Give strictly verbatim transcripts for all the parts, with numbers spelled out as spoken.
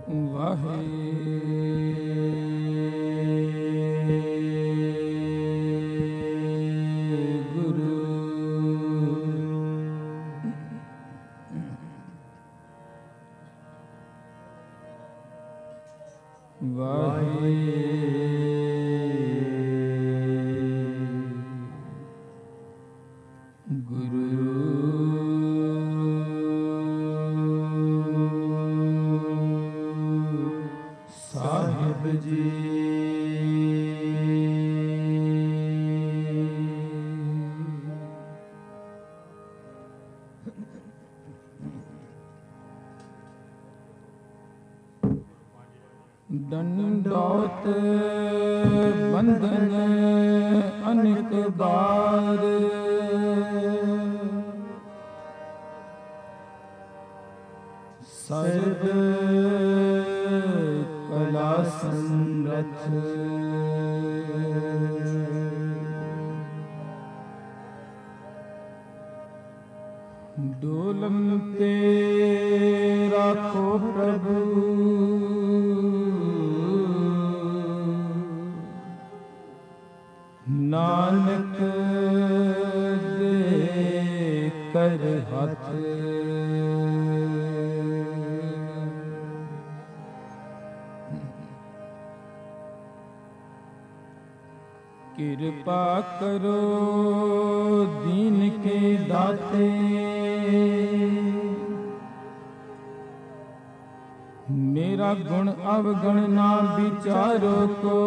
दंडौत बंधन अनेक बार, सर्व कला समरथ, डोलन ते राखो प्रभु, नानक दे कर हाथ। कृपा करो दीन के दाते, मेरा गुण अवगुण ना विचारो को,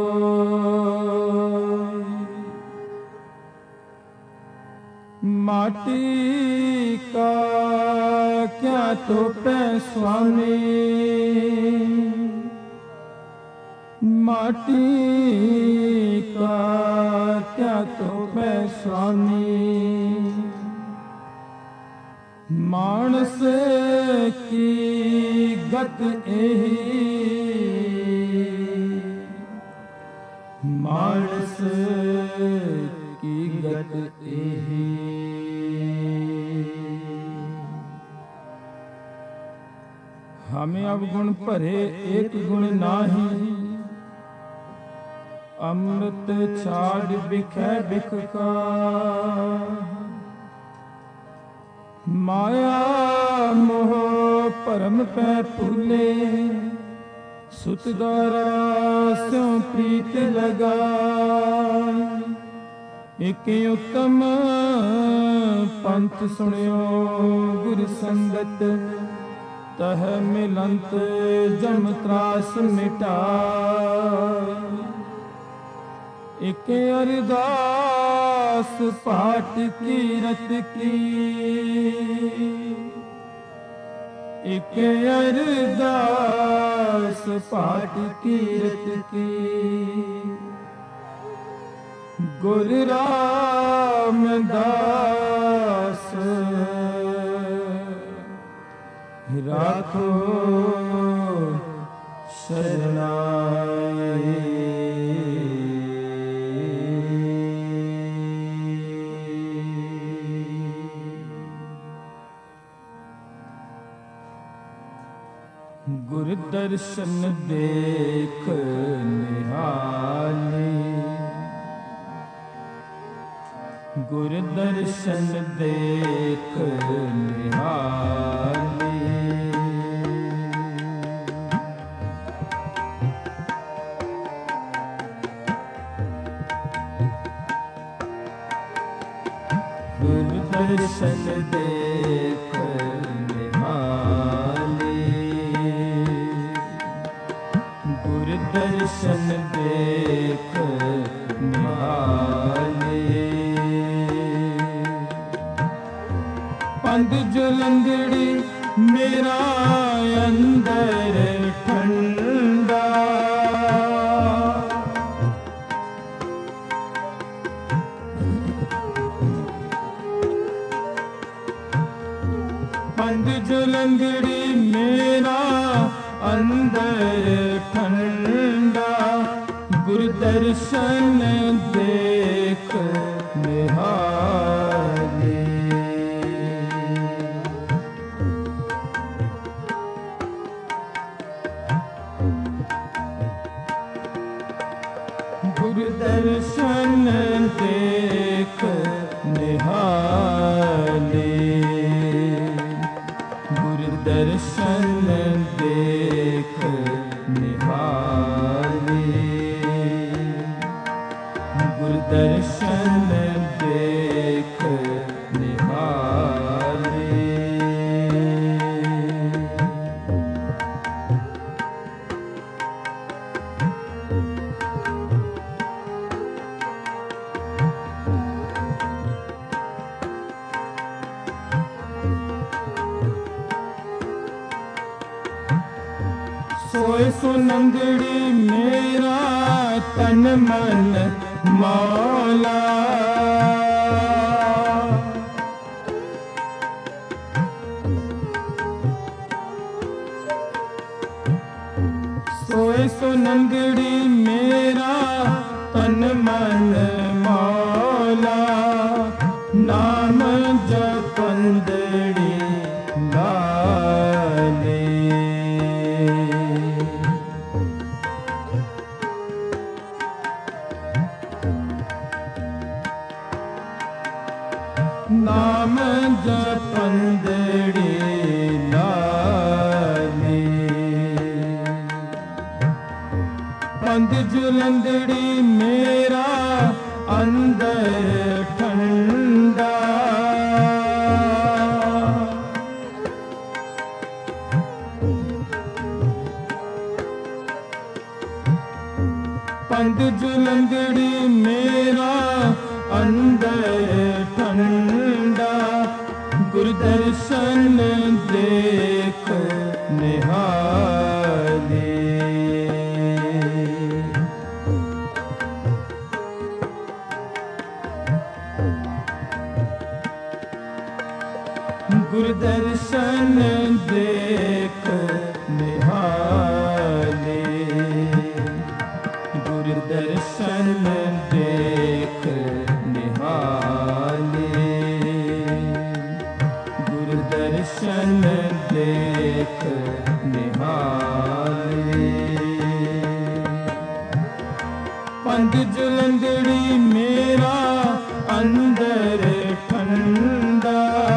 माटी का क्या तोपे स्वामी, माटी का क्या तोपे स्वामी, मानस की गत एही, मानस की गत एही। हमें अवगुण भरे एक गुण नाही, अमृत छाड़ बिखै बिख का, माया मोह परम पै फूले, सुत द्वारा स्यों प्रीत लगा, एक उत्तम पंथ सुनियो गुर संगत, तह मिलंत जम त्रास मिटा, एक अरदास पाठ कीरत की, एक अरदास पाठ कीरत की, गुरु रामदास राखो शरणाई। गुरु दर्शन देख निहाली, गुरु दर्शन देख निहाली, गुरु दर्शन देख निहाली, गुरु दर्शन देख निहाली, पंध जुलंगड़ी मेरा अंदर ठंडा, पंध जुलंगड़ी मेरा अंदर ठंडा, गुरु दर्शन देख निहाली। गुरु दर्शन देख निहाले, गुरु दर्शन देख निहाले, गुरु दर्शन देख निहाले। सोए सुनंदड़ी मेरा तन मन मौला, सोए सुनंदड़ी मेरा तन मन मौला, नाम जपंदड़ी लाले, नाम जपंदड़ी लाले। पंद जुलंदड़ी मेरा अंदर ठंडा, पंद जुलंदड़ी मेरा अंदर ठंडा, गुरु दर्शन देख निहाले, गुरु दर्शन देख निहाले, गुरु दर्शन देख निहाले, गुरु दर्शन देख निहाले। पंद जुलंदड़ी मेरा अंदर ठंडा,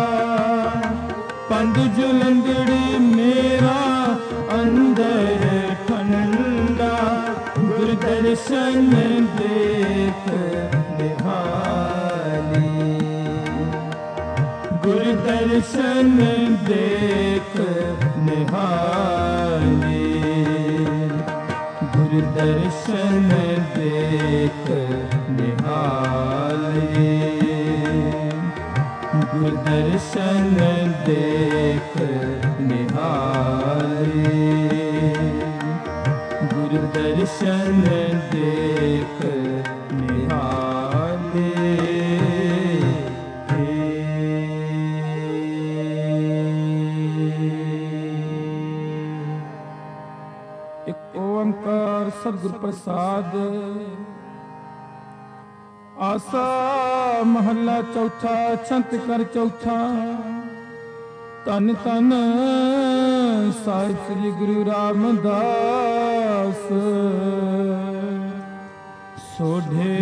पंद जुलंदड़ी मेरा अंदर ठंडा, गुरु दर्शन देख निहाले, गुरु दर्शन देख निहाले, गुरु दर्शन देख निहाले, गुरु दर्शन देख निहाले, गुरु दर्शन देख निहाले। एक ओंकार सतगुरु प्रसाद। आसा महला चौथा छंत कर चौथा। तन तन साहिब श्री गुरु रामदास सोढ़े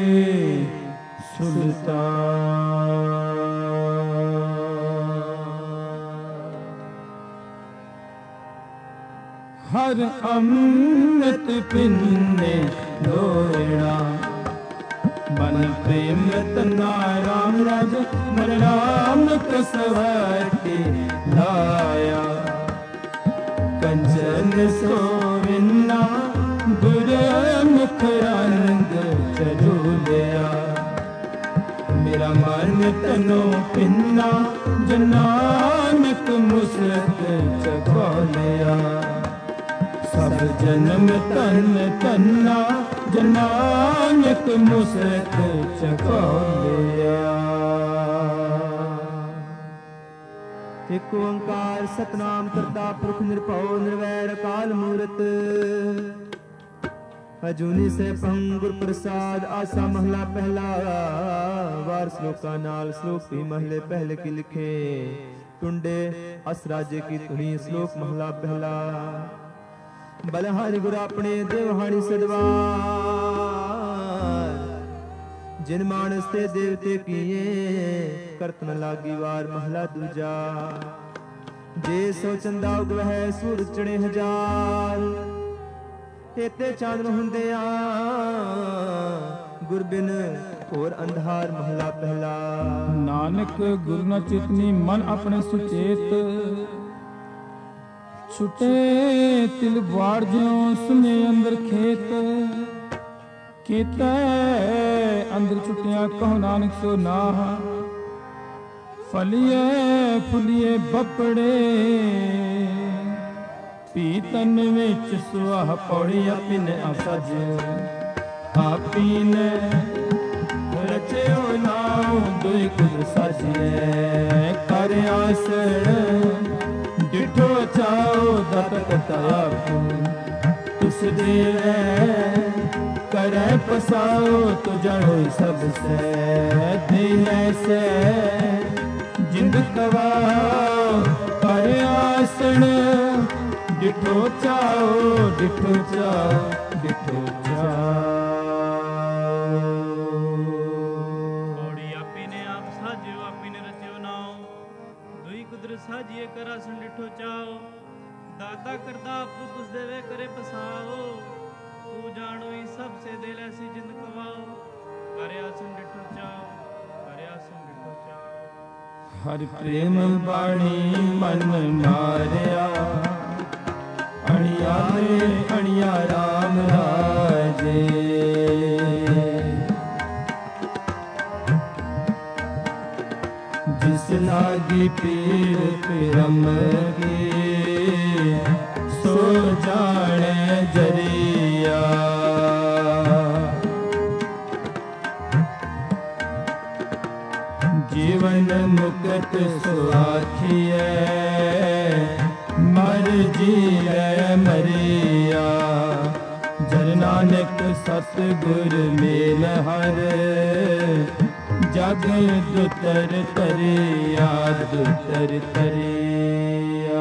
सुल्तान। हर अमृत पिन्ने लोड़ा मन प्रेम तना राम राज मन राम कसवती लाया। कंचन सोविन्ना गुर मुख रंग चरूलिया। मेरा मन तनो पिन्ना जनानक मुसक चकोलिया। सब जन्म तन तन्ना जनानक मुसक चकोलिया। एक ओंकार सतनाम करता पुरख निरभव निर्वैर अकाल मूरत। अजूनी से पंगुर प्रसाद। आसा महला पहला वार श्लोका नाल श्लोक भी महले पहले की लिखे। टुंडे अस राज्य की धुनी श्लोक महला पहला। बलहारी गुरु अपने देवहानी सदवा जिन मानस ते देवते किए करत न लागी वार महला दूजा। जे सो चंदा उगवह सूरज चढ़े हजार तेते चांदन हुंदिया गुरबिन और अंधार महला पहला। नानक गुर न चितनी मन अपने सुचेत छुटे तिल बाड़ ज्यों सुने अंदर खेत केता अंदर छुटिया कहो नानक सो नाह फलिए फुलिए बपड़े पीतन विच सुआह पौड़ी अपिन असज आपीन रचयो नाउ दुई कुद सजिए कर आसण डिठो चाओ दतक तापू तुस देवे करे पसाओ तो जड़ो सबसे दिले से जिंद कवाओ कर आसण डिठो चाओ डिठो चाओ डिठो चाओ। पौड़ी आपी ने आप साजियो आपी ने रचियो नाओ दुई कुदरत साजिए कर आसन डिठो चाओ दाता करदा आप तू तुस देवे करे पसाओ तू जानो ही सबसे दिल ऐसी जिंद कवाओ करे आसन डिठो चाओ करे आसन डिठो चाओ। हर प्रेम बाणी मन मारिया अणिया रे अणिया राम राजे जिस लागी पीर पिरम की सो जाने जरिया जीवन मुक्त सुआखिए मर जीए मरिया जन नानक सतगुर मेल हर जग दुतर तरिया दुतर तरिया।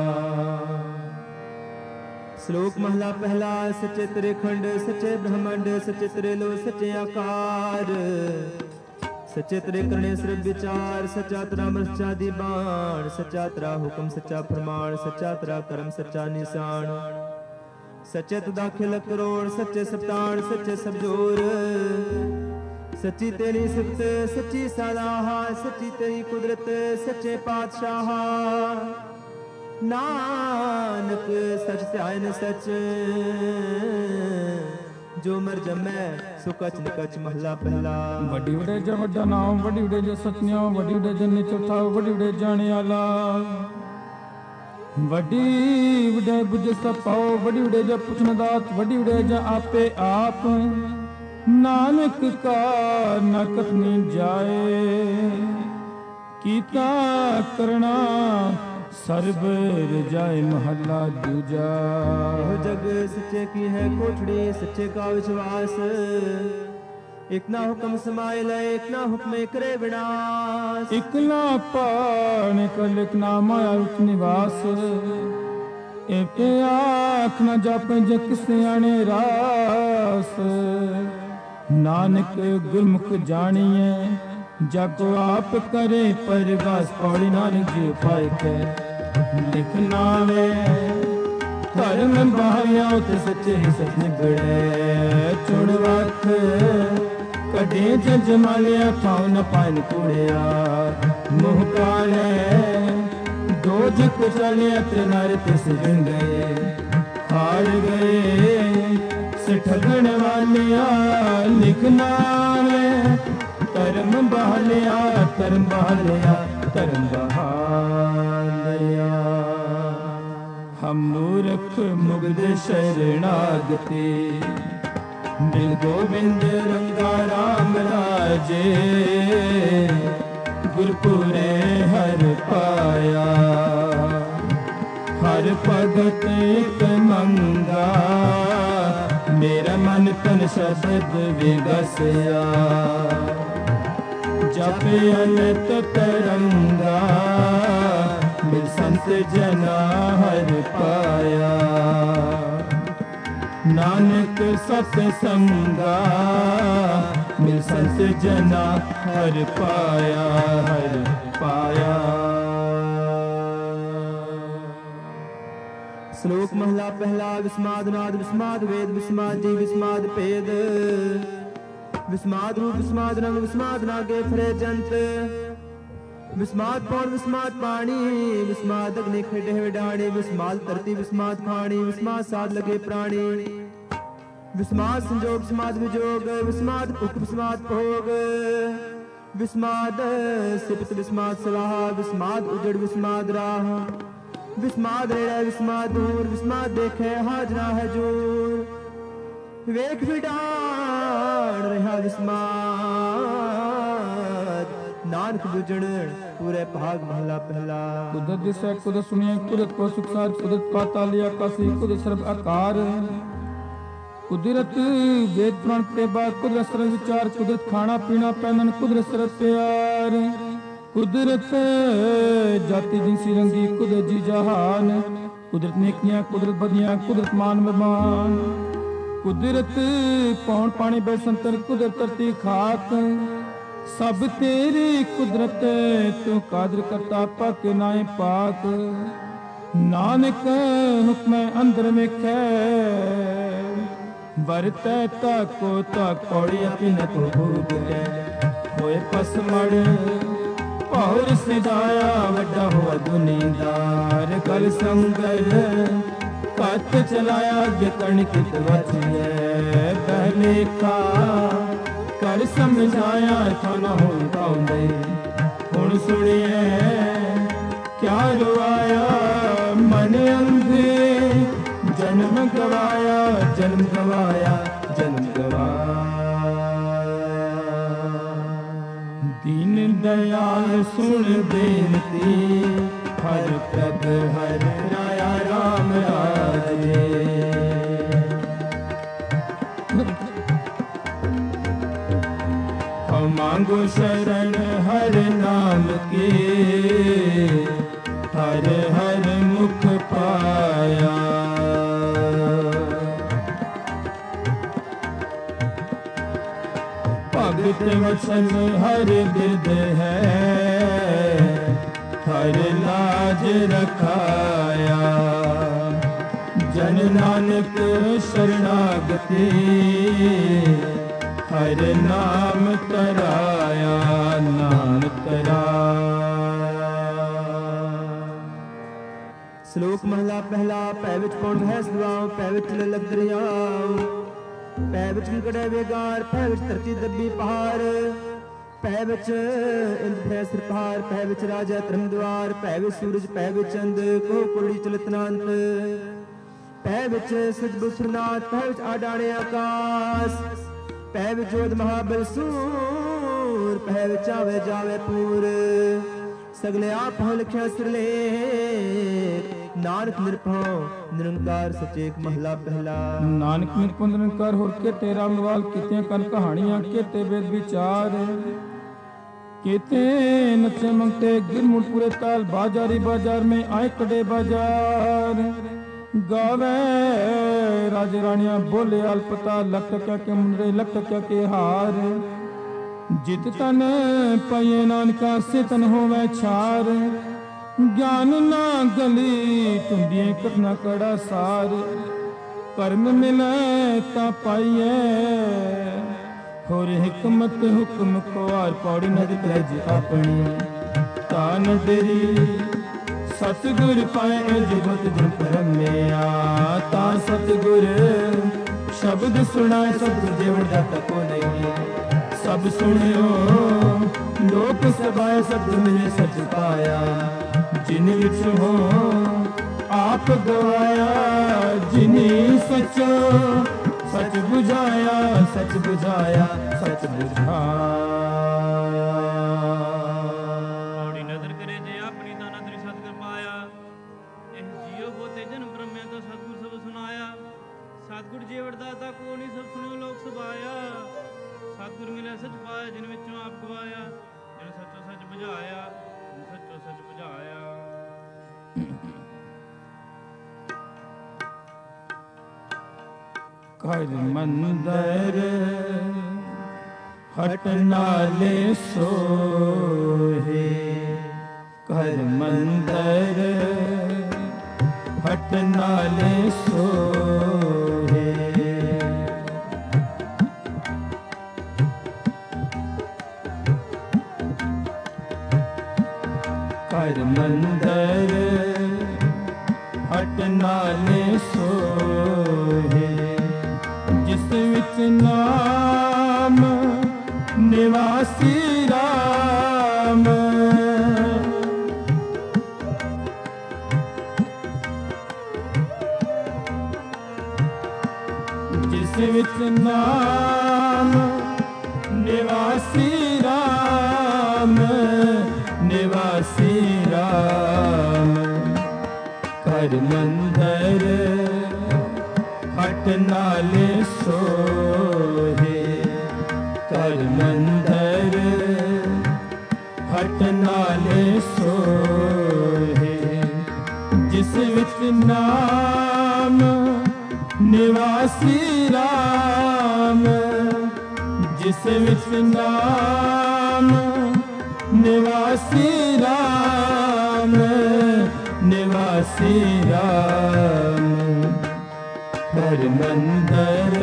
श्लोक महला पहला सचे तेरे खंड सचे ब्रह्मांड सचे तेरे लो सचे आकार सचे तेरे करने सिर्फ विचार सच्चा तेरा अमर सच्चा दी बाण सच्चा तेरा हुक्म सच्चा फरमान सच्चा तेरा कर्म सच्चा निशान सच्चे तू दाखिल करोड़ सच्चे सप्तान सच्चे सब जोर सच्ची तेरी सिफत सच्ची सलाह सच्ची तेरी कुदरत सच्चे पातशाह नानक सच त्यान सच जो मर जमै सो कच निकच महला पहला। वड्डी वडे जा वड्डा नाम वड्डी वडे जा सतन्या वड्डी वडे जन चौथा वड्डी वडे जाने आला वड्डी वडे बुझ सपाओ वड्डी वडे जा पुछन दात वड्डी वडे जा आपे आप नानक का न कथनी जाए कीता करना सर्ब रजाए महला दूजा। जग सच्चे की है कोठड़ी सच्चे का विश्वास एक ना हुक्म समाइल एक ना हुक्म करे विनाश इकला पान कल एक ना माया उच निवास एक आख न जप जग सियाने रास नानक गुरमुख जानिए जको आप करे परगास पौड़ी नानक जी पाए के लिखना वे धर्म बाहिया ते सच्चे सच निबड़े चुड़वख कटे जमालिया थाव न पान कुड़िया मुँह काले दो जक चलिया ते नर तिस गए हार गए ठगन वालिया लिखना वे धर्म बहालिया धर्म बहालिया धर्म बहालिया हम मूर्ख मुग्ध शरणागति दिल गोविंद रंगा राम राजे गुरपुरे हर पाया हर भगत एक मंगा मेरा मन तन शब्द विगसया जपे अनंत तरंगा मिल संत जना हर पाया नानक सत संगा मिल संत जना हर पाया हर पाया। श्लोक महला पहला। विस्माद नाद विस्माद वेद विस्माद जी विस्माद भेद विस्माद रूप विस्माद रंग विस्माद नागे फरे जंत विस्माद पौन विस्माद पानी विस्माद अग्नि खेडे विडाणी विस्माद धरती विस्माद खाणी विस्माद साध लगे प्राणी विस्माद संजोग विस्माद विजोग विस्माद भुख विस्माद भोग विस्माद सिपत विस्माद सलाह विस्माद उजड़ विस्माद राह विस्माद रेड़ा विस्माद दूर विस्माद देखे हाजरा है जोर वेख विडाण रहा विस्माद नानक बुझण पूरे भाग महला पहला। कुदरत दिसै कुदरत सुनिए कुदरत को सुखसार कुदरत पाताल आकाशी कुदरत सर्व आकार कुदरत वेद पुराण के बाद कुदरत सर्व विचार कुदरत खाना पीना पहनन कुदरत सर्व प्यार कुदरत जाति जिनसी रंगी कुदरत जी जहान कुदरत नेकियां कुदरत बदियां कुदरत मान मेहमान कुदरत पौन पानी बरसंतर कुदरत धरती खाक सब तेरी कुदरत तू कादर करता पक नाए पाक नानक हुक्म अंदर में कै वरतै ताको ताक पौड़ी अपने को भूग होए पसमड़ पौर सजाया वड्डा हुआ दुनीदार कल संगल कत चलाया गतन कित वचिए पहले का कर समझाया थाना हो पाउंदे हुण सुनिए क्या रुआया मन अंधे जन्म गवाया जन्म गवाया जन्म गवाया। दीन दयाल सुन बेनती हर प्रभ हर राया राम राजे हम मांगो शरण हर नाम के हर हर मुख पाया। भगत वचन हर बिरद है हर लाज रखाया जन नानक शरणागति हर नाम तराया नानक तराया। श्लोक महला पहला। पै विच पौंड है सदवाओ पै विच ललक दरियाओ पै विच कड़े वेगार पै विच धरती दब्बी पहाड़ पै विच इंद भै सिर पहाड़ पै विच राजा धर्म द्वार पै विच सूरज पै विच चंद को कुड़ी चलतनांत पै विच सिद्ध बुसरनाथ पै विच आडाणे आकाश पै विच जोध महाबल सूर पै विच आवे जावे पूर सगले आप हो लिखिया सिरले नानक निरभਉ निरंकार सचेक महला पहला। नानक निरभਉ निरंकार होर केते रामवाल किते कन कहानियां केते वेद विचार केते नचे मंगते गिरमुट पूरे ताल बाजारी बाजार में आए कड़े बाजार गावे राज रानियां बोले अल्पता लख क्या के मुंडरे लख क्या के हार जित तन पये नानका से तन होवे छार ज्ञान ना गली टुंडिए कटना कड़ा सार कर्म मिले ता पाइए होर हिकमत हुक्म खुआर पौड़ी नद कज अपनी तान डेरी सतगुर पाए जुगत जुग परमया ता सतगुर शब्द सुनाए शब्द जेवड़ जाता को नहीं सब सुनियो लोक सभाए शब्द मिले सच पाया जिन विच हो आप गवाया जिनी सच सच बुझाया सच बुझाया सच बुझाया। ਔੜੀ ਨਦਰ ਕਰੇ ਜੇ ਆਪਣੀ ਦਾਨਾ ਤੇਰੀ ਸਤਿਗੁਰ ਪਾਇਆ ਇਹ ਜੀਉ ਹੋਤੇ ਜਨ ਬ੍ਰਹਮੇ ਤੋਂ ਸਤਿਗੁਰ ਸਭ ਸੁਨਾਇਆ ਸਤਿਗੁਰ ਜੀਵੜ ਦਾਤਾ ਕੋ ਨਹੀਂ ਸਭ ਸੁਣੋ ਲੋਕ ਸਭਾਇਆ ਸਤਿਗੁਰ ਮਿਲਿਆ ਸਚ ਪਾਇਆ ਜਿਨ ਵਿੱਚੋਂ ਆਪ ਗਵਾਇਆ ਜਿਨ ਸੱਚੋ ਸੱਚ ਬੁਝਾਇਆ ਜਿਨ ਸੱਚੋ ਸੱਚ ਬੁਝਾਇਆ। कर मंदर हट नाले सोहे, कर मंदर हट नाले सोहे। कर मंदर हट नाले सोहे, जिस विच नाम निवासी राम। जिस विच नाम निवासी राम, निवासी राम। कर मंदर हट नाले सोहे, कर मंदर हट नाले सोहे, जिस विच नाम निवासी राम। जिस विच नाम निवासी राम, निवासी राम। कर मंदर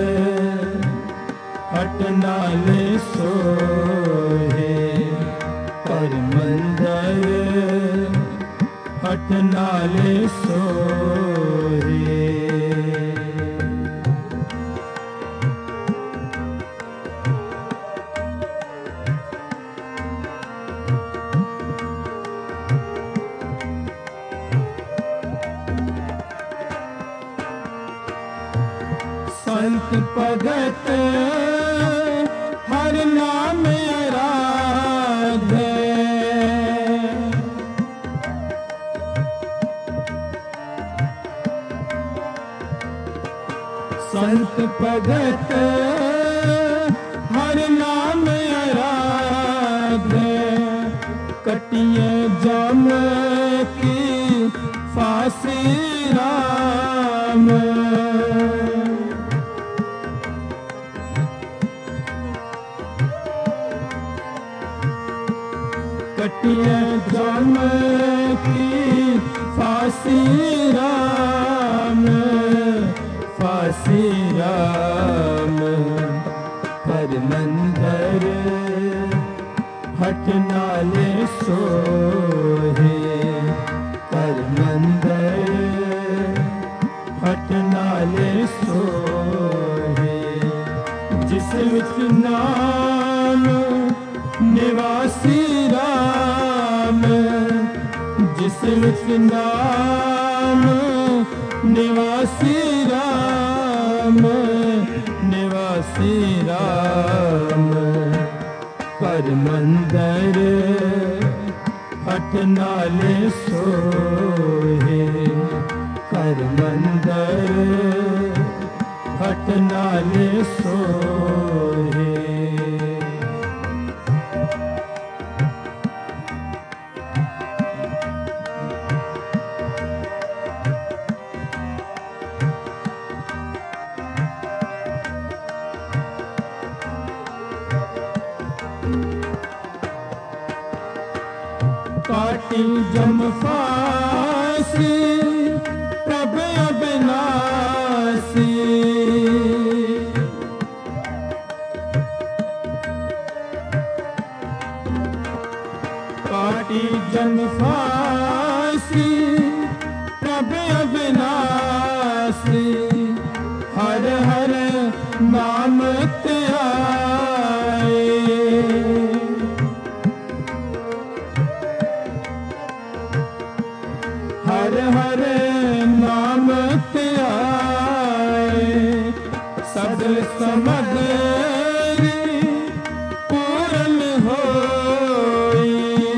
हट नाले सोहे, कर मंदर हट नाले सोहे। संत भगत हर नाम आराधे, संत भगत हर नाम आराधे। कटिए जाम की फांसी राम, कटिए जाम की फांसी राम, फांसी राम। कर मंदर हट नाले सोहे, कर मंदर हट नाले सोहे, जिस विच नाम निवासी राम। जिस विच नाम निवासी राम, निवासी राम। कर मंदर हट नाले सोहे, कर मंदर हट नाले सोहे। काटी जम फांसी प्रभ अविनाशी, काटी जम फांसी प्रभ अविनाशी। हर हर नाम त्याए, हर हर नाम त्याए। सगल समग्री पूर्ण होई,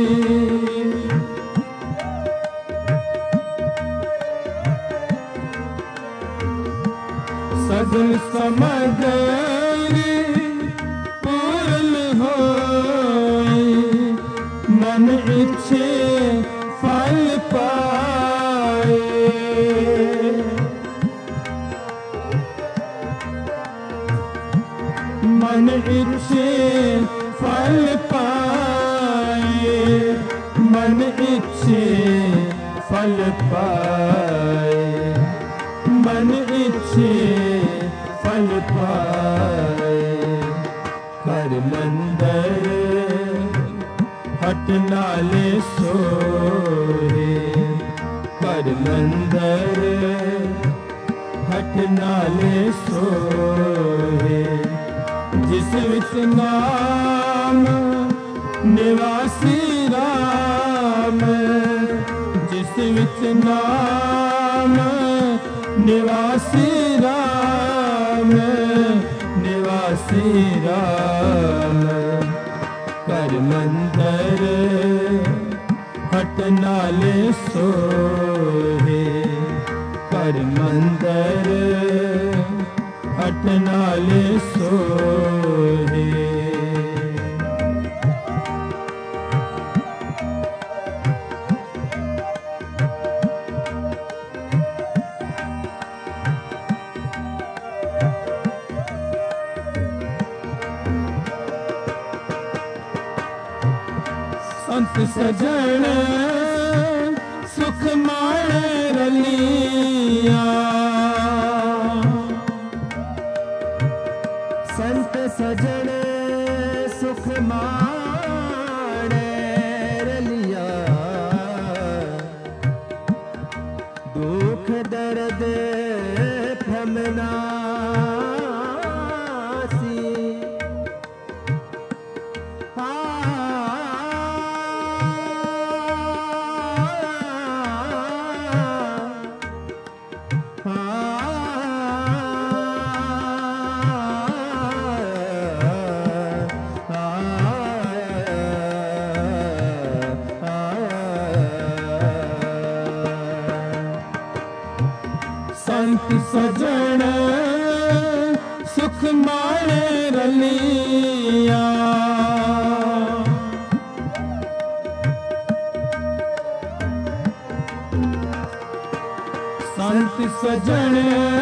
सगल समग्री पूर्ण होई। मन इच्छे फल पाए, मन इच्छे फल पाए, मन इच्छे फल पाए, मन इच्छे फल पाए। कर मंदर हट नाले सोहे, कर मंदर हट नाले सोहे। जिस विच नाम निवासी राम, जिस विच नाम निवासी राम, निवासी राम। कर मंदर हट नाले सोहे, कर मंदर हट नाले सोहे। संत सजन सुख माणे रलिया, संत सजन सुख माणे रलिया। दुख दर्द भ्रम नासी, संत सजन सुख माणे रलिया। संत सजन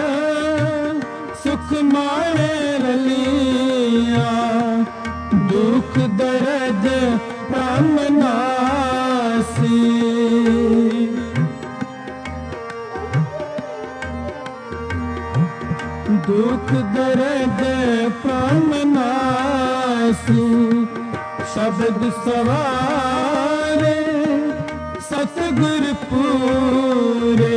सुख माणे रलिया। दुख दर्द भ्रम नासी, दुख दर्द भ्रम नासी। शब्द सवारे सतगुर पूरे,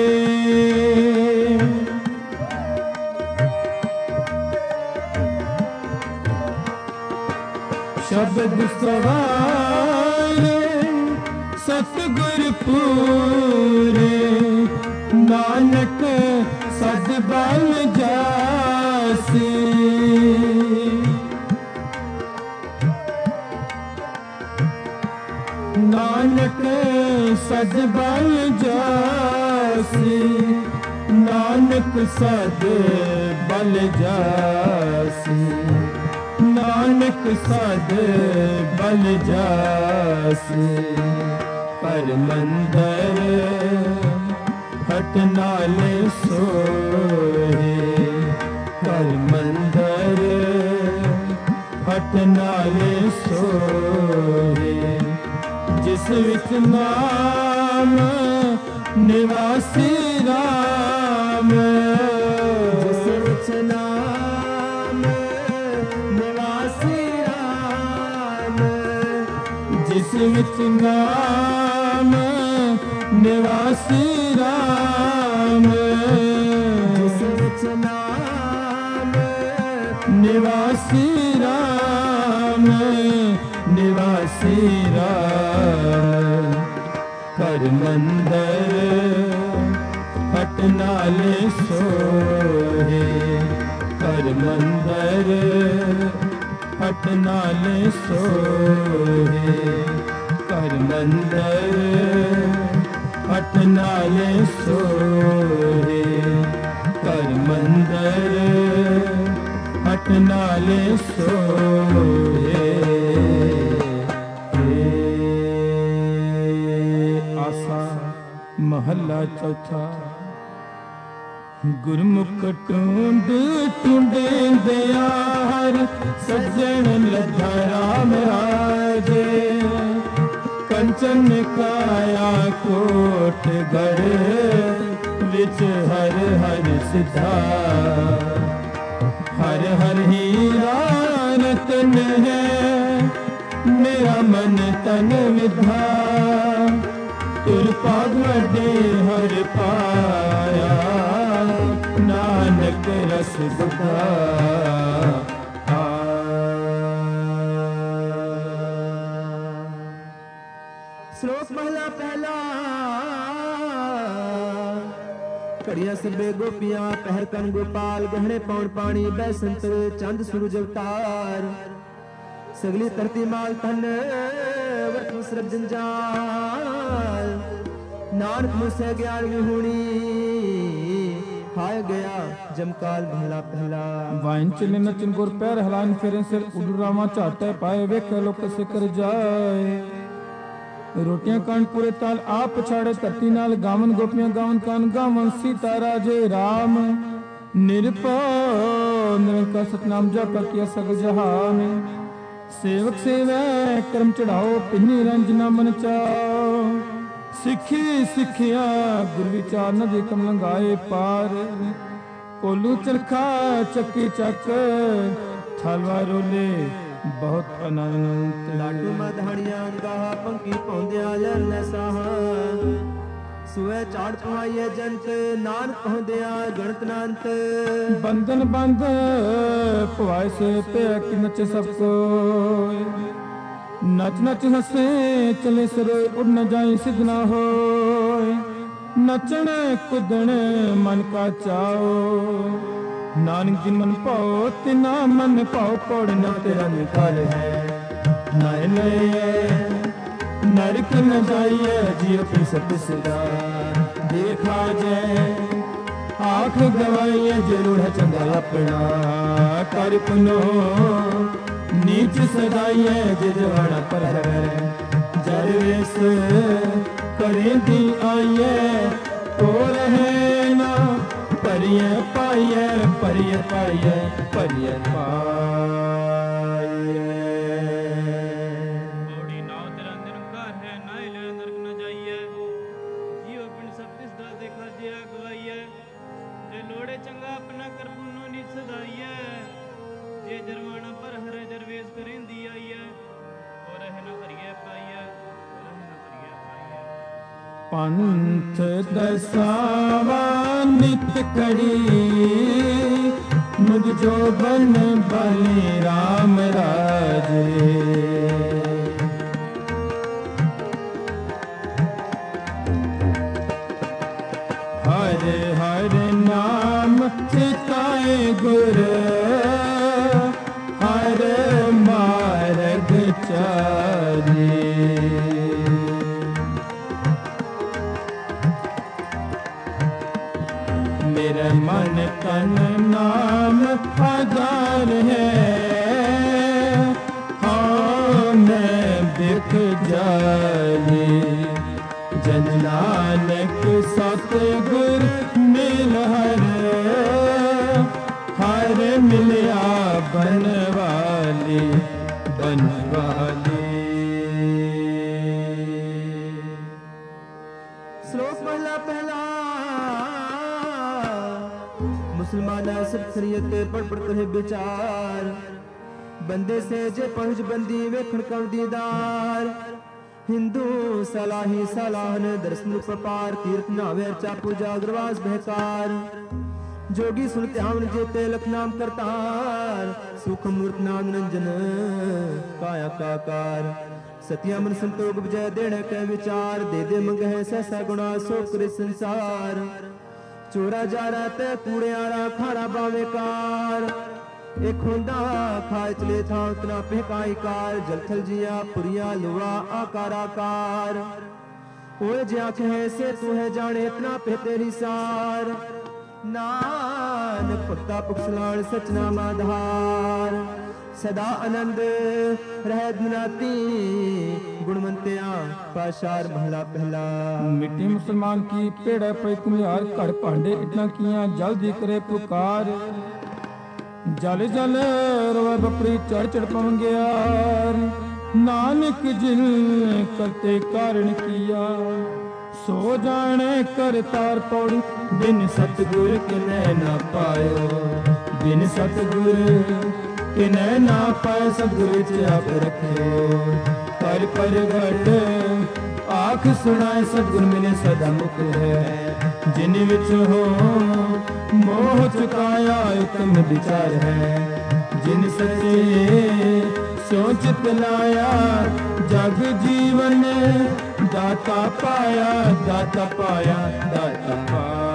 शब्द सवारे सतगुर पूरे। नानक सद बल जासी, नानक सद बल जासी, नानक सद बल जासी, नानक सद बल जासी। पर मंदर हट नाले सोहे, कर मंदर हट नाले सोहे। जिस विच नाम निवासी राम, जिस विच नाम निवासी राम, जिस विच नाम निवासी राम, जिस विच नाम निवासी राम, निवासी राम। कर मंदर हट नाले सोहे, कर मंदर हट नाले सोहे, कर मंदर हट नाले सोहे, कर मंदर हट नाले सोहे। आसा महला चौथा। ਗੁਰਮੁਖ ਟੁੰਡ ਟੁੰਡੇ ਦਿਆਰ ਸੱਜਣ ਲੱਧਾ ਰਾਮ ਰਾਜੇ ਕੰਚਨ ਕਾਇਆ ਕੋਟ ਗੜ ਵਿੱਚ ਹਰ ਹਰ ਸਿਧਾ ਹਰ ਹਰ ਹੀਰਾ ਰਤਨ ਹੈ ਮੇਰਾ ਮਨ ਤਨ ਵਿਧਾ ਤੁਰ ਭਾਗ ਵੱਡੇ ਹਰ ਪਾਇਆ ਨਾਨਕ ਰਸ ਬੁਧਾ श्लोक महला पहला। घड़िया सबे गोपियां पहर कन गोपाल गहने पौन पानी बैसंत चंद सूरज अवतार सगली धरती माल तन वर्तु सरब जंजाल नानक मुसे ज्ञान विहूणी हाय गया जमकाल महला पहला। वाइन चले नचन गुर पैर हलान फिरे सिर उडरावा ਝਾਟੇ ਪਾਏ ਵੇਖੇ ਲੋਕ ਸਿਕਰ ਜਾਏ ਰੋਟੀਆਂ ਕਾਂਡ ਪੂਰੇ ਤਾਲ ਆਪ ਪਛਾੜੇ ਧਰਤੀ ਨਾਲ ਗਾਵਨ ਗੋਪੀਆਂ ਗਾਵਨ ਕਾਨ ਗਾਵਨ ਸੀਤਾ ਰਾਜੇ ਰਾਮ ਨਿਰਭਉ ਨਿਰੰਕਾਰ ਸਤਨਾਮ ਜਪ ਕੀਆ ਸਗ ਜਹਾਨ ਸੇਵਕ ਸੇਵੈ ਕਰਮ ਚੜਾਓ ਪਿੰਨੀ ਰੰਜਨਾ ਮਨ ਚਾਓ ਸਿੱਖੀ ਸਿੱਖਿਆ ਗੁਰ ਵਿਚਾਰ ਨ ਦੇ ਕਮ ਲੰਗਾਏ ਪਾਰ ਕੋਲੂ ਚਰਖਾ ਚੱਕੀ ਚੱਕ ਥਲਵਾ ਰੋਲੇ बहुत अनंत लाडू मधानिया गाहा पंकी पौंदिया लरने साहा सुए चाड़ पहाइए जंत नानक पहुंदिया गणत नांत बंधन बंध पवाए से पे कि नचे सबको नच नच हंसे चले सरे उड़ न जाए सिद्ध न हो नचने कुदने मन का चाओ नानक जी मन पाओ तिना मन पाओ पौड़ न तेरा निकाल है नाय नए नरक न जाइए जी अपनी सत सदा देखा जाए आँख गवाइए जरूर है चंदा अपना कर पुनो नीच सदाइए जे जवाना पर है जरवेश करें दी आइए तो रहे ना परिय पाइय परिय पाइय परिय पाइय बौड़ी नाव तेरा निरंकार है नाय ले नरक न जाइए जीव पिंड सब तिस दा देखा जिया गवाइए जे लोड़े चंगा अपना कर पुनो नीच सदाइए जे जरवाना पर हरे जरवेश करेंदी आइए और रह न करिए पाइए और रह न करिए पाइए पंथ दसावा नित करी मुझ जो बन बलि राम राजे हर हर नाम चिताए गुर हर मार्ग चारे मेरे मन तन नाम आधार है हाँ मैं बिक जाए जन नानक सतगुर मिल हर हर मिलिया बनवाली बनवाली। श्लोक महला पहला। मुसलमान सब शरीयत पढ़ पढ़ करे विचार बंदे से जे पहुंच बंदी वेखण कव दीदार हिंदू सलाही सलाहन दर्शन प्रपार तीर्थ नावे चा पूजा अग्रवास बहकार जोगी सुन ध्यान जेते लख नाम करतार सुख मूर्त नाम निरंजन काया काकार सतिया मन संतोष विजय देने के विचार दे दे मंगह सहसा गुणा सो करे संसार चोरा जा रहा ते कूड़ियारा खारा बावेकार एक होंदा खाए चले था उतना फेकाई कार जलथल जिया पुरिया लुआ आकार ओए जे आंखें है से तू है जाने इतना पे तेरी सार ਨਾਨਕ ਭਗਤਾ ਪੁਖਸਲਾਣ ਸਚਨਾਮਾ ਆਧਾਰ ਸਦਾ ਆਨੰਦ ਰਹਿ ਦਿਨਾਤੀ ਗੁਣਵੰਤਿਆ ਪਾਸ਼ਾਰ ਮਹਲਾ ਪਹਿਲਾ। ਮਿੱਟੀ ਮੁਸਲਮਾਨ ਕੀ ਪੇੜਾ ਪਈ ਕੁਮਿਆਰ ਘੜ ਭਾਂਡੇ ਇਟਾਂ ਕੀਆਂ ਜਲਦੀ ਕਰੇ ਪੁਕਾਰ ਜਲ ਜਲ ਰੋਵੇ ਬਪਰੀ ਚੜ ਚੜ ਪਵਨ ਗਿਆਰ ਨਾਨਕ ਜਿਨ ਕਰਤੇ ਕਾਰਨ ਕੀਆ ਸੋ ਜਾਣੇ ਕਰਤਾਰ ਪੌੜੀ ਬਿਨ ਸਤਿਗੁਰ ਕਿਨੈ ਨਾ ਪਾਇਓ ਬਿਨ ਸਤਿਗੁਰ ਕਿਨੈ ਨਾ ਪਾਇ ਸਤਿਗੁਰ ਵਿੱਚ ਆਪ ਰੱਖਿਓ ਕਰ ਪ੍ਰਗਟ ਆਖ ਸੁਣਾਏ ਸਤਿਗੁਰ ਮਿਲੇ ਸਦਾ ਮੁਕਤ ਹੈ ਜਿਨ ਵਿੱਚ ਹੋ ਮੋਹ ਚੁਕਾਇਆ ਉਤਮ ਵਿਚਾਰ ਹੈ ਜਿਨ ਸੱਚੇ ਸੋਚਿਤ ਲਾਇਆ ਜਗ ਜੀਵਨ ਦਾਤਾ ਪਾਇਆ ਦਾਤਾ ਪਾਇਆ ਦਾਤਾ ਪਾਇਆ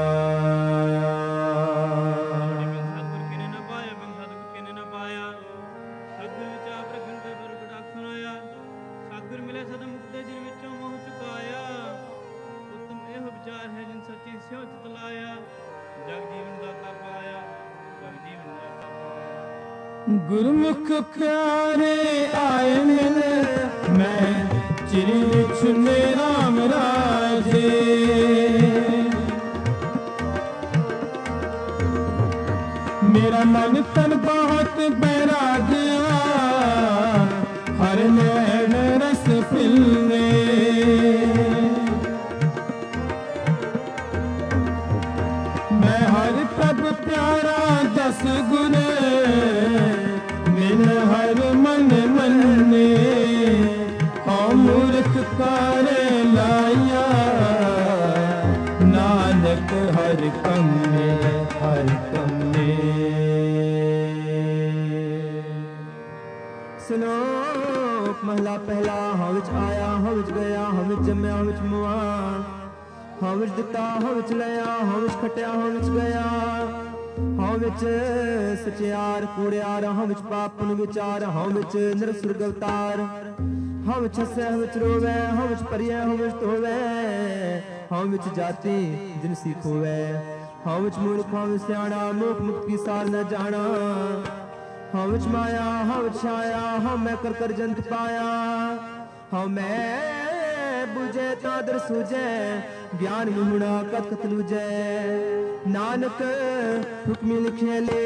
ਸਤਿਗੁਰ ਕਿਨੇ ਨਾ ਪਾਇਆ ਬਿਨ ਸਤਿਗੁਰ ਕਿਨੇ ਨਾ ਪਾਇਆ ਸਤਿਗੁਰ ਵਿੱਚ ਆਪ ਰਖਣ ਤੇ ਬਰ ਕਟਾਖ ਸੁਨਾਇਆ ਸਤਿਗੁਰ ਮਿਲੇ ਸਦਾ ਮੁਕਤੇ ਜਿਨ ਵਿੱਚੋਂ ਮੋਹ ਚੁਕਾਇਆ ਉਤਮ ਇਹੋ ਵਿਚਾਰ ਹੈ ਜਿਨ ਸੱਚੀ ਸਿਉ ਚਿਤ ਲਾਇਆ ਜਗ ਜੀਵਨ ਦਾਤਾ ਪਾਇਆ ਜਗ ਜੀਵਨ ਦਾਤਾ ਪਾਇਆ। ਗੁਰਮੁਖ ਪਿਆਰੇ ਆਏ ਮਿਲ ਮੈਂ ਚਿਰ ਵਿੱਚ ਨੇ ਰਾਮ ਰਾਜੇ ਮੇਰਾ ਮਨ ਤਨ ਬਹੁਤ ਬੈਰਾਗਿਆ ਹਰ ਨੈਣ ਰਸ ਫਿਲਨੇ ਮੈਂ ਹਰ ਪ੍ਰਭ ਪਿਆਰਾ ਦਸ ਗੁਰ ਮਿਲ ਹਰ ਮਨ ਮੰਨੇ ਹਉ ਮੂਰਖ ਕਾਰੇ ਲਾਇਆ ਨਾਨਕ ਹਰ ਕੰਮੇ ਹਰ ਕੰਮੇ। ਸਲੋਕ ਮਹਲਾ ਪਹਿਲਾ ਹਉ ਵਿੱਚ ਆਇਆ ਹਉ ਵਿੱਚ ਗਿਆ ਹਉ ਵਿੱਚ ਜੰਮਿਆ ਹਉ ਵਿੱਚ ਮੁਆ ਹਉ ਵਿੱਚ ਦਿੱਤਾ ਹਉ ਵਿੱਚ ਲਿਆ ਹਉ ਵਿੱਚ ਖਟਿਆ ਹਉ ਵਿੱਚ ਗਿਆ ਹਉ ਵਿੱਚ ਸਚਿਆਰ ਕੂੜਿਆਰ ਹਉ ਵਿੱਚ ਪਾਪ ਪੁਨ ਵਿਚਾਰ ਹਉ ਵਿੱਚ ਨਿਰਸੁਰਗ ਅਵਤਾਰ ਹਉ ਵਿੱਚ ਹੱਸੈ ਹਉ ਵਿੱਚ ਰੋਵੈ ਹਉ ਵਿੱਚ ਪਰਿਐ ਹਉ ਵਿੱਚ ਧੋਵੈ ਹਉ ਵਿੱਚ ਜਾਤੀ ਜਿਨ ਸਿੱਖ ਹੋਵੈ ਹਉ ਵਿੱਚ ਮੂਰਖ ਹਉ ਵਿੱਚ ਸਿਆਣਾ ਮੋਖ ਮੁਕਤ ਕੀ ਸਾਰ ਨ ਜਾਣਾ ਹਉ ਵਿੱਚ ਮਾਇਆ ਹਉ ਵਿੱਚ ਛਾਇਆ ਹਉ ਮੈਂ ਕਰ ਕਰ ਜੰਤ ਪਾਇਆ ਹਉ ਮੈਂ ਬੁਝੇ ਤਾਂ ਦਰ ਸੂਝੈ ਗਿਆਨ ਵਿਹੁਣਾ ਕਤ ਕਤ ਲੂਜੈ ਨਾਨਕ ਹੁਕਮੀ ਲਿਖੇ ਲੇ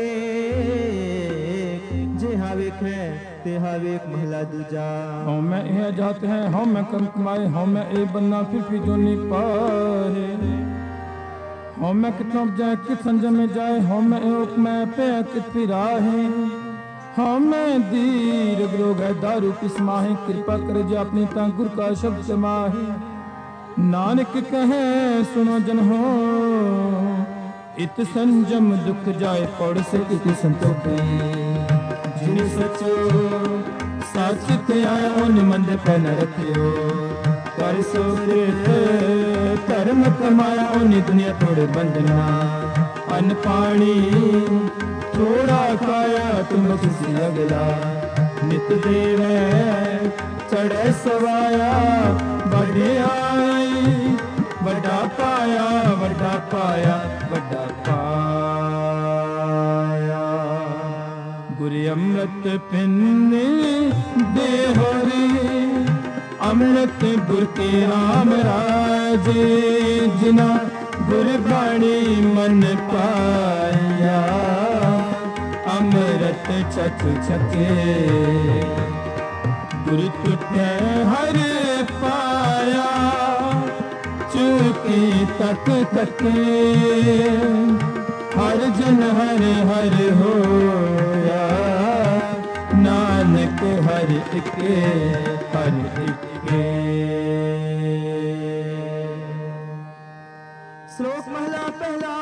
ਜਿਹਾ ਵੇਖੈ ਤਿਹਾ ਵੇਖ ਮਹਲਾ ਦੂਜਾ। ਹਉ ਮੈਂ ਇਹ ਜਾਤ ਹੈ ਹਉ ਮੈਂ ਕਰਮ ਕਮਾਏ ਹਉ ਮੈਂ ਇਹ ਬੰਨਾ ਫਿਰ ਫਿਰ ਜੋ ਨੀ ਪਾਏ ਹਉ ਮੈਂ ਕਿਤੋਂ ਜਾਏ ਕਿਤ ਸੰਜਮ में जाए हਉ मैं एक मैं पे कित फिराहे हਉ मैं दीर्घ रोग है दारू किस माहे कृपा कर जे अपनी ता गुर का शब्द समाहे नानक कहे सुनो जन हो इत संजम दुख जाए पौड़ से इति संतोखे जिन सचो सच ते आया उन मंद पे न रखियो कर सो धर्म कमाया उन दुनिया थोड़े बंधना अन पानी थोड़ा खाया तुम किसी अगला नित देवे चढ़े सवाया बड़े आई बड़ा पाया बड़ा पाया बड़ा पाया गुरु अमृत पिन्ने दे हरि अमृत गुर के राम राजे जिना गुरबाणी मन पाया अमृत छक छके गुरु टूटे हर पाया चुकी तक तके हर जन हर हर होया नानक हर इके हर इके। श्लोक महला पहला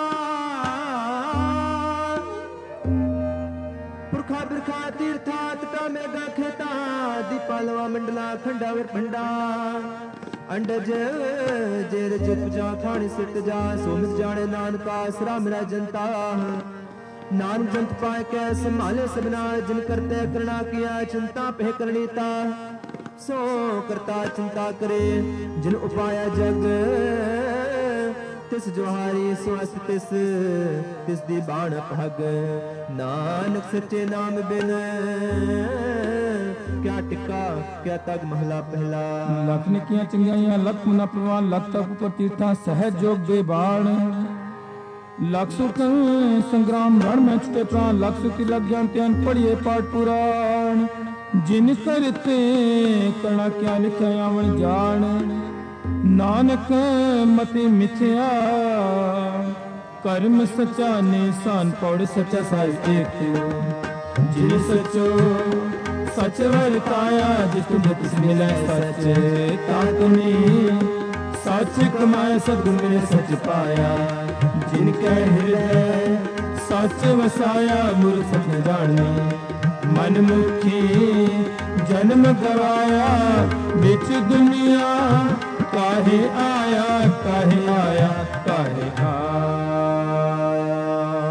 पुरखा बिरखा तीर्थात का मेगा खेता दीपालवा मंडला खंडावर भंडा अंडज जेर जित जा खानी सिट जा सोमित जाने नानका सरा मेरा जनता नान जंत पाए कै संभाले सबना जिन करते करना किया चिंता पे करनीता सो करता चिंता करे जिन उपाया जग ते तिस जोहारी सुअस तिस तिस दी बाण पग नानक सच्चे नाम बिन क्या टिका क्या तग महला पहला। लख निकियां चंगाइयां लख मुना प्रवान लख तप उपर तीर्था सहज जोग बेबाण लख सुख संग्राम रण में छुटे प्राण लख सुखी लग ज्ञान त्यान पढ़िए पाठ पुराण जिन करते कणा क्या लिखा आवन जान नानक मति मिथ्या कर्म सच्चा निशान पौड़ सच्चा साज एक जिन सचो सच वर्ताया जिस जिस मिले सच तातनी सच कमाए सदगुण मिले सच पाया जिनके हृदय सच वसाया मूर्ख सच न जानी मन मुखी जन्म गवाया बिच दुनिया काहे आया काहे आया काहे आया।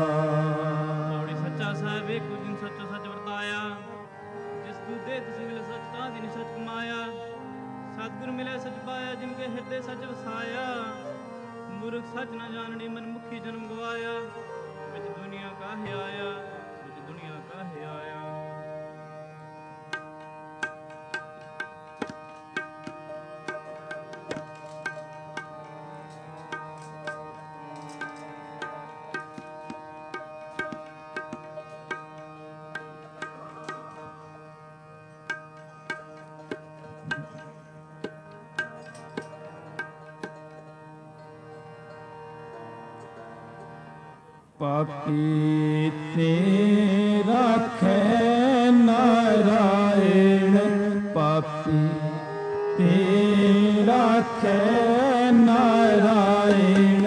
सच्चा साहिब एक दिन सच सच वर्ताया जिस दूधे तिस मिले सच ता दिन सच कमाया सतगुर मिले सच पाया जिनके हृदय सच वसाया मूर्ख सच न जाननी मन मुखी जन्म गवाया बिच दुनिया काहे आया बिच दुनिया काहे आया। पापी तेरा खे नारायण पापी तेरा खे नारायण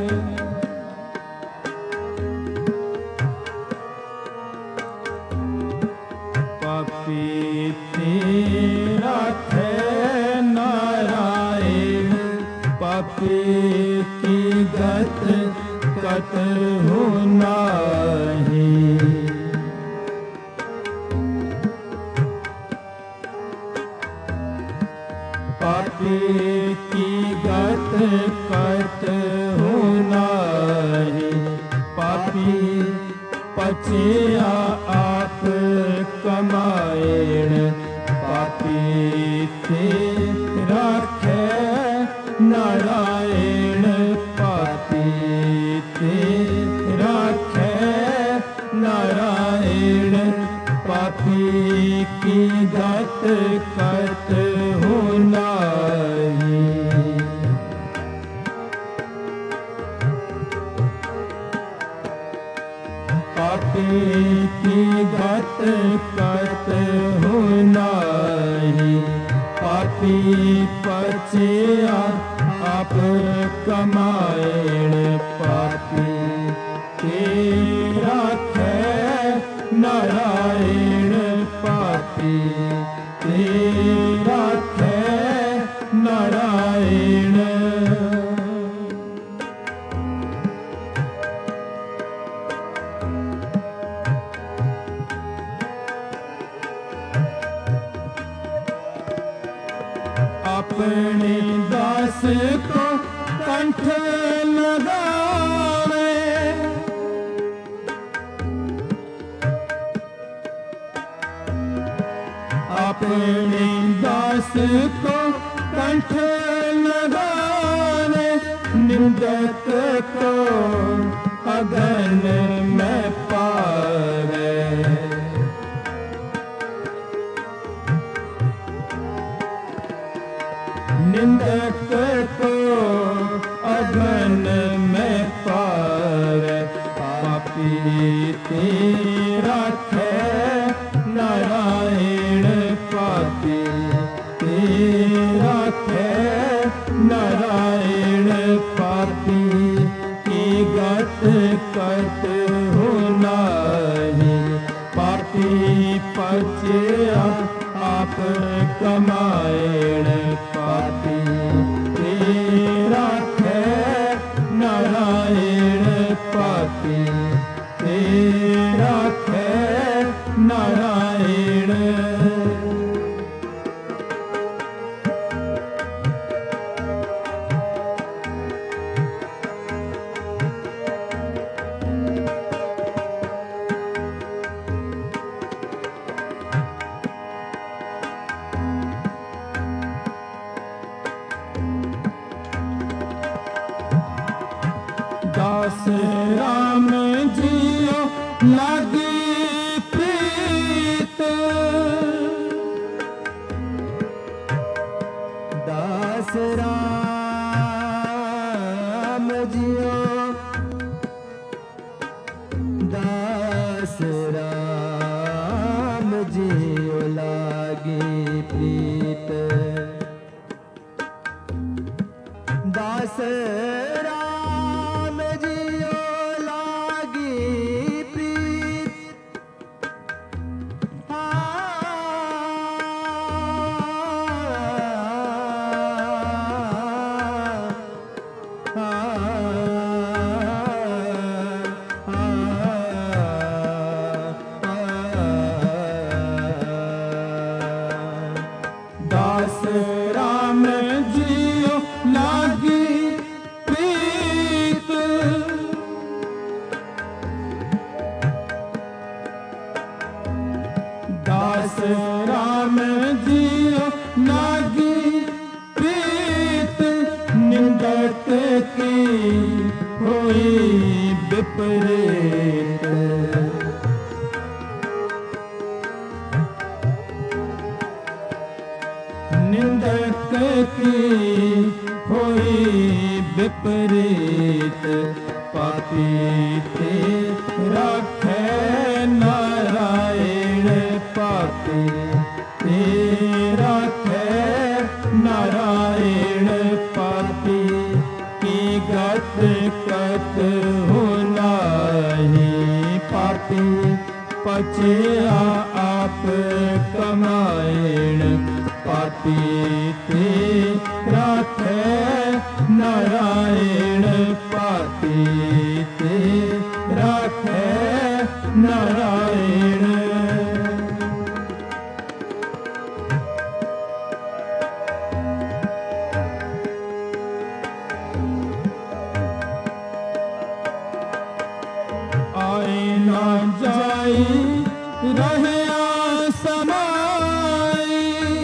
पापी तेरा खे नारायण पापी की गत कत हो नाही पापी की गत कत हो नाही पापी पचिया आप कमाएण पापी ते राखे नारायण पापी राखे नारायण पापी की गत कत हो नाही पापी की गत कत हो नाही पापी पचिया आप कमाएण पापी तेरा खे नारायण पापी तेरा खे नारायण अपने दास को कंठ लगावे अपने दास को कंठ लगावे निंदक को अगन में पावे निंदक को अगन में पावे पापी तेरा खे नारायण पापी तेरा खे नारायण पापी की गत कत हो नाही पापी पचिया आप कमाएण पापी तेरा खे नारायण पापी तेरा खे नारायण दास राम जियो लागी प्रीत दास राम जियो लागी प्रीत दास राम जियो लागी प्रीत दास राम जियो लागी प्रीत निंदक की होई विपरीत निंदक की होई विपरीत पापी ते राखे नारायण पापी ते राखे नारायण पापी की गत कत होनाही पापी पचिया आप कमाएण पापी ते राखे नारायण पापी ते राखे नारायण आए ना जाई रहे समाई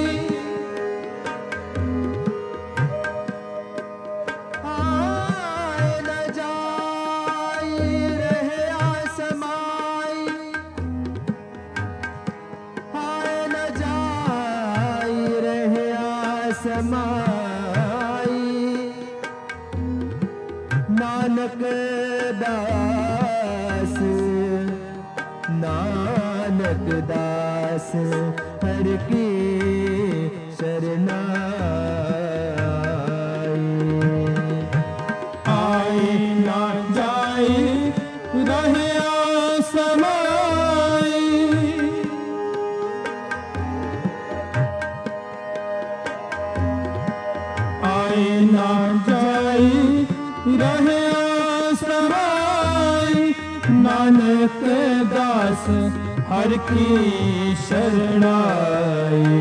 आए न जाई रहे आसमाई आए न जाई रहे आसमाई नानक दास नानक दास हर की शरणाई आई ना जाई रहे समाई आई ना जाई रहे समाई नानक दास हर की शरणाई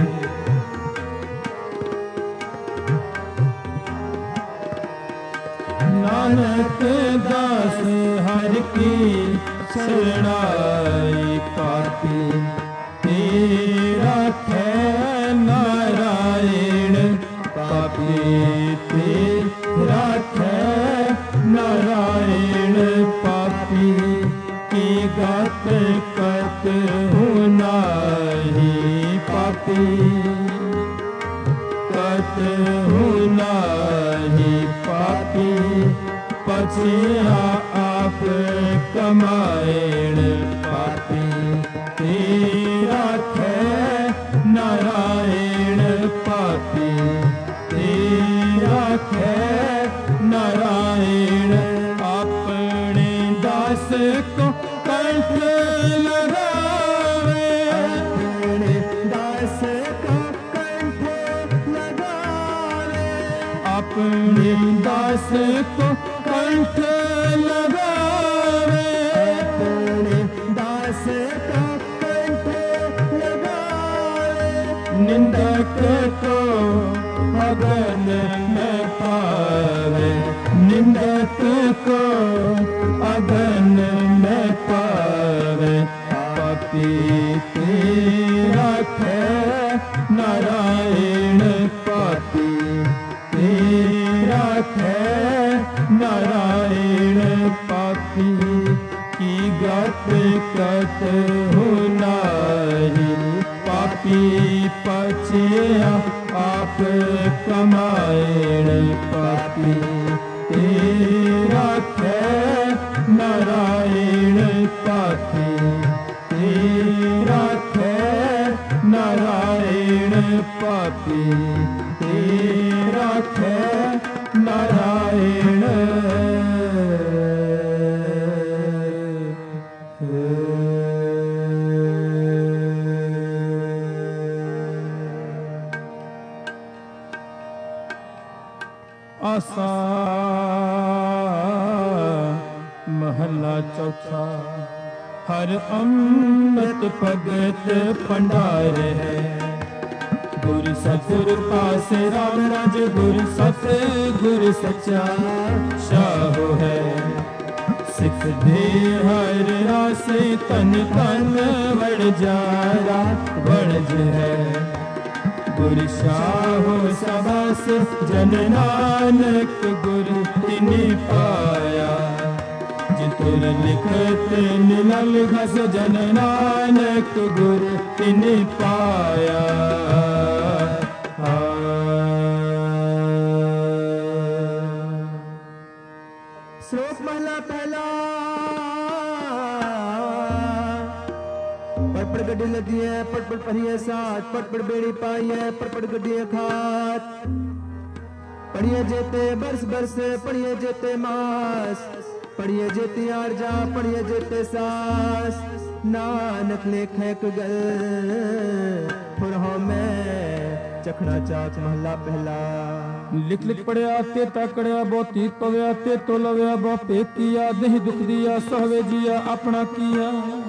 नानक दास हर की शरणाई पापी तेरा खे नारायण पापी तेरा खे नारायण पापी की गत कत होनाही पापी कत होनाही पापी पछिया आप कमाएण पापी तेरा खे नारायण पापी तेरा खे नारायण अपने दास को कंठ लगावे अपने दास का कंठ लगावे अपने दास को कंठ लगावे अपने दास का कंठ लगावे निंदक को अगन में पावे निंदक को अगन में पावे पापी तेरा खे नारायण पापी तेरा खे नारायण पापी की गत कत होनाही पापी पछिया आप कमाएण पापी तेरा खे नारायण पापी पापी ते राखे नारायण पापी ते राखे नारायण आसा महला चौथा हर अमृत भगत भंडार है गुरु सतगुरु पास राम राज गुरु सतगुरु सच्चा शाहो है सिख दे हर रासे तन तन वड़ जारा वड़ज है गुरु शाहो सबास जन नानक गुरु तिनि पाया जितुर लिखत निलल घस जन नानक गुरु तिनि पाया श्लोक महला पहला पट पट गड्डी लदी है पट पट पढ़िए साथ पट पट बेड़ी पाई है पट पट गड्डी खात पढ़िए जेते बरस बरस पढ़िए जेते मास पढ़िए जेते आरजा पढ़िए जेते सास नानक लेखे गल फुरहो में चखना चाक महला पहला लिख लिख पढ़िया ते तकड़िया बहुती पव्या ते तो लव्या बहु पेक किया नहीं दुख दिया सहवे जिया अपना किया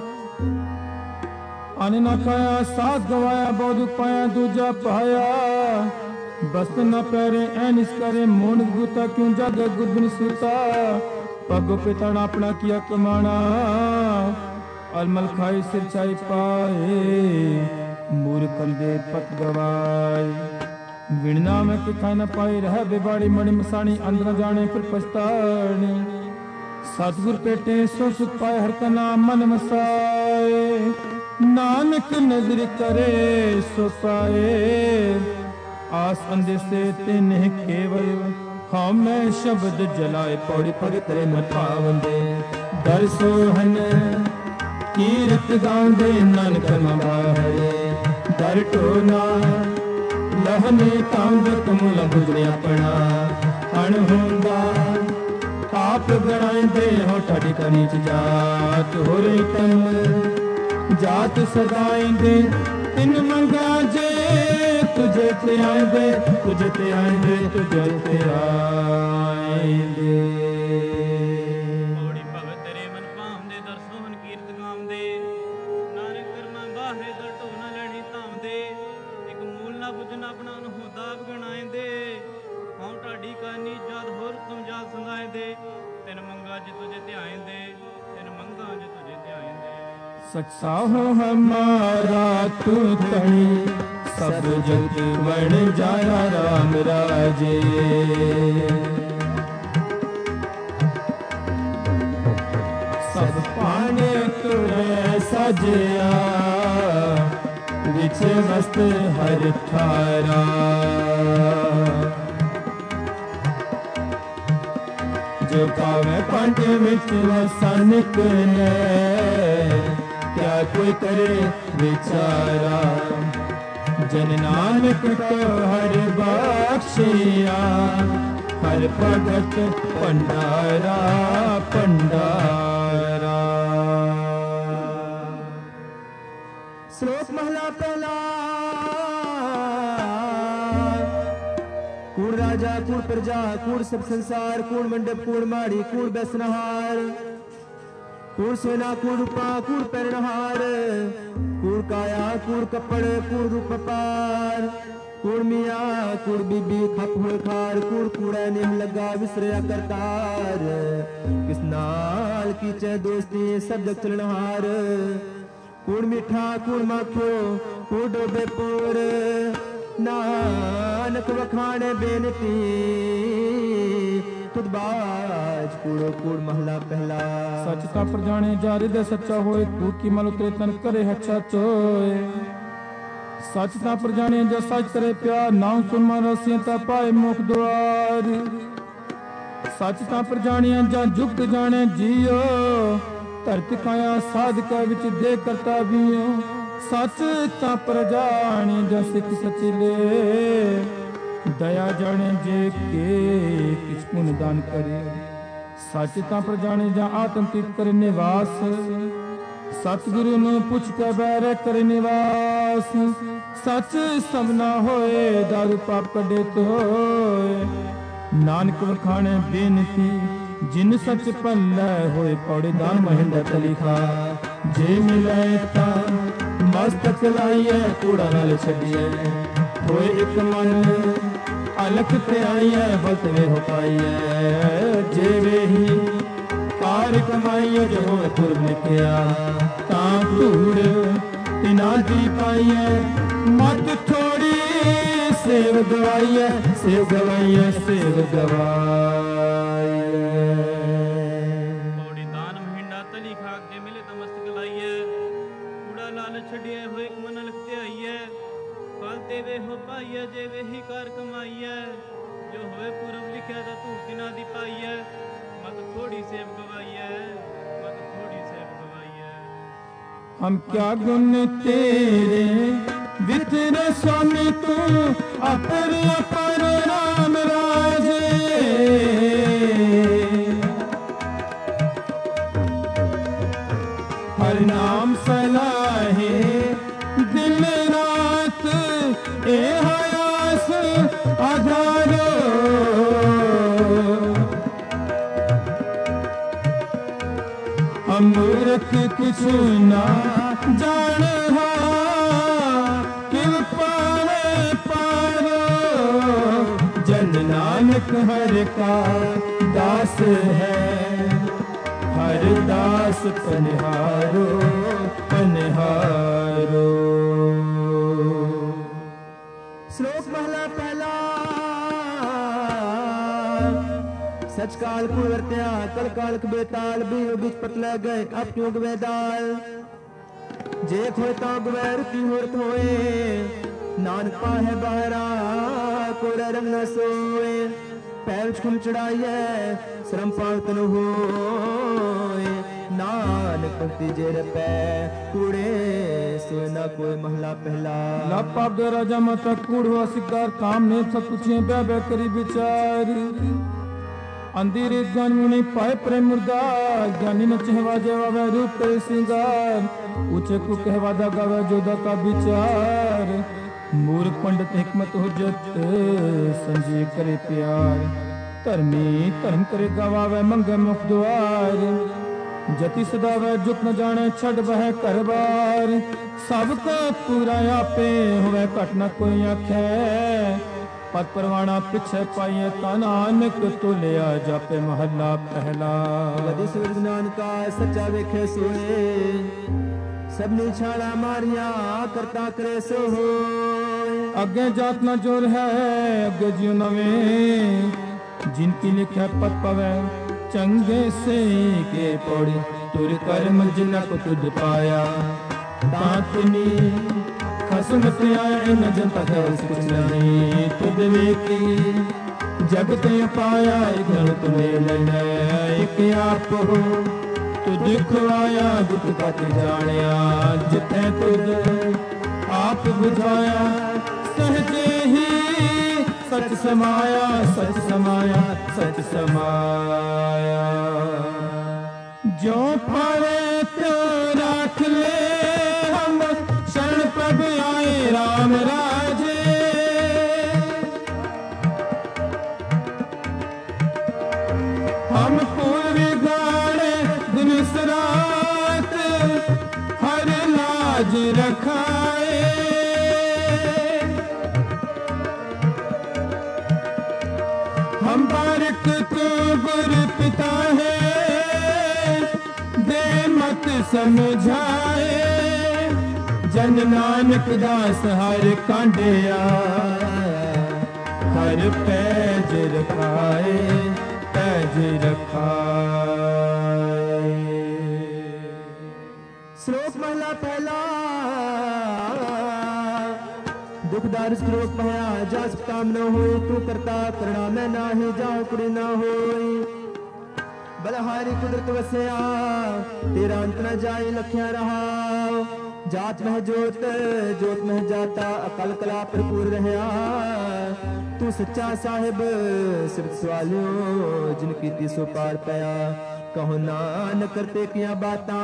अन न खाया साथ गवाया बहु दुख पाया दूजा पाया बस न पैरे ऐनिस करे मोन गुता क्यों जग गुदन सुता पगो पिताना अपना किया कमाना अलमल खाई सिर चाई पाए मूर्ख कंदे पत गवाए विणना में किथा न पाई रह बेबाड़ी मणि मसाणी अंदर जाने फिर पछतानी सतगुर पेटे सो सुख पाए हर का नाम मन मसाए नानक नजर करे सो पाए आस अंधे से तिन्ह केवल हाँ मैं शब्द जलाए पौड़ी भगत रे मन पावंदे दर सोहन कीरत गांदे नानक मबाहरे दर टोना लहने तांबत मुल गुजरे अपना अण होंदा आप गणाइंदे हो ठाडी कनीच जात होरे तम जात सदाइंदे तिन मंगा जे तुझे ते आएंदे तुझे ते आएंदे तुझे ते आएंदे पौड़ी भगत तेरे मन पावंदे दर सोहन कीरत गावंदे नानक करमा बाहरे दर ढो न लेणी धावंदे एक मूल ना बुझना अपना न होदा गणाएंदे हां ढाडी कानी जात होर तुम जात संगाएंदे तिन मंगा जे तुझे ते आएंदे तिन मंगा जे तुझे ते आएंदे सच्चा हो हमारा तू तणी सब जग बन जाया राम राजे सब पाने तुरे सजया विच मस्त हर थारा जो पावे पांडे विच वसनिक ने क्या कोई करे विचारा जन नानक को हर बख्शिया हर भगत भंडारा भंडारा श्लोक महला पहला कूड़ राजा कूड़ प्रजा कूड़ सब संसार कूड़ मंडप कूड़ माड़ी कूड़ बेसनहार कूड़ सेना कूड़ रूपा कूड़ पैरनहार कूड़ काया कूड़ कपड़ कूड़ रूप पार कूड़ मिया कूड़ बीबी खप हुए खार कूड़ कूड़ा नेह लगा विसरिया करतार किस नाल की चे दोस्ती सब जग चलनहार कूड़ मीठा कूड़ माखियो कूड़ डोबे पूर नानक वखाणे बेनती तुद बाज कूड़ो कूड़ महला पहला सच ता पर जाने जा हृदय सच्चा होए कूड़ की मल उतरे तन करे अच्छा चोए सच ता पर जाने जो सच करे प्यार नाम सुन मन रसिया ता पाए मुख द्वार सच ता पर जानिया जा जुग जाने जियो ਧਰਤ ਕਾਇਆ ਸਾਧਕਾ ਵਿੱਚ ਦੇ ਕਰਤਾ ਵੀਓ ਸੱਚ ਤਾਂ ਪ੍ਰਜਾਣੀ ਜਸ ਸਿੱਖ ਸਚਿਲੇ ਦਇਆ ਜਾਣੇ ਜੇ ਕੇ ਕਿਛ ਪੁਨ ਦਾਨ ਕਰੇ ਸੱਚ ਤਾਂ ਪ੍ਰਜਾਣੇ ਜਾਂ ਆਤਮਤਿਤ ਕਰ ਨਿਵਾਸ ਸਤਿਗੁਰੂ ਨੂੰ ਪੁੱਛ ਕੇ ਬੈਰ ਕਰ ਨਿਵਾਸ ਸੱਚ ਸਭਨਾ ਹੋਏ ਦਾਰੂ ਪਾਪ ਕੱਢੇ ਤੋਏ ਨਾਨਕ ਵਖਾਣੇ ਬੇਨਤੀ ਜਿਨ ਸੱਚ ਭੱਲੇ ਹੋਏ ਪੌੜੇ ਦਾਨ ਮਹਿੰਦਰ ਤਲੀਖਾ ਜੇ ਮਿਲੇ ਤਾਂ ਮਸਤਕ ਲਾਈਏ ਕੂੜਾ ਨਾਲ ਛੱਡੀਏ ਹੋਏ ਇੱਕ ਮਨ ਅਲਖ ਤੇ ਆਈਏ ਬਲਤਵੇ ਹੋ ਪਾਈਏ ਜੇ ਵੇਹੀ ਕਾਰ ਕਮਾਈਏ ਜੋ ਹੋਏ ਪੁਰਬ ਲਿਖਿਆ ਤਾਂ ਧੂੜ ਤਿਨਾ ਦੀ ਪਾਈਏ ਮਤ ਥੋੜੀ ਸੇਵ ਗਵਾਈਏ ਸੇਵ ਗਵਾਈਏ ਸੇਵ ਗਵਾਈਏ ਪੌੜੀ ਦਾਨ ਮਹਿੰਡਾ ਤਲੀ ਖਾਕ ਜੇ ਮਿਲੇ ਤਾਂ ਮਸਤਕ ਲਾਈਏ ਕੂੜਾ ਲਾਲ ਛੱਡੀਏ ਹੋਏ ਇੱਕ ਮਨ ਅਲਖ ਤੇ ਆਈਏ ਫਲ ਤੇ ਵੇ ਹੋ ਪਾਈਏ ਜੇ ਵੇਹੀ ਕਾਰ ਕਮਾਈਏ ਜੋ ਹੋਵੇ ਪੁਰਬ ਲਿਖਿਆ ਤਾਂ ਧੂੜ ਤਿਨਾ ਦੀ ਪਾਈਏ ਮਤ ਥੋੜੀ ਸੇਵ ਗਵਾਈਏ ਮਤ ਥੋੜੀ ਸੇਵ ਗਵਾਈਏ हम क्या गुण तेरे वितरे स्वामी तू अपर अपर राम राजे हर नाम सलाहे दिन रात ए हयास आधारो अमृत कुछ ना जान हा किल पारे पारो जन नानक हर का दास है हर दास पनिहारो पनिहारो। श्लोक पहला पहला सच काल को वर्त्या कल काल बेताल भी बीच पतले गए अपने गवेदाल जे खोए तो गवे रुकी होरत होए नानक पाहे बहरा कोरा रंग न सोए पैर छुम चढ़ाइए श्रम पातन होए नानक भक्ति जे रपै कूड़े सोए ना कोई महला पहला लापा दे राजा माता कूड़ हुआ शिकार काम ने सब पूछे बह बह करी विचार अंधेर ज्ञान मुनि पाए प्रेम मुर्दा ज्ञानी न चहवा जेवा रूप करे सिंगार ऊंचे को कहवादा गावे जोदा का विचार मूर्ख पंडित हिकमत हुज्जत संजीव करे प्यार धर्मी धर्म करे गवावे मंगे मुख द्वार जति सदावे जुट न जाने छड़ बह घर बार सबको पूरा आपे होवे घट न कोई आखे पद परवाना पिछे पाइए ता नानक तुलिया जापे महला पहला वदी सूरज नानका सच्चा वेखे सोए सबने छाड़ा मारिया करता करे सो हो अगे जात न जोर है अगे जियो नवे जिनकी लिखे पद पवे चंगे से के पौड़ी तुर कर मंजिल को तुझ पाया तातनी खसम से आए न जनता दस कुछ नहीं तुद की जगत पाया घर तुम्हें लेना एक आप हो तुझ खुआया दुख कत जानिया जिथे तुझ आप बुझाया सहजे ही सच समाया सच समाया सच समाया जो पावे तो राख ले हम शरण प्रभ आए राम राजे हम पूर्वी गाड़े दिन रात हर लाज रखाए हम बारिक तो गुरु पिता है दे मत समझाए जन नानक दास हर कांडिया हर पैज रखाए पैज रखाए। श्लोक पहला पहला दुखदार श्लोक पहला जस काम न हो तू करता करना मैं नाही जाओ कुड़ी न होई बलहारी कुदरत वसया तेरा अंत न जाए लखिया रहा जात मह जोत जोत मह जाता अकल कला भरपूर रहया तू सच्चा साहिब सिर्फ सवालियो जिनकी ती सो पार पया कहो नानक करते किया बाता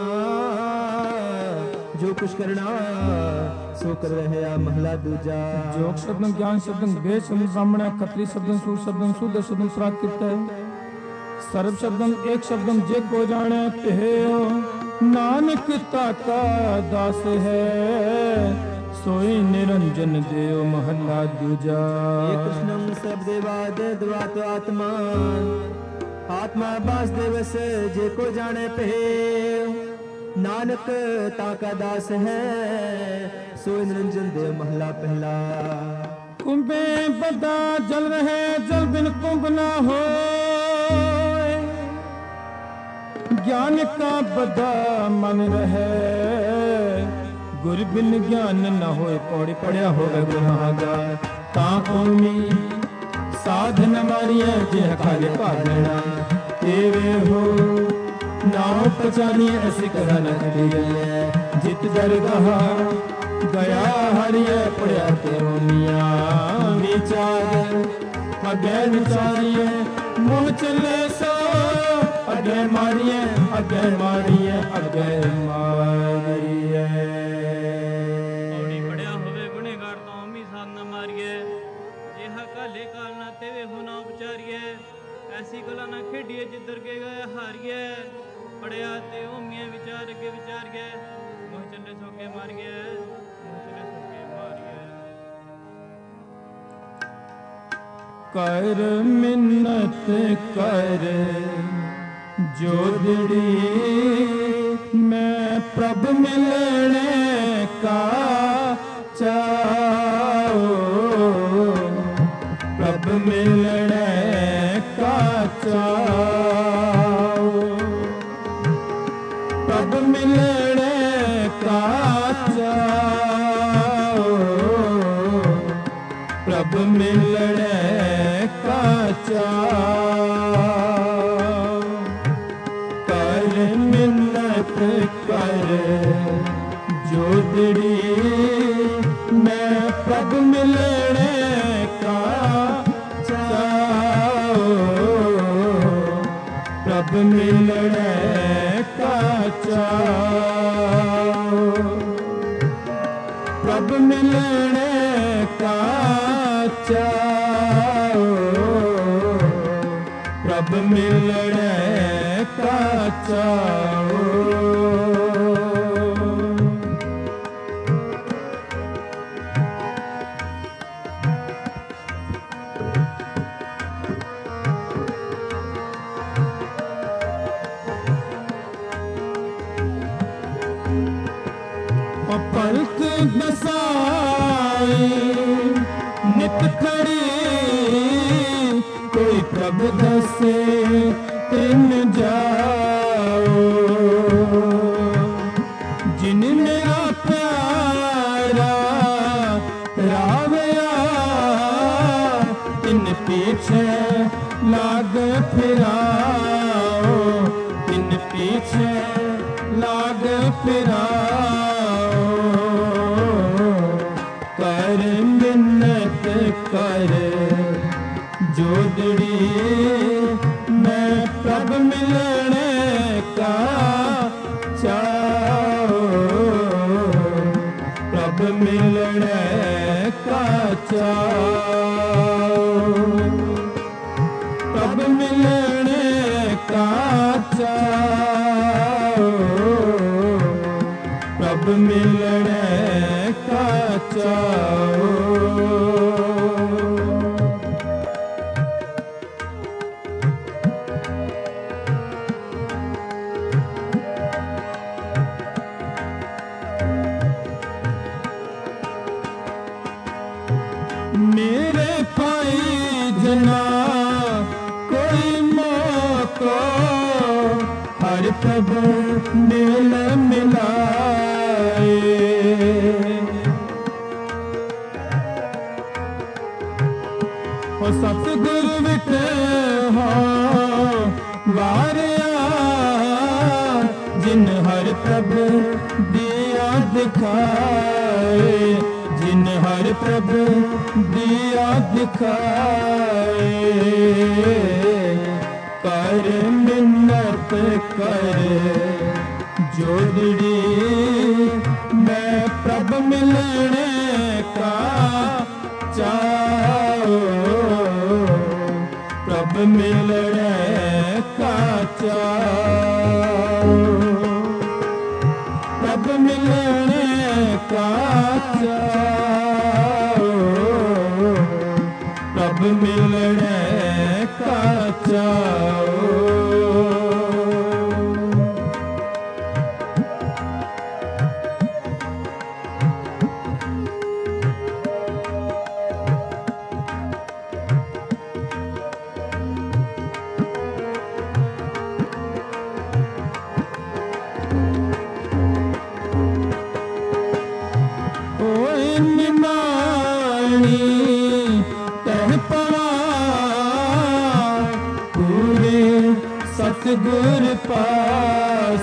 जो कुछ करना सो कर रहया महला दूजा जोग शब्द ज्ञान शब्द वेद शब्द ब्राह्मण खत्री शब्द सूर शब्द शुद्ध शब्द प्राकृत सर्व शब्द एक शब्द जे को जाने ते नानक ताका दास है सोई निरंजन देव महला दूजा कृष्णं सब देवाद द्वात आत्मा आत्मा वासुदेव से जे को जाने पे नानक ताका दास है सोई निरंजन देव महला पहला कुंभे बदा जल रहे जल बिन कुंभ ना हो ज्ञान का बदा मन रहे गुर बिन ज्ञान न होए पौड़ी पड़िया होवे गुनाहगार ताकोमी साधन मारिया जे खाले पागना तेवे हो नाव पचानी ऐसी करा न करिए जित दरगाह गया हरिए पड़िया तेरोनिया विचार अगे विचारिए मोह चले सो अगे मारिए अगे मारिए अगे मारिए पौड़ी पड़िया होवे गुनेगार तो अमी साध न मारिए जेहा काले काल ना तेवे हो ना उपचारिए ऐसी कला ना खेडिए जिधर के गए हारिए पड़िया ते ओमिए विचार के विचारिए मोह चले सोके मारिए मोह चले सोके मारिए कर मिन्नत कर जोदड़ी मैं प्रभु मिलने का चाओ प्रभु मिलने का चाओ प्रभु मिलने का चाओ प्रभु मिलने का चाओ कर मिन्नत कर जोदड़ी मैं प्रभु मिलने का चाओ प्रभु मिलने का चाओ प्रभु मिलने का चाओ प्रभु मिलने का चाओ पलक बसाई नित खड़ी कोई प्रभु दसे तिन जाओ जिन मेरा प्यारा रावया तिन पीछे लाग फिराओ तिन पीछे लाग फिराओ कर मिन्नत कर जोदड़ी मैं प्रभु मिलने का चाओ प्रभु मिलने का चाओ प्रभु मिलने का चाओ प्रभु मिलने का चाओ मेरे भाई जना कोई मौको हर प्रभु मिल मिलाए और सतगुरु विटे हो वार दिया दिखाए, जिन हर प्रभु दिया दिखाए। कर मिन्नत कर जोदड़ी, मैं प्रभु मिलने का चाओ, प्रभु मिलने का चाओ, प्रभु मिलने का चाओ, प्रभु मिलने का चाओ। सतगुर पास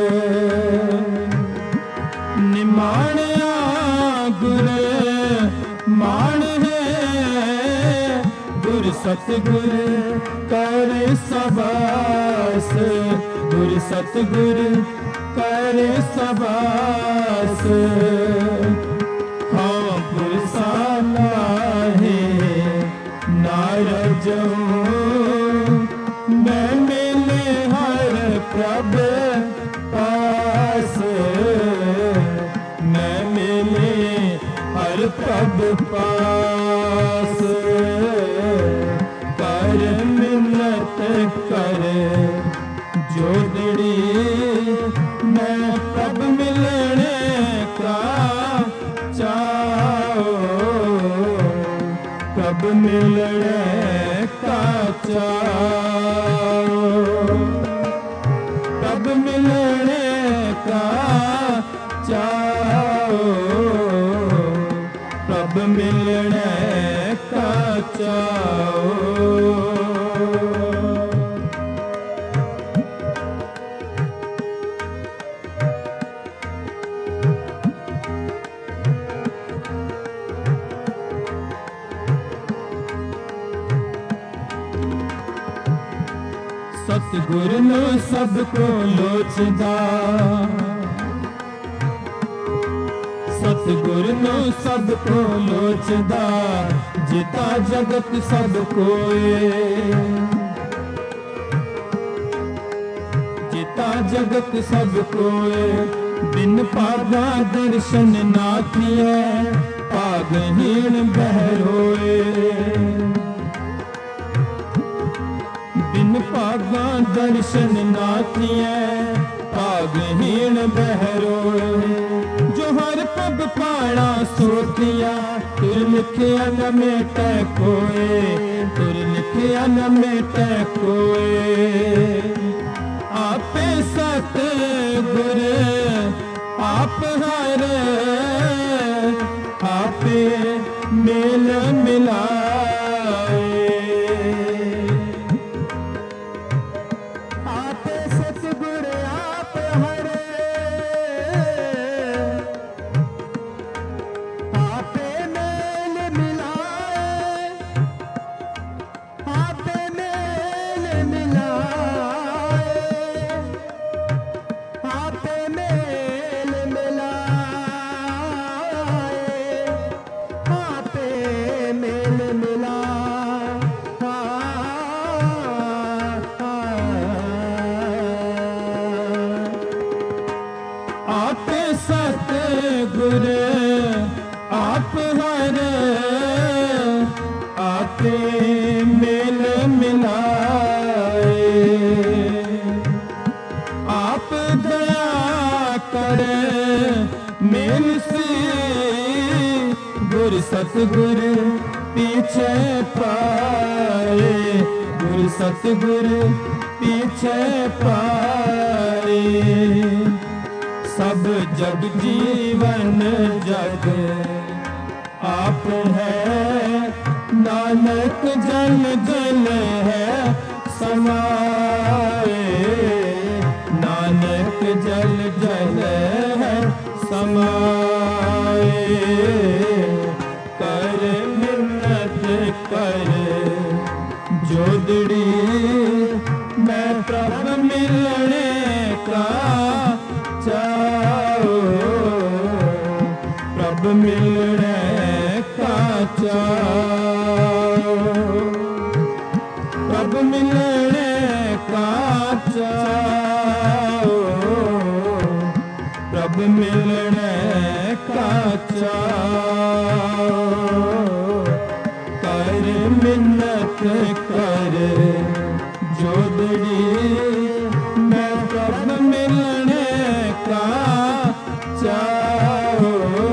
निमाणिया गुर मान है, गुर सतगुर कर सबास, गुर सतगुर कर सबास। हाँ पुरसाना है नारज मैं मिले हर प्रभु पास, मैं मिले हर प्रभु पास। कर मिन्नत कर जोदड़ी, मैं प्रभु मिलने का चाओ, प्रभु मिलने का चाओ, प्रभु मिलने का चाओ, प्रभु मिलने का चाओ। सतगुर नो सबको लोचदा, सतगुर नो सबको लोचदा, जिता जगत सब कोए, जिता जगत सब कोए। बिन पागा दर्शन ना किए, पागहीन बहरोए, बिन पागा दर्शन ना किए, पागहीन बहरोए। जो हर पग पाना सोतिया, तुर लिखिया न मेटे कोए, तुर लिखिया न मेटे कोए। आपे सतगुर आप हर, आपे मेल मिलाए, आपे सतगुर आप हर, आपे मेल मिलाए, आपे मेल मिलाए, आपे मेल मिलाए, आपे मेल मिलाए। आपे सतगुर आप हर, आपे मेल मिलाए, आप दया करे मेल से, गुर सतगुर पीछे पाए, गुर सतगुर पीछे पाए। सब जग जीवन जग आप है, नानक जल जल है समाए, नानक जल जल मिलने का चाओ, कर मिन्नत कर जोदड़ी, मैं प्रभ मिलने का चाओ,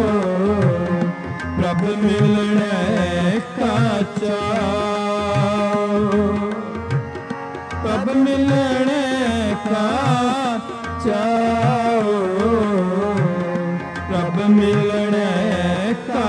प्रभ मिलने का चाओ, प्रभ मिलने का चाओ, प्रभ मिलने का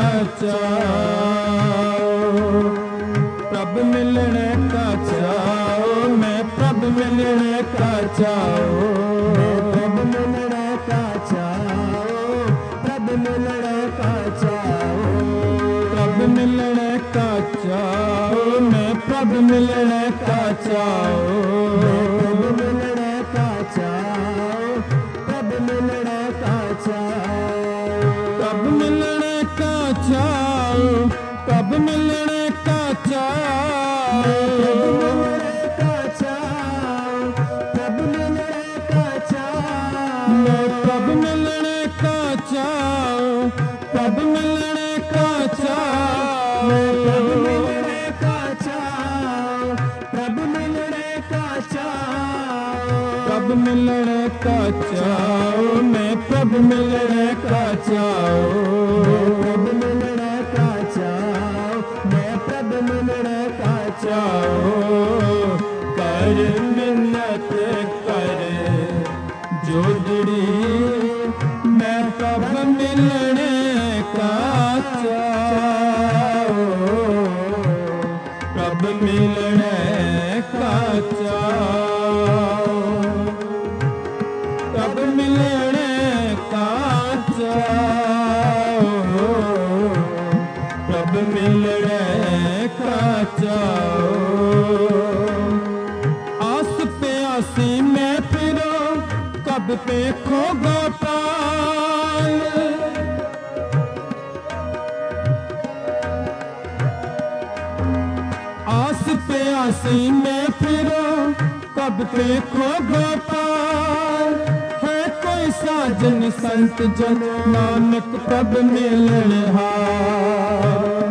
चाओ, प्रभ मिलने का चाओ, मैं प्रभ मिलने का चाओ, प्रभ मिलने का चाओ, प्रभ मिलने का चाओ, प्रभ मिलने का चाओ, मैं प्रभ मिलने का चाओ, प्रभ मिलने का चाओ, प्रभ मिलने का चाओ, प्रभ मिलने का चाओ, प्रभ मिलने का चाओ, प्रभ मिलने का चाओ, प्रभ मिलने का चाओ, प्रभ मिलने का चाओ, प्रभ मिलने का चाओ, प्रभ मिलने का चाओ, प्रभ प्रभ मिलने का चाओ, मिलने का चाओ, मैं प्रभ मिलने का चाओ, प्रभ मिलने का चाओ, मैं प्रभ मिलने का चाओ, कर मिन्नत कर जोदड़ी, मैं प्रभ मिलने का चाओ, प्रभ मिलने का चाओ, प्रभ मिलने का चाओ, प्रभ मिलने का चाओ, आस पे आसी मैं फिरो कब पे खो गोपाल, आस पे आसी मैं फिरो कब पे खो गोपाल, है कोई साजन संत जन नानक कब मिलने हार,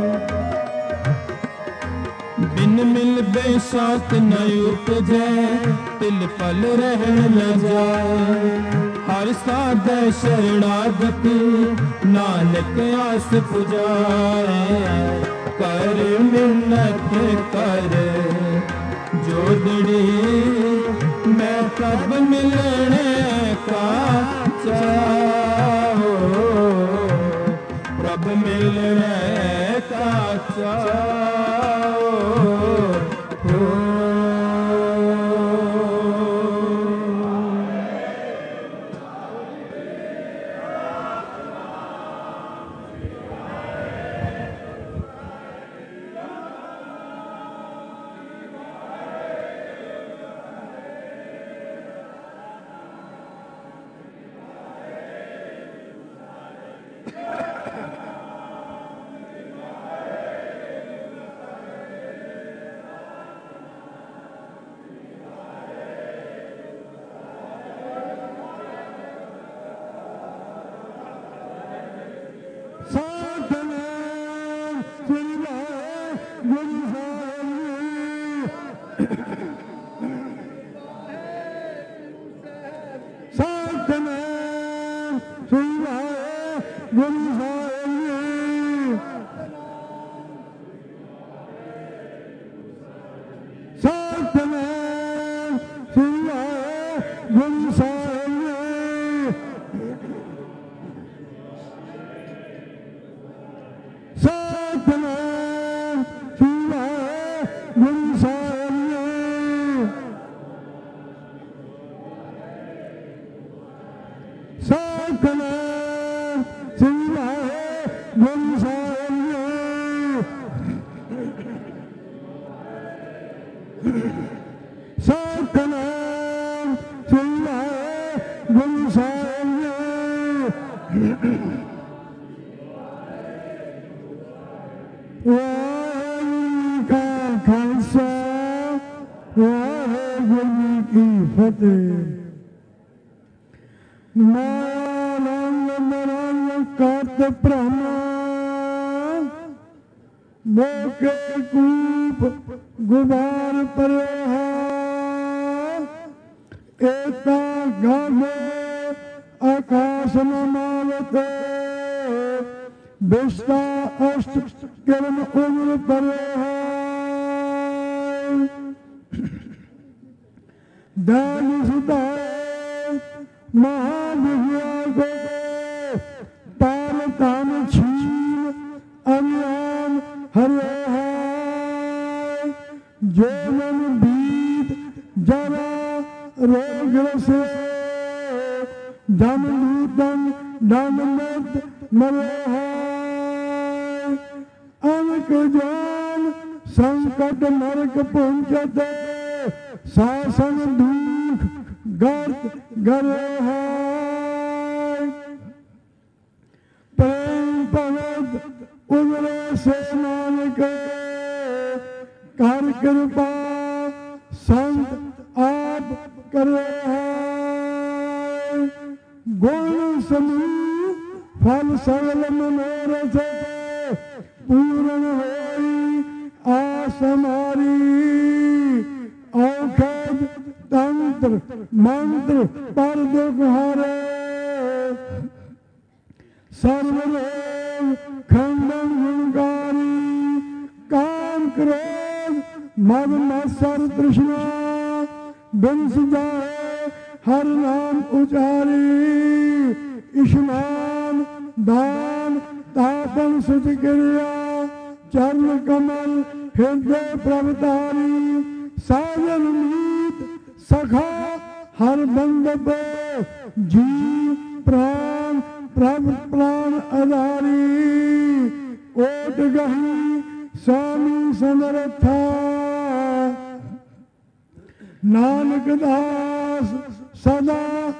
बिन मिल बेशात न उपजे तिल पल रहन न जाए, हर साध शरणागति नानक आस पुजाए, कर मिन्नत कर जोदड़ी, मैं कब मिलने का चाओ, प्रभ मिलने का चाओ, हो। Maranam करत ब्रह्मा मोके कूप गुबार पर एता गावे आकाश न मावत विश्वा अष्ट किरण उम्र पर दान सुधाए महाविद्या को पार तान छीन अज्ञान हरे है जो मन बीत जरा रोग से धन नूतन धन मत मरे है अनक जान संकट नरक पहुंचत शासन दुख गर्त गरे है प्रेम पवत उगरे से नानक कर कृपा संत आप करे है गुण समूह फल सगल मनोरथ पूर्ण होई आस हमारी औषध तंत्र मंत्र पर दुख हरे सर्वरोग खंडन गुणकारी काम क्रोध मद मत्सर तृष्णा बिंस जाए हर नाम उचारी स्नान दान तापन सुच क्रिया चरण कमल हृदय प्रभतारी साजन मीत सखा हर बंद पे जी प्राण प्रभ प्राण आधारी ओट गही स्वामी समर्था नानक दास सदा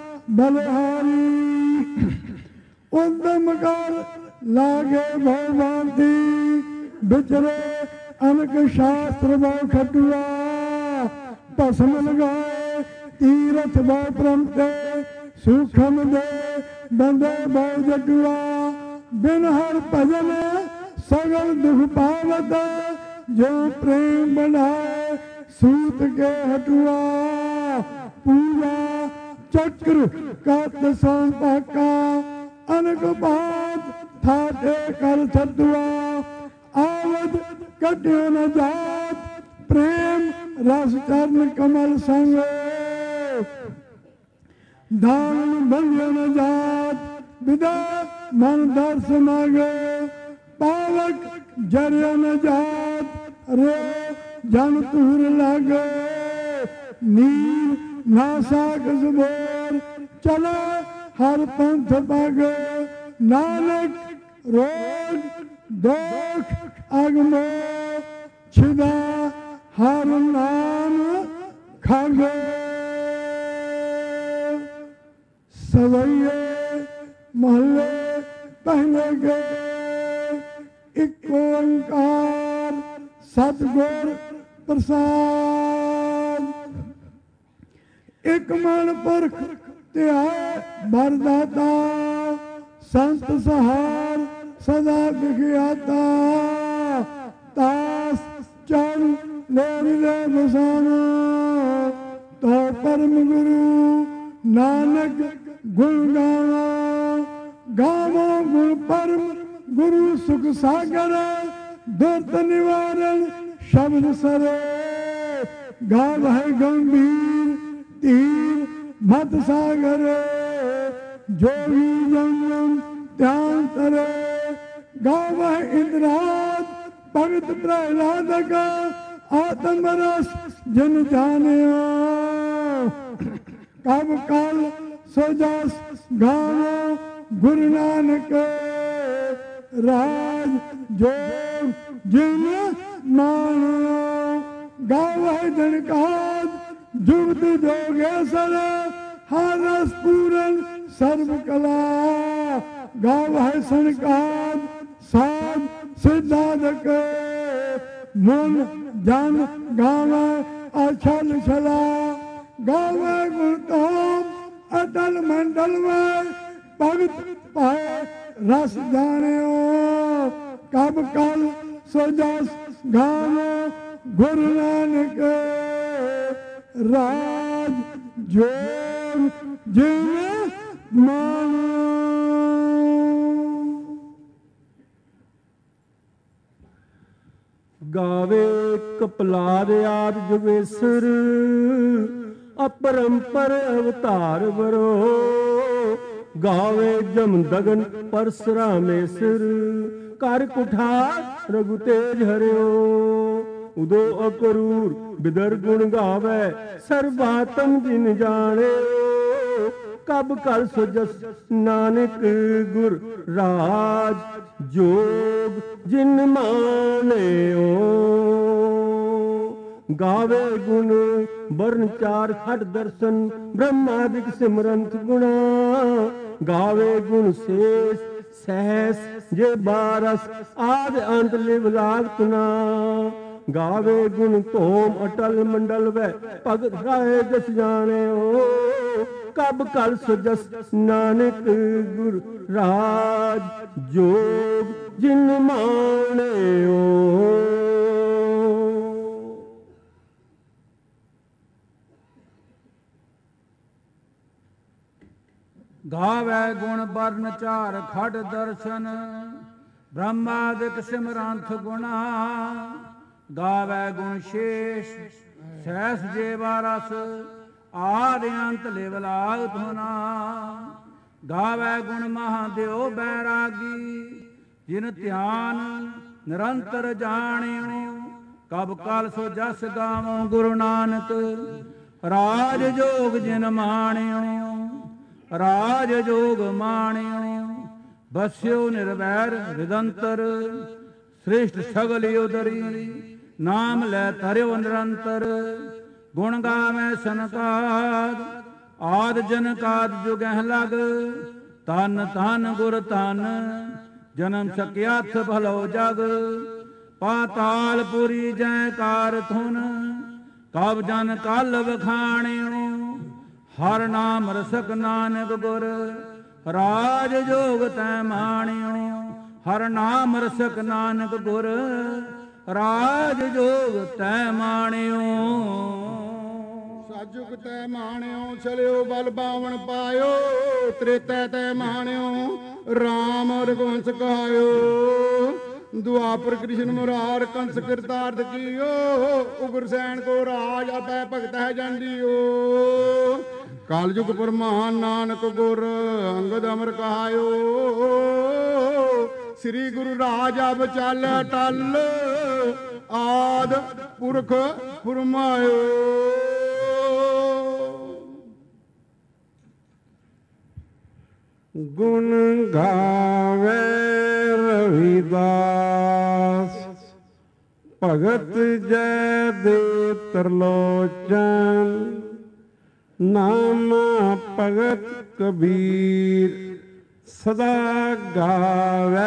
बलहारी उद्यम कर लागे भगवंती बिचरे अनक शास्त्र बहु खटुआ भस्म लगाए तीरथ बहु प्रमते सूखम दे बंदे बहु जटुआ बिन हर भजन सगल दुख पावत जो प्रेम बढ़ाए सूत के हटुआ पूजा चक्र कत संपाका अनक बात ठाटे कर छटुआ आवत कट्यो न जात प्रेम रस चरण कमल संग दान बंध्य न जात विदा मन दर्श मांगे पालक जर्य न जात रे जन तुर लागे नीर नासाक जुबोर चला हर पंथ पागे नानक रोग दोख अगमो छिदा हर नाम खागे सवैये महल्ले पहले गए एक ओंकार सतगुर प्रसाद एक मन पुरख त्याय बरदाता संत सहार सदा विख्याता तास चल ले ले बसाना तो परम गुरु नानक गुण गाना गावो गुण परम गुरु सुख सागर दुर्त निवारण शब्द सरे गाव है गंभीर तीर मत सागर जोगी जन्म ध्यान तरे गाव है इंद्रात भगत प्रहलाद का आत्म रस जन जाने कब काल सोजस गावो गुरु नानक राज जोग जिन मानो गाव है जनकाद जुगत जोगेश्वर हारस पूरन सर्व कला गाव है सनकाद साध सिद्धादक मन जन गाव अछल छला गाव गुणतम अटल मंडल में भगत पाए रस जानियो कब कल सो जस गानो गुरु नानक राज जोग जिन मानो। गावे कपलाद आद जुगेसर अपरंपर अवतार वरो। गावे जम दगन परसरामेसर कर कुठार रघु तेज हरियो। उदो अकरूर बिदर गुण गावे सर्वात्म जिन जाने। कब कल सुजस नानक गुर राज जोग जिन माने ओ। गावे गुण वर्ण चार खट दर्शन ब्रह्मादिक सिमरंत गुणा। गावे गुण शेष सहस जे बारस आद अंत लिव लाग तुना। गावे गुण तोम अटल मंडल व भगत राय जस जाने ओ। कब कल सुजस नानक गुर राज जोग जिन माने ओ। गावे गुण वर्ण चार खट दर्शन ब्रह्मादिक सिमरंत गुणा। गावे गुण शेष सहस जेवा रस आदि अंत लिव लाग धुना। गावे गुण महादेव बैरागी जिन ध्यान निरंतर जानियो। कब कल सो जस गावो गुरु नानक राज जोग जिन माणियो। राज जोग माणियो बस्यो निर्वैर हृदंतर। श्रेष्ठ सगल उदरी नाम लै तरियो निरंतर। गुण गावे सनकाद आद जनकाद जुगह लग। तन तन गुर तन जन्म सक्याथ भलो जग। पाताल पुरी जयकार धुन कब जन कल बखाणियो। हर नाम रसक नानक गुर राज जोग तै माणियो। हर नाम रसक नानक गुर राज जोग तै माणियो। साजुग तै माणियो चलियो बल बावन पायो। त्रेतै तै माणियो राम रघुवंश कहायो। दुआपर कृष्ण मुरार कंस कृतार्थ कियो। उग्रसैन को राज अपै भगत है जंदियो। कालयुग परमान नानक गुर अंगद अमर कहायो। श्री गुरु राज अब चल टल आद पुरख फुरमायो। गुण गावे रविदास भगत जय देव त्रिलोचन। नाम भगत कबीर सदा गावे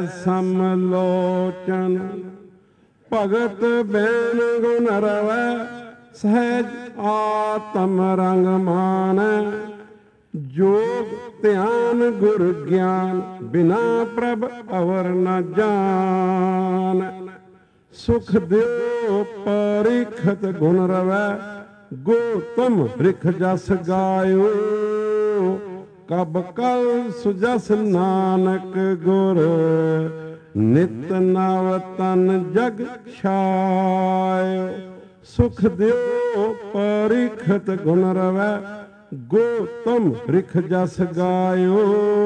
समलोचन। भगत बैन गुण रवै सहज आत्म रंग मान। जोग ध्यान गुर ज्ञान बिना प्रभ अवर न जान। सुख देव परिखत गुण रवै गोतम रिख जस गायो। कब कल सुजस नानक गुर नित नव तन जग छायो। सुख देव परिखत गुण रवै गोतम रिख जस गायो।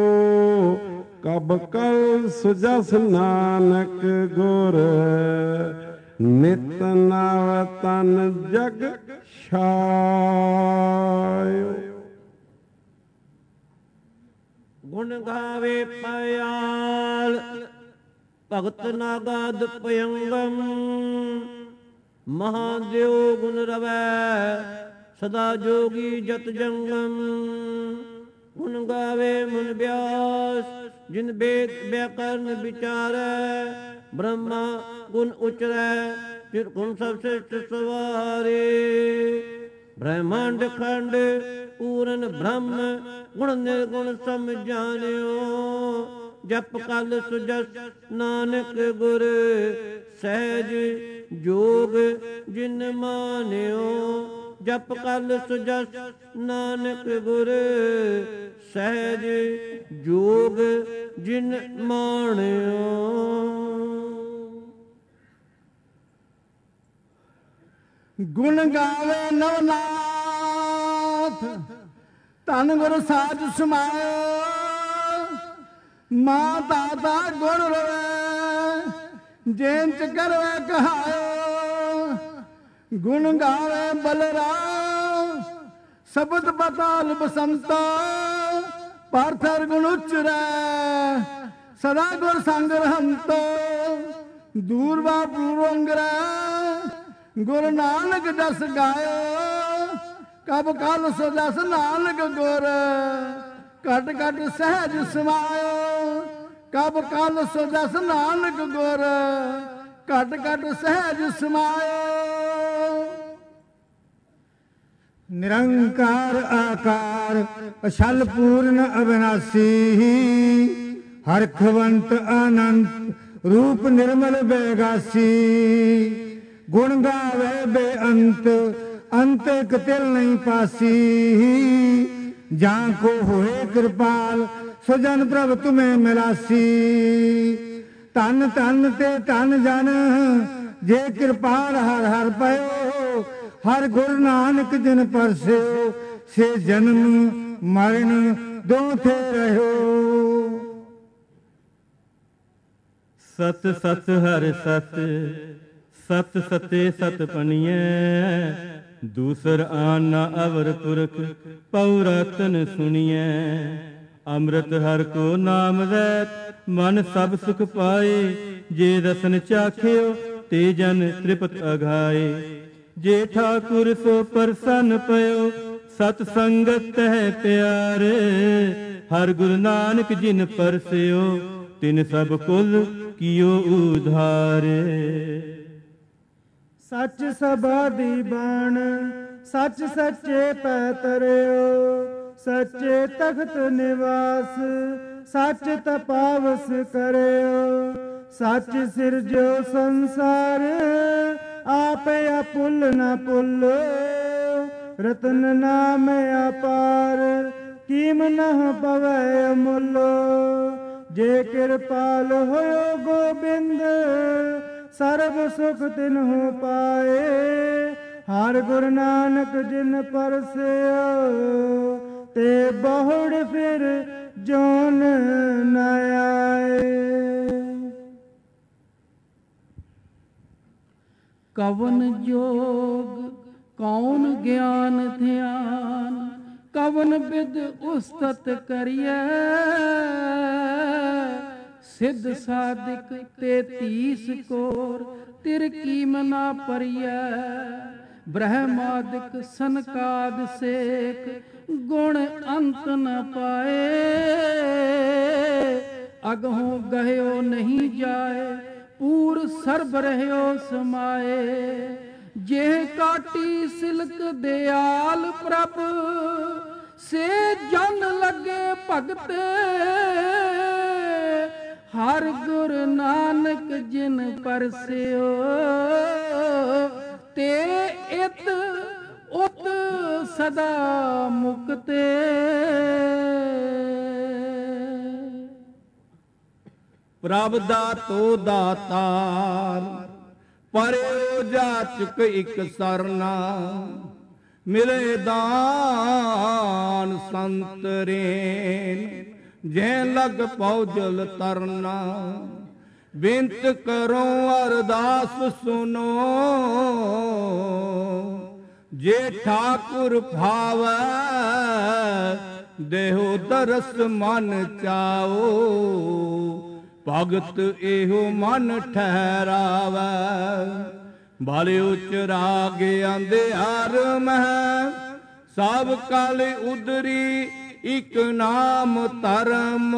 कब कल सुजस नानक गुर नित नव तन जग छायो। गुण गावे पयाल भगत नागाद पयंगम। महादेव गुण रवै सदा जोगी जत जंगम। गुण गावे मुन व्यास जिन वेद व्याकरण विचारै। ब्रह्मा गुण उचरै चिरकुन सब श्रेष्ठ सवारे। ब्रह्मांड खंड पूरन ब्रह्म गुण निर्गुण सम जानियो। ਜਪ ਕਲ ਸੁਜਸ ਨਾਨਕ ਗੁਰ ਸਹਿਜ ਜੋਗ ਜਿਨ ਮਾਨਿਓ ਜਪ ਕਲ ਸੁਜਸ ਨਾਨਕ ਗੁਰ ਸਹਿਜ ਜੋਗ ਜਿਨ ਮਾਣਿਓ। ਗੁਣ ਗਾਵੇ ਨਵਨਾਥ ਧੰਨ ਗੁਰ ਸਾਜ ਸਮਾਇਓ। ਮਾਂ ਦਾਤਾ ਗੁਣ ਰਵੇ ਜੇਨ ਚ ਕਰਵੇ ਕਹਾਇਓ। ਗੁਣ ਗਾਵੇ ਬਲਰਾਮ ਸ਼ਬਦ ਬਤਾਲ ਬਸੰਤਾ ਪਾਰਥਰ ਗੁਣ ਉਚਰੈ ਸਦਾ ਗੁਰ ਸੰਗ ਰਹੰਤ। ਦੂਰਵਾ ਪੂਰਵੰਗਰੈ ਗੁਰ ਨਾਨਕ ਜਸ ਗਾਇਓ। ਕਬ ਕਲ ਸੋ ਜਸ ਨਾਨਕ ਗੁਰ ਘਟ ਘਟ ਸਹਿਜ ਸਮਾਇਓ। ਕਬ ਕਲ ਸੋ ਜਸ ਨਾਨਕ ਗੁਰ ਘਟ ਘਟ ਸਹਿਜ ਸਮਾਇਓ। ਨਿਰੰਕਾਰ ਆਕਾਰ ਅਛਲ ਪੂਰਨ ਅਬਿਨਾਸੀ ਹਰਖਵੰਤ ਅਨੰਤ ਰੂਪ ਨਿਰਮਲ ਬੇਗਾਸੀ। ਗੁਣ ਗਾਵੇ ਬੇਅੰਤ ਅੰਤ ਇਕ ਤਿਲ ਨਹੀਂ ਪਾਸੀ। ਜਾਂ ਕੋ ਹੋਏ ਕਿਰਪਾਲ ਸੋ ਜਨ ਪ੍ਰਭ ਤੁਮੇ ਮਿਲਾਸੀ। ਧਨ ਧਨ ਤੇ ਧਨ ਜਨ ਜੇ ਕਿਰਪਾਲ ਹਰ ਹਰ ਪਇਓ। ਹਰ ਗੁਰ ਨਾਨਕ ਜਿਨ ਪਰਸਿਓ ਸੇ ਜਨਮ ਮਰਨ ਦੋ ਥੇ ਰਹਿਓ। ਸਤ ਸਤ ਹਰਿ ਸਤ ਸਤ ਸਤੇ ਸਤ ਪਨੀਐ। ਦੂਸਰ ਆਨ ਨ ਅਵਰ ਪੁਰਖ ਪਉ ਰਤਨ ਸੁਣੀਐ। ਅੰਮ੍ਰਿਤ ਹਰਿ ਕੋ ਨਾਮ ਵੈਤ ਮਨ ਸਭ ਸੁਖ ਪਾਏ। ਜੇ ਰਸਨ ਚਾਖਿਓ ਤੇ ਜਨ ਤ੍ਰਿਪਤ ਅਘਾਏ। ਜੇ ਠਾਕੁਰ ਸੋ ਪ੍ਰਸੰਨ ਪਇਓ ਸਤ ਸੰਗਤ ਹੈ ਪਿਆਰੇ। ਹਰ ਗੁਰੂ ਨਾਨਕ ਜਿਨ ਪਰਸਿਓ ਤਿਨ ਸਭ ਕੁਲ ਕੀਓ ਉਧਾਰੇ। ਸੱਚ ਸਬਾਦੀ ਬਾਣ ਸੱਚ ਸੱਚੇ ਪੈ ਤਰਿਓ। ਸੱਚੇ ਤਖਤ ਨਿਵਾਸ ਸੱਚ ਤਪਾਵਸ ਕਰਿਓ। ਸੱਚ ਸਿਰਜੋ ਸੰਸਾਰ ਆਪੇ ਅਪੁੱਲ ਨ ਭੁੱਲੋ। ਰਤਨ ਨਾਮ ਅਪਾਰ ਕੀਮ ਨਹ ਪਵੈ ਅਮੁੱਲੋ। ਜੇ ਕਿਰਪਾਲ ਹੋਇਓ ਗੋਬਿੰਦ ਸਰਬ ਸੁਖ ਤਿਨਹੁ ਪਾਏ। ਹਰ ਗੁਰੂ ਨਾਨਕ ਜਿਨ ਪਰਸਿਓ ਤੇ ਬਹੁੜ ਫਿਰ ਜੋਨ ਨ ਆਏ। ਕਵਨ ਜੋਗ ਕੌਣ ਗਿਆਨ ਧਿਆਨ ਕਵਨ ਬਿਦ ਉਸਤਤ ਕਰੀਐ। ਸਿੱਧ ਸਾਧਿਕ ਤੇਤੀਸ ਕੋਰ ਤਿਰ ਕੀਮਨਾ ਪਰੀਐ। ਬ੍ਰਹਮਾਦਿਕ ਸਨਕਾਦ ਸੇਖ ਗੁਣ ਅੰਤ ਨ ਪਾਏ। ਅਗਹੋਂ ਗਹਿਓ ਨਹੀਂ ਜਾਏ ਪੂਰ ਸਰਬ ਰਹਿਓ ਸਮਾਏ। ਜੇ ਕਾਟੀ ਸਿਲਕ ਦਿਆਲ ਪ੍ਰਭ ਸੇ ਜਨ ਲੱਗੇ ਭਗਤ। ਹਰ ਗੁਰ ਨਾਨਕ ਜਿਨ ਪਰਸਿਓ ਤੇ ਇਤ ਉਤ ਸਦਾ ਮੁਕਤੇ। ਪ੍ਰਭ ਦਾਤੋ ਦਾਤਾਰ ਪਰਿਓ ਜਾਚਕ ਇਕ ਸਰਨਾ। ਮਿਲੇ ਦਾਨ ਸੰਤ ਰੇਨ ਜੇ ਲਗ ਪਉਜਲ ਤਰਨਾ। ਬੇਨਤ ਕਰੋ ਅਰਦਾਸ ਸੁਨੋ ਜੇ ਠਾਕੁਰ ਭਾਵੈ। ਦੇਹੋ ਦਰਸ ਮਨ ਚਾਓ ਭਗਤ ਇਹੋ ਮਨ ਠਹਿਰਾਵੈ। ਬਾਲੇ ਉਚਰਾਗ ਅੰਧਿਆਰ ਮਹਿ ਸਭ ਕਲ ਉਦਰੀ ਇਕ ਨਾਮ ਧਰਮ।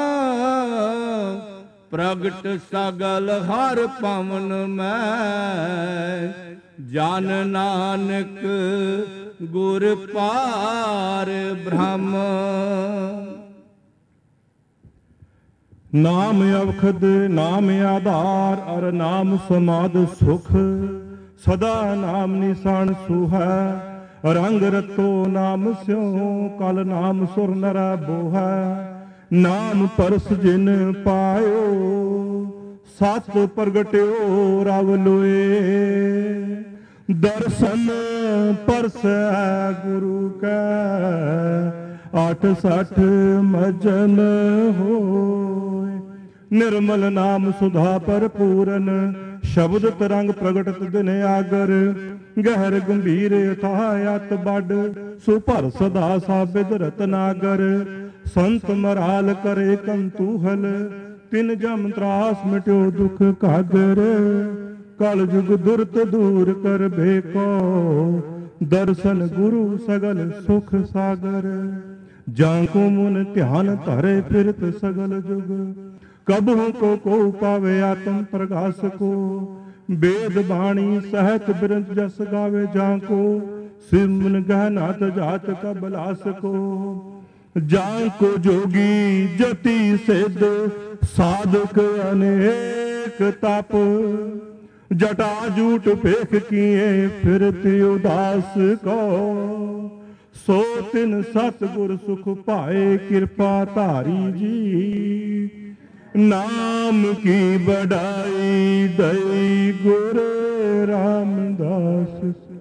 ਪ੍ਰਗਟ ਸਗਲ ਹਰ ਪਵਨ ਮੈਂ ਜਨ ਨਾਨਕ ਗੁਰ ਪਾਰ ਬ੍ਰਹਮ। नाम अवखद नाम आधार अर नाम समाद सुख सदा नाम निशान सुहा रंग रतो नाम स्यों कल नाम सुर नरा बोहा नाम परस जिन पायो सत प्रगट्यो रव लोए दर्शन परस गुरु का आठ सठ मजन होए निर्मल नाम सुधा पर पूरन शब्द तरंग प्रगटत दिन आगर गहर गंभीर अथायत बड सुभर सदा साबिद रतनागर संत मराल करे कंतूहल तिन जम त्रास मिट्यो दुख कागर कल जुग दुरत दूर कर भेको दर्शन गुरु सगल सुख सागर जाको मुन ध्यान धरे फिरत सगल जुग कबहु को को पावे आत्म प्रकाश को वेद बाणी सहत बिरंज जस गावे जाको सिमन गहनात जात का बलास को जाको जोगी जति सिद्ध साधक अनेक तप जटा जूट पेख किए फिरति उदास को सो तिन सतगुर सुख पाए कृपा धारी जी नाम की बढ़ाई दई गुर रामदास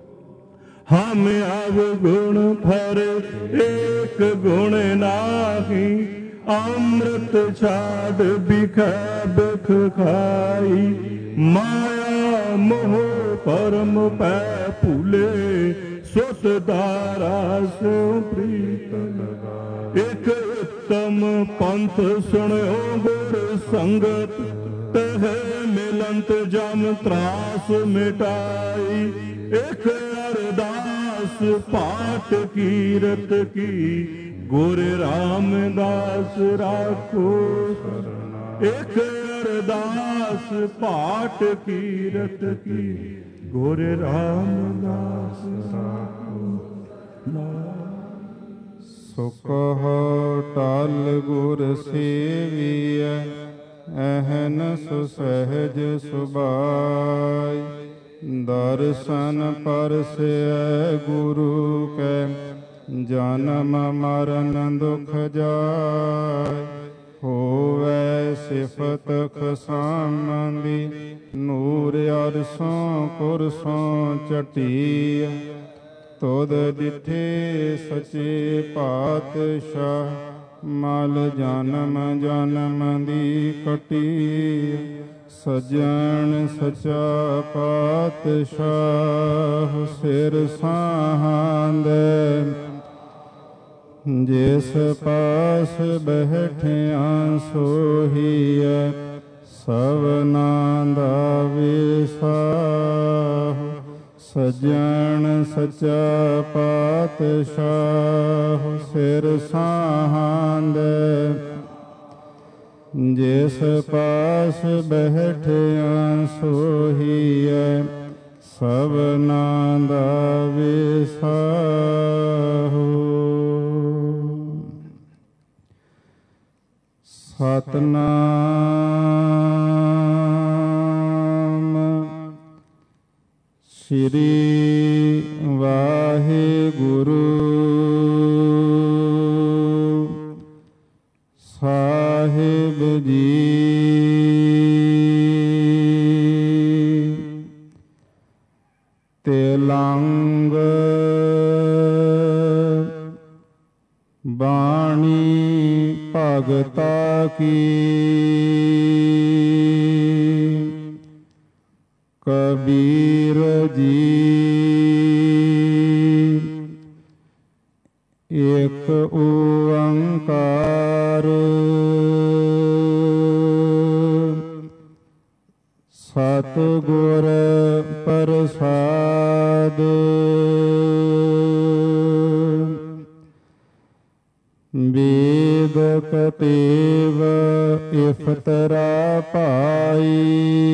हम अवगुण फर एक गुण नाही अमृत छाड़ बिख बिख खाई माया मोह परम पै भूले सुत दारा से प्रीतम एक उत्तम पंथ सुनो गुर संगत तह मिलंत जम त्रास मिटाई एक अरदास पाठ कीरत की गुर रामदास राखो एक अरदास पाठ कीरत की गुर रामदास राखो सुख टल गुर सेविय अहन सुसहज सुबाई दर्शन परसे गुरु के जन्म मरण दुख जाय होवे सिफत खसामंदी नूर अरसों कुरसों चटिया तोद डिठे सचे पातशाह मल जन्म जन्म दी कटी सजन सचा पातशाह सिर साहांदे जिस पास बैठिया सोहिया सवना दा विसाह सजन सचा पातशाह सिर साहांदे जिस पास बैठिया सोहिया सवना दा विसाह सतनाम श्री वाहिगुरु साहिब जी तेलंग बाणी भगता की कबीर जी एक ओंकार सतगुर प्रसाद वेद कतेव इफतरा पाई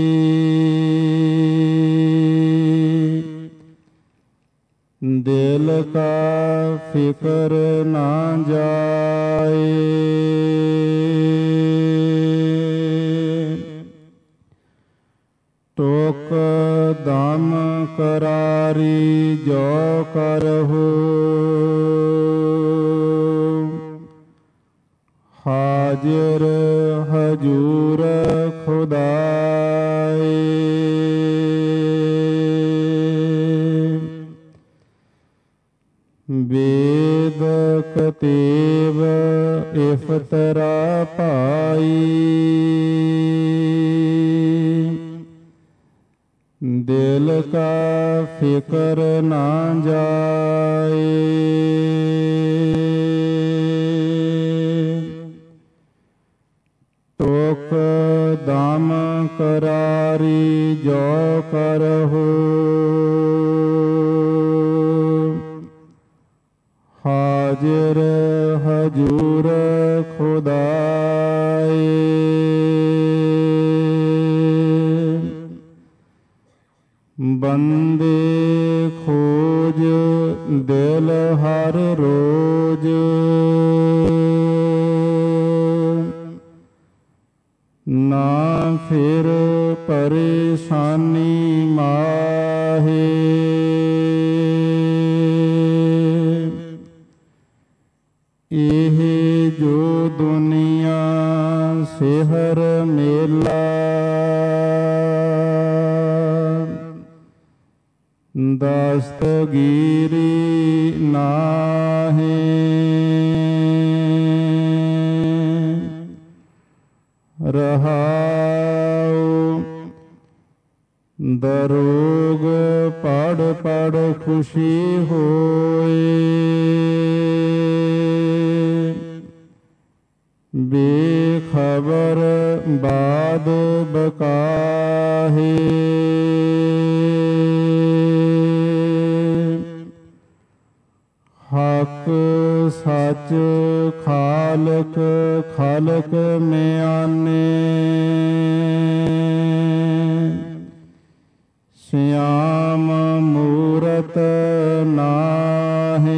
दिल का फिक्र ना जाए करारी जो करहु हाजिर हजूर खुदाए वेद कतेब इफ्तरा पाई दिल का फिक्र ना जाए टोक दाम करारी जो करहु हाजिर हजूर खुदाए बंदे खोज दिल हर रोज ना फिर परेशानी माहे एह जो दुनिया सेहर मेला दस्तगीरी नाहे रहाओ दरोग पढ़ पढ़ खुशी होए बेखबर बाद बकाहे हक सच खालक खालक में आने श्याम मूरत नाहे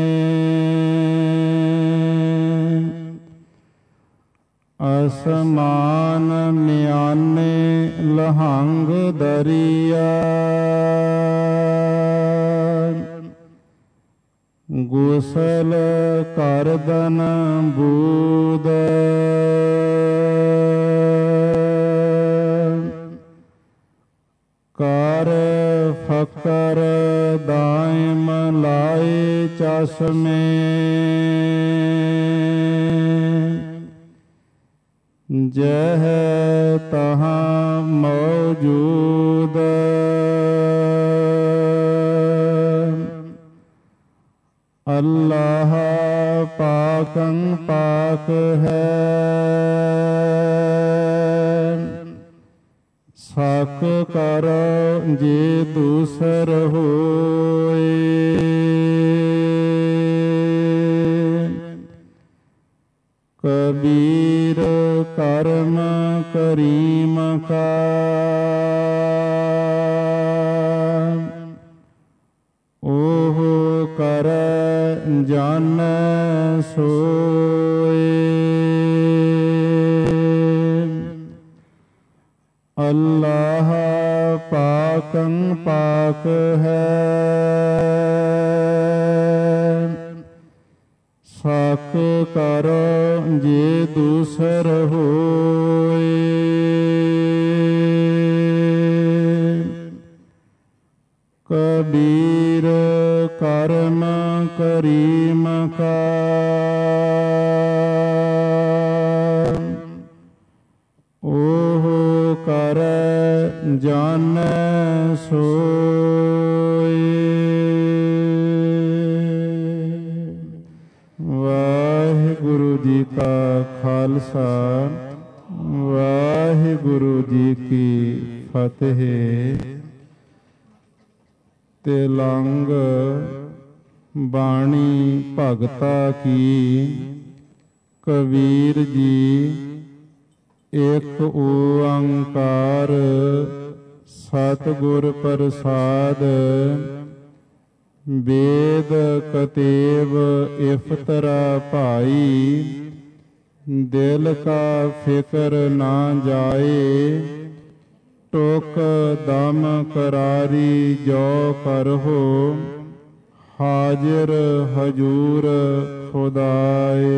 असमान म्याने लहंग दरिया गुसल करदन बूद कर फकर दायम लाए चश्मे जह तहाँ मौजूद अल्लाह पाकं पाक है सक करो जे दूसर होए कबीर कर्म करीम का ओह कर जान सोए अल्लाह पाकं पाक है सक करो जे दूसर होए कबीर कर्म करीम का ओह कर जान सोए वाहिगुरु जी का खालसा वाहिगुरु जी की फतेह। तिलंग बाणी भगता की कबीर जी एक ओंकार सतगुर प्रसाद वेद कतेब इफ्तरा भाई दिल का फिक्र ना जाए ਟੋਕ ਦਮ ਕਰਾਰੀ ਜੋ ਕਰਹੁ, ਹਾਜ਼ਰ ਹਜੂਰ ਖੁਦਾਏ।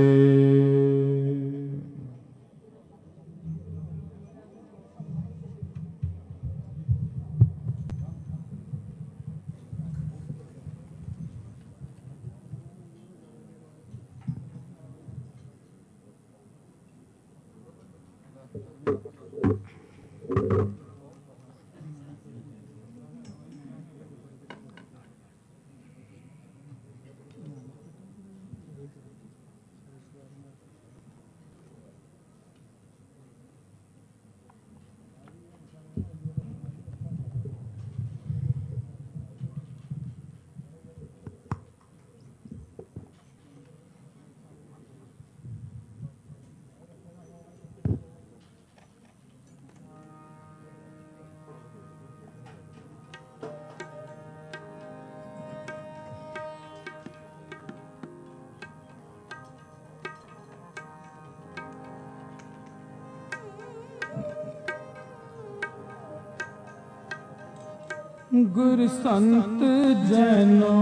ਗੁਰ ਸੰਤ ਜਨੋ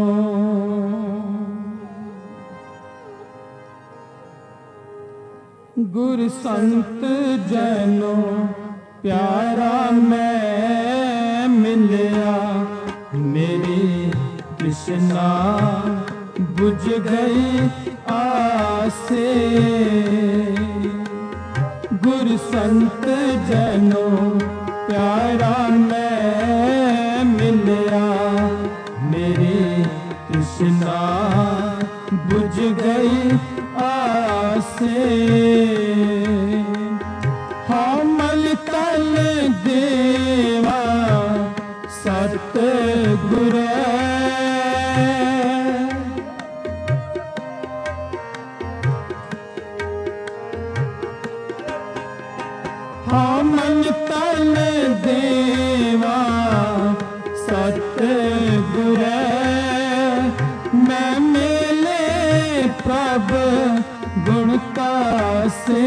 ਗੁਰ ਸੰਤ ਜਨੋ ਪਿਆਰਾ ਮੈਂ ਮਿਲਿਆ, ਮੇਰੀ ਤ੍ਰਿਸ਼ਨਾ ਬੁਝ ਗਈ ਆਸੇ। ਗੁਰ ਸੰਤ ਜਨੋ ਪਿਆਰਾ ਮੈਂ ਮਿਲਿਆ, ਮੇਰੀ ਤ੍ਰਿਸ਼ਨਾ ਬੁਝ ਗਈ ਆਸੇ। ਹਮਲ ਤਲ ਦੇਵਾ ਸਤ ਗੁਰੇ, ਹਮਲ ਤਲ ਦੇਵਾ ਸਤ ਗੁਰੇ। ਮੈਂ ਮਿਲੇ ਪ੍ਰਭ ਗੁਣ ਕਾਸੇ,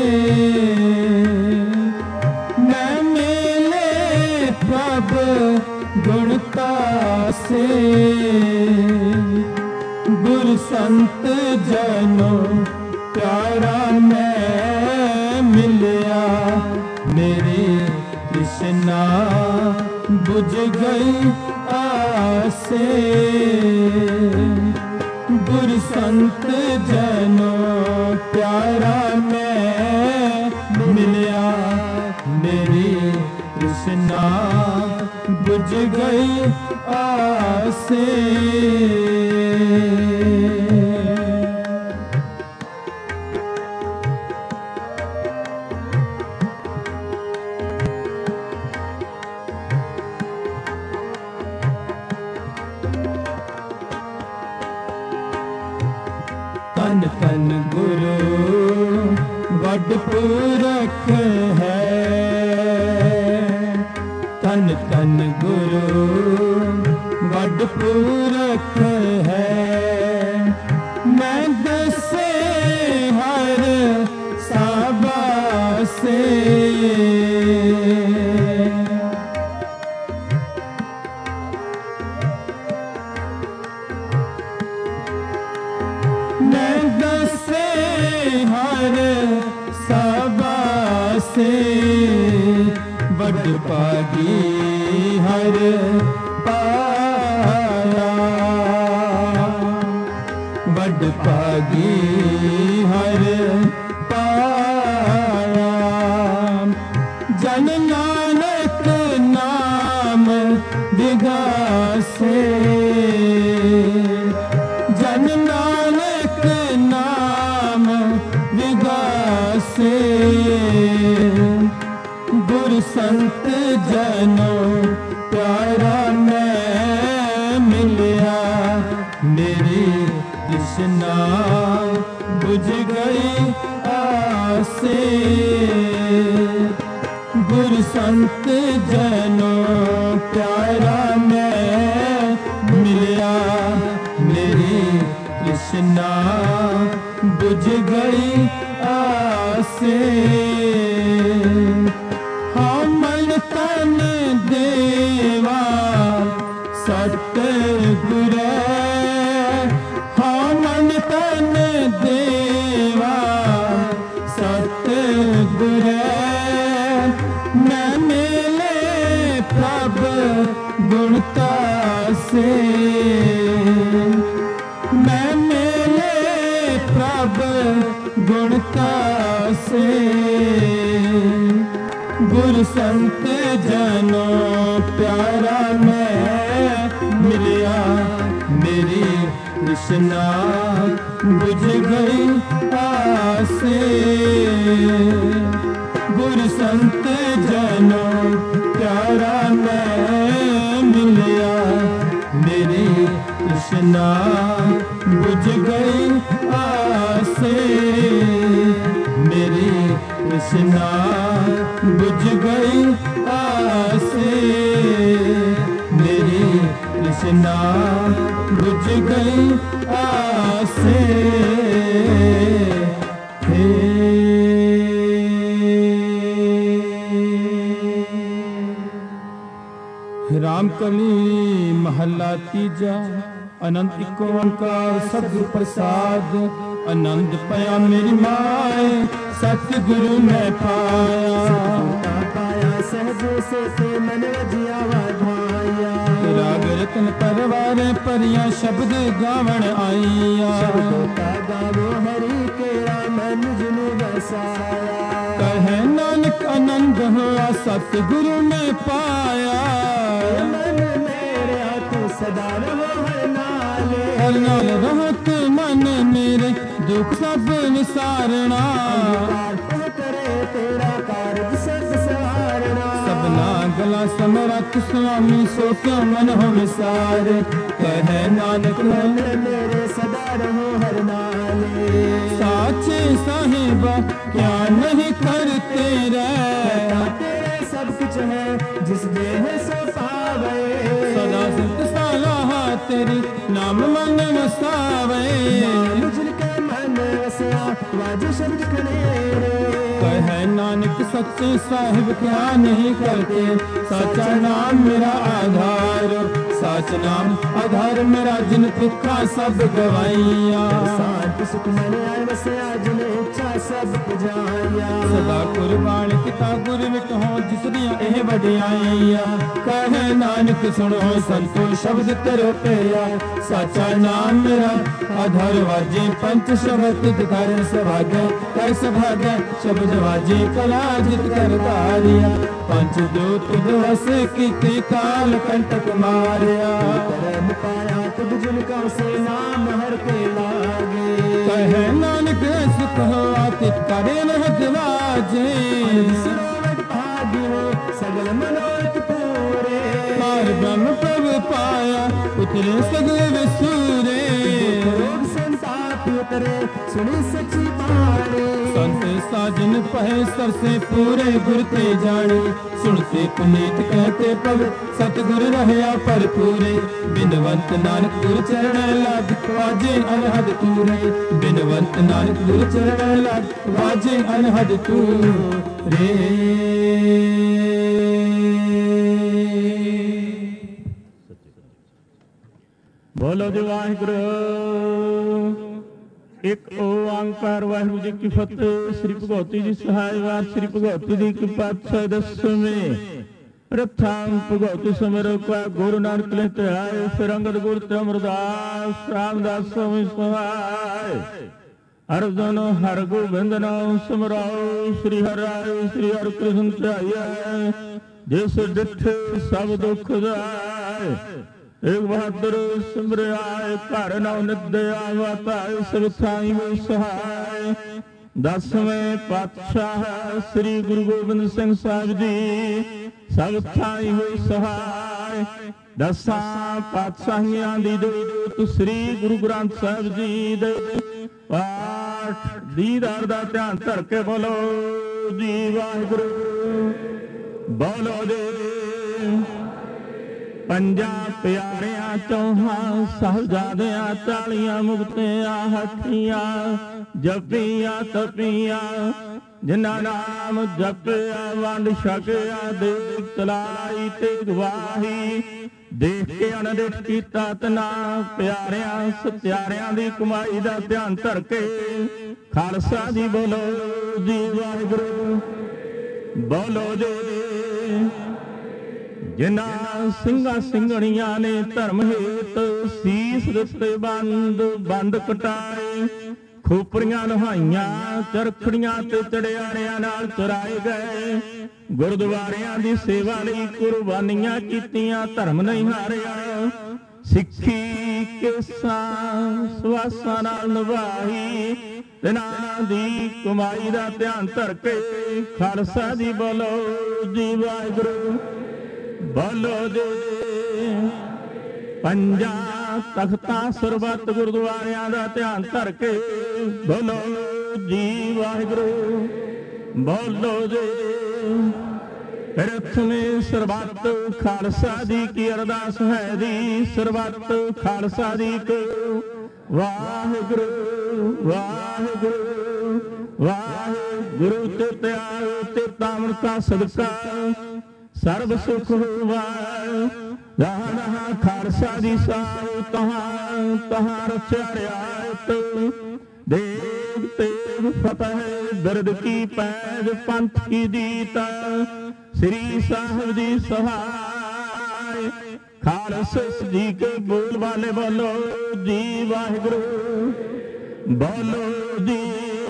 ਮੈਂ ਮਿਲੇ ਪ੍ਰਭ ਗੁਣ ਕਾਸੇ। ਗੁਰ ਸੰਤ ਜਨੋ ਪਿਆਰਾ ਮੈਂ ਮਿਲਿਆ, ਮੇਰੀ ਤ੍ਰਿਸ਼ਨਾ ਬੁਝ ਗਈ ਆਸੇ। ਗੁਰ ਸੰਤ ਜਨੋ ਪਿਆਰਾ ਮੈਂ ਮਿਲਿਆ, ਮੇਰੀ ਤ੍ਰਿਸ਼ਨਾ ਬੁਝ ਗਈ ਆਸੇ। ਤਨ ਤਨ ਗੁਰੂ ਵੱਡ ਪੁਰਖ ਹੈ, ਤਨ ਤਨ ਗੁਰੂ ਵੱਡ ਪੁਰਖ ਹੈ। ਮੈਂ ਦਸੇ ਹਰ ਸਾਬਾਸੇ, ਮੈਂ ਦਸੇ ਹਰ ਸਾਬਾਸੇ। ਵੱਡ ਭਾਗੀ ਹਰ ਪਾਇਆ, ਵੱਡ ਭਾਗੀ ਹਰ ਪਾਇਆ। ਜਨ ਨਾਨਕ ਨਾਮ ਵਿਗਾਸੇ, ਜਨ ਨਾਨਕ ਨਾਮ ਵਿਗਾਸੇ। ਗੁਰ ਸੰਤ ਜਨੋ ਪਿਆਰਾ ਮੈਂ ਮਿਲਿਆ, ਮੇਰੀ ਤ੍ਰਿਸ਼ਨਾ ਬੁਝ ਗਈ ਆਸੇ। ਗੁਰ ਸੰਤ ਜਨੋ ਪਿਆਰਾ ਮੈਂ ਮਿਲਿਆ, ਮੇਰੀ ਤ੍ਰਿਸ਼ਨਾ ਬੁਝ ਗਈ ਆਸੇ। ਹਮਲ ਤਨ मैं मेले प्रभ गुण तासे, मैं मेले प्रभ गुण तासे, गुर संत जनों प्यारा मैं मिलिया, मेरी तृष्णा बुझ गई आसे। गुर संत जनों प्यारा मैं मिलिया, मेरी तृष्णा बुझ गई आसे, मेरी तृष्णा बुझ गई आसे, मेरी तृष्णा बुझ गई आसे। रामकली महला तीजा। अनंत इको ओंकार सतगुरु प्रसाद, आनंद पाया मेरी माए सतगुरु मैं पाया। पाया सहज से ते मन वजिया वाधाया, राग रतन परवार परिया शब्द गावण आईया। गावो हरि केरा मन जिनु बसाया, कहे नानक आनंद हुआ सतगुरु में पाया। मन मेरे हाथ सदा रहो हर नाले, हर नाल रहत मन मेरे दुख सब विसारना। करे तेरा कार्य सब सवारना, सबना गला समरथ स्वामी सो क्यों मन हो विसार। कहे नानक मन मेरे सदा रहो हर नाले, साचे साहिबा क्या नहीं करते रहे। तेरे सब कुछ है जिस देह सो पावे, सदा सिद्ध सालाह तेरी नाम मन वसावे। जिनके मन वसया वाज शब्द कनेरे, कहे नानक सच्चे साहिब क्या नहीं करते। सच्चा नाम मेरा आधार, सच नाम आधार मेरा जिन तिखा सब गवाइया। शांति सुख मन आए वसया जिन इच्छा सब पुजाया, सदा कुर्बान किता गुर विट हो जिस दिया एह वडियाइया। कहे नानक सुनो संतो शब्द तेरे पिया, सच्चा नाम मेरा आधार वाजे पंच शब्द कर सभागे कर सभागे शब्द वाजे कला जित कर तारिया। पंच दूत दिवस की काल कंटक मारिया, करम पाया तुझ जिनका से नाम हर के लागे। कहे नानक सुख हो आतित करे नहत वाजे, भाग्य सगल मनोरथ पूरे। पार ब्रह्म प्रभु पाया उतरे सगल विसूरे। रोग संताप उतरे सुनी सच्ची बाणी, संत साजन पहे सर से पूरे गुर ते जाने। सुनते पुनीत कहते पव सतगुर रहया पर पूरे। बिनवंत नानक गुर चरण लाग वाजे अनहद तूरे। बिनवंत नानक गुर चरण लाग वाजे अनहद तूरे। बोलो जी वाहिगुरू। एक ओंकार वाहिगुरू जी की फतेह। श्री भगवती जी सहाय वार श्री भगवती जी की पातशाह दसवें प्रथम भगवती समरो का गुरु नानक लेते आए। फिर अंगद गुरु ते अमरदास रामदास स्वामी सहाय। अर्जुन हर गोबिंद नाम समराओ। श्री हर राय श्री हर कृष्ण ध्याया, जिस डिठ सब दुख जाए। एक बहादुर सिमरियाए घर नव निदया वाताय सब थाई वो सहाय। दसवें पातशाह श्री गुरु गोबिंद सिंह साहिब जी सब थाई वो सहाय। दसा पातशाहियां दी दूत श्री गुरु ग्रंथ साहिब जी दे पाठ दीदार दा ध्यान धर के बोलो जी वाहिगुरू। बोलो दे पंजा प्यारिया चौहा साहबजादियां चालियां मुक्तियां हठियां जपिया तपिया। जिन्ना नाम जपिया वंड छकिया देख तलाई ते गवाही। देख के अनदेख कीता तना प्यारियां सत्यारियां दी कमाई दा ध्यान धर के खालसा जी बोलो जी वाहिगुरू। ਬੋਲੋ ਜੀ। ਜਿਨ੍ਹਾਂ ਸਿੰਘਾਂ ਸਿੰਘਣੀਆਂ ਨੇ ਧਰਮ ਹੇਤ ਸੀਸ ਦਿੱਤੇ ਬੰਦ ਬੰਦ ਕਟਾਏ, ਖੋਪਰੀਆਂ ਨਹਾਈਆਂ ਚਰਖੜੀਆਂ ਤੇ ਚੜਿਆਰਿਆਂ ਨਾਲ ਚਰਾਏ ਗਏ, ਗੁਰਦੁਆਰਿਆਂ ਦੀ ਸੇਵਾ ਲਈ ਕੁਰਬਾਨੀਆਂ ਕੀਤੀਆਂ, ਧਰਮ ਨਹੀਂ ਹਾਰਿਆ। ਸਿੱਖੀ ਕੇਸਾਂ ਸਵਾਸਾਂ ਨਾਲ ਨਿਭਾਈ, ਤਿਨਾਂ ਦੀ ਕਮਾਈ ਦਾ ਧਿਆਨ ਧਰ ਕੇ ਖਾਲਸਾ ਜੀ ਬੋਲੋ ਜੀ ਵਾਹਿਗੁਰੂ। ਬੋਲੋ ਜੀ। ਪੰਜਾਂ ਤਖਤਾਂ ਸਰਬੱਤ ਗੁਰਦੁਆਰਿਆਂ ਦਾ ਧਿਆਨ ਧਰ ਕੇ ਬੋਲੋ ਜੀ ਵਾਹਿਗੁਰੂ। ਬੋਲੋ ਜੀ। ਪ੍ਰਥਮੇ ਸਰਬੱਤ ਖਾਲਸਾ ਜੀ ਕੀ ਅਰਦਾਸ ਹੈ ਜੀ, ਸਰਬੱਤ ਖਾਲਸਾ ਜੀ ਕੋ ਵਾਹਿਗੁਰੂ ਵਾਹਿਗੁਰੂ ਵਾਹਿਗੁਰੂ। ਤੇ ਤਿਆਰ ਤੇ ਤਾਮਨ ਕਾ ਸਦਕਾ ਸਰਬ ਸੁਖ ਹੋਵਾ, ਜਹਾਂ ਜਹਾਂ ਖਾਲਸਾ ਦੀ ਸਾਹੁ ਤਹਾਂ ਤਹਾਂ ਰਚਿਆ ਰਿਆਇਤ। ਦੇਵ ਤੇਗ ਫਤਿਹ ਬਿਰਦ ਕੀ ਪੈਜ, ਪੰਥ ਕੀ ਜੀਤ ਸ੍ਰੀ ਸਾਹਿਬ ਜੀ ਸਹਾਇ। ਖਾਲਸਾ ਜੀ ਕੇ ਬੋਲ ਵਾਲੇ ਬੋਲੋ ਜੀ ਵਾਹਿਗੁਰੂ। ਬੋਲੋ ਜੀ।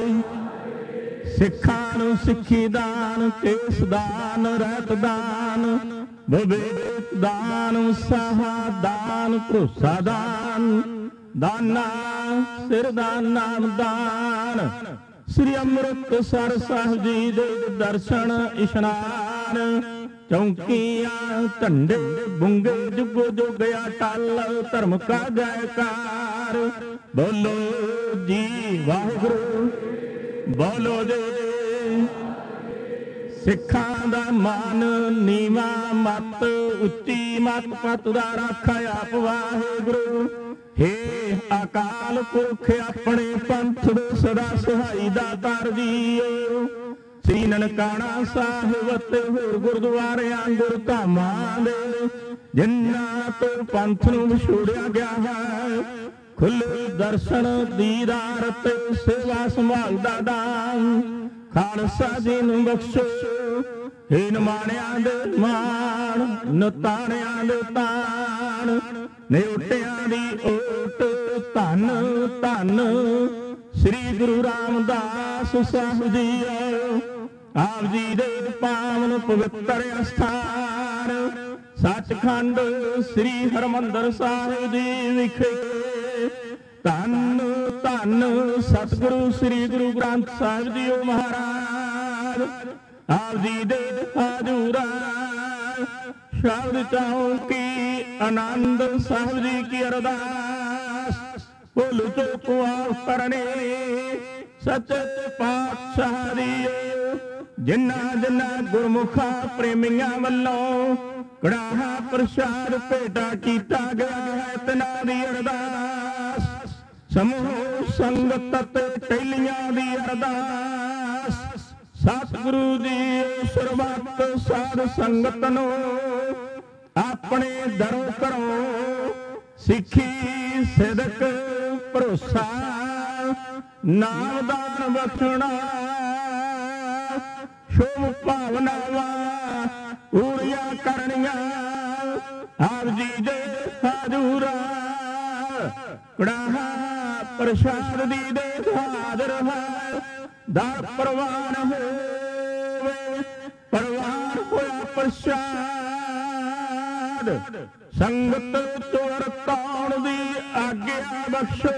ਸਿੱਖਾਂ ਨੂੰ ਸਿੱਖੀ ਦਾਨ, ਕੇਸ ਦਾਨ, ਰਹਿਤ ਦਾਨ, ਵਿਵੇਕ ਦਾਨ, ਸਾਹਾ ਦਾਨ, ਭਰੋਸਾ ਦਾਨ, ਦਾਨਾ ਸਿਰ ਦਾਨ, ਨਾਮ ਦਾਨ। ਸ੍ਰੀ ਅੰਮ੍ਰਿਤਸਰ ਸਾਹਿਬ ਜੀ ਦੇ ਦਰਸ਼ਨ ਇਸ਼ਨਾਨ, ਚੌਂਕੀਆਂ ਝੰਡੇ ਬੁੰਗੇ ਜੁਗੋ ਜੁਗਿਆ ਟਲ, ਧਰਮ ਕਾ ਜੈਕਾਰ ਬੋਲੋ ਜੀ ਵਾਹਿਗੁਰੂ। ਬੋਲੋ ਜੀ। ਸਿੱਖਾਂ ਦਾ ਮਾਨ ਨੀਵਾ ਮਤ, ਉੱਚੀ ਮਤ ਪਤ ਦਾ ਰਾਖਾ ਆਪ ਵਾਹਿਗੁਰੂ। ਹੇ ਅਕਾਲ ਪੁਰਖ ਆਪਣੇ ਪੰਥ ਦੇ ਸਦਾ ਸਹਾਈ ਦਾਤਾਰ ਜੀਓ। ਸ੍ਰੀ ਨਨਕਾਣਾ ਸਾਹਿਬ ਤੇ ਹੋਰ ਗੁਰਦੁਆਰਿਆਂ ਗੁਰਧਾਮਾਂ ਦੇ, ਜਿਨ੍ਹਾਂ ਤੋਂ ਪੰਥ ਨੂੰ ਵਿਛੋੜਿਆ ਗਿਆ ਹੈ, ਖੁੱਲੇ ਦਰਸ਼ਨ ਦੀਦਾਰ ਤੇ ਸੇਵਾ ਸੰਭਾਲ ਦਾ ਦਾਨ ਖਾਲਸਾ ਜੀ ਨੂੰ ਬਖਸ਼ੋ। ਹੇ ਨਿਮਾਣਿਆਂ ਦੇ ਮਾਣ, ਨਤਾਣਿਆਂ ਦੇ ਤਾਣ, ਨਿਉਟਿਆਂ ਦੀ ਓਟ ਧੰਨ ਧੰਨ ਸ੍ਰੀ ਗੁਰੂ ਰਾਮਦਾਸ ਸਾਹਿਬ ਜੀ। ਆਪ ਜੀ ਦੇ ਪਾਵਨ ਪਵਿੱਤਰ ਅਸਥਾਨ ਸੱਚਖੰਡ ਸ੍ਰੀ ਹਰਿਮੰਦਰ ਸਾਹਿਬ ਜੀ ਵਿਖੇ ਧੰਨ ਧੰਨ ਸਤਿਗੁਰੂ ਸ੍ਰੀ ਗੁਰੂ ਗ੍ਰੰਥ ਸਾਹਿਬ ਜੀ ਮਹਾਰਾਜ। ਆਪ ਜੀ ਦੇ ਹਜ਼ੂਰਾਂ ਸ਼ਬਦ ਚੌਂਕੀ ਆਨੰਦ ਸਾਹਿਬ ਜੀ ਕੀ ਅਰਦਾਸ, ਭੁੱਲ ਚੁੱਕ ਮਾਫ਼ ਕਰਨੇ ਸੱਚੇ ਪਾਤਸ਼ਾਹ ਦੀ। ਜਿਨ੍ਹਾਂ ਜਿਨ੍ਹਾਂ ਗੁਰਮੁਖਾਂ ਪ੍ਰੇਮੀਆਂ ਵੱਲੋਂ ਕੜਾਹਾ ਪ੍ਰਸ਼ਾਦ ਭੇਟਾ ਕੀਤਾ ਗਿਆ ਹੈ, ਤਿਨਾਂ ਦੀ ਅਰਦਾਸ। ਸਮੂਹ ਸੰਗਤ ਤੇ ਟਹਿਲੀਆਂ ਦੀ ਅਰਦਾਸ, ਸਤਿਗੁਰੂ ਜੀ ਸਰਬੱਤ ਸਾਧ ਸੰਗਤ ਨੂੰ ਆਪਣੇ ਦਰੋਂ ਘਰੋਂ ਸਿੱਖੀ ਸਿਦਕ ਭਰੋਸਾ ਨਾਮਦਾਨ ਬਖਸ਼ਣਾ। ਸ਼ੁਭ ਭਾਵਨਾਵਾਂ ਪੂਰੀਆਂ ਕਰਨੀਆਂ ਆਪ ਜੀ ਦੇ ਹਜ਼ੂਰਾਂ। ਕੜਾਹਾ ਪ੍ਰਸ਼ਾਦ ਦੀ ਦੇ ਹਾਜ਼ਰ ਹੈ, ਦਰ ਪ੍ਰਵਾਨ ਹੋਵੇ ਪ੍ਰਵਾਨ ਹੋਇਆ ਪ੍ਰਸ਼ਾਦ। ਸੰਗਤ ਚੋਰ ਤਾਉਣ ਦੀ ਆਗਿਆ ਬਖਸ਼ੋ,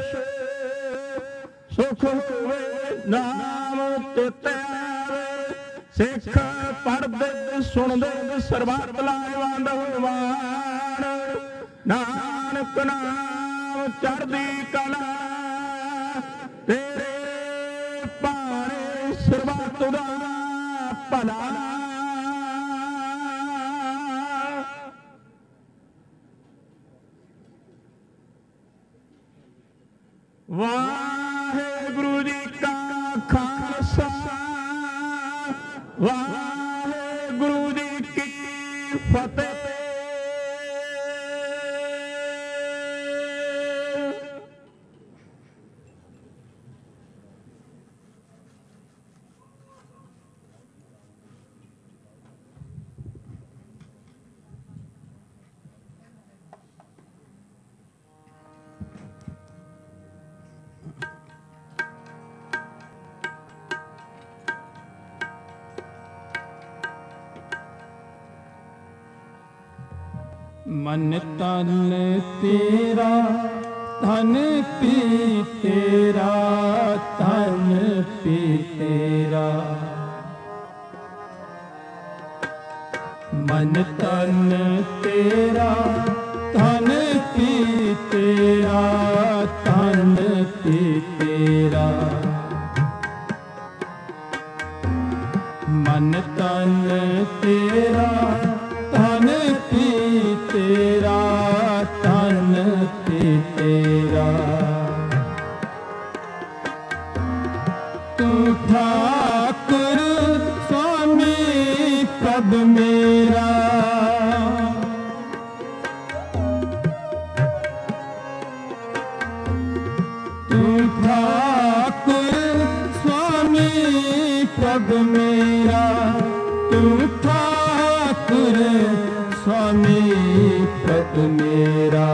ਸੁਖ ਹੋਵੇ ਨਾਮ ਚੇਤੇ ਆਵੇ। ਸਿੱਖ ਪੜ੍ਹਦੇ ਸੁਣਦੇ ਸਰਬੱਤ ਲਾਹੇਵੰਦ ਹੋਵਾਨ। ਨਾਨਕ ਨਾਮ ਚੜ੍ਹਦੀ ਕਲਾ ਤੇਰੇ ਭਾਣੇ ਸਰਬੱਤ ਦਾ ਭਲਾ। ਵਾਹਿਗੁਰੂ ਜੀ ਕਾ ਖਾਲਸਾ, ਵਾਹਿਗੁਰੂ ਜੀ ਕੀ ਫਤਿਹ। मन तन तेरा धन पी तेरा धन पी तेरा मन तन तेरा धन पी तेरा धन पी तेरा मन तन तेरा धन पी तेरा धन पी तेरा तू ठाकुर स्वामी प्रभ मेरा तू ठाकुर स्वामी प्रभ मेरा तू ठाकुर स्वामी प्रभ मेरा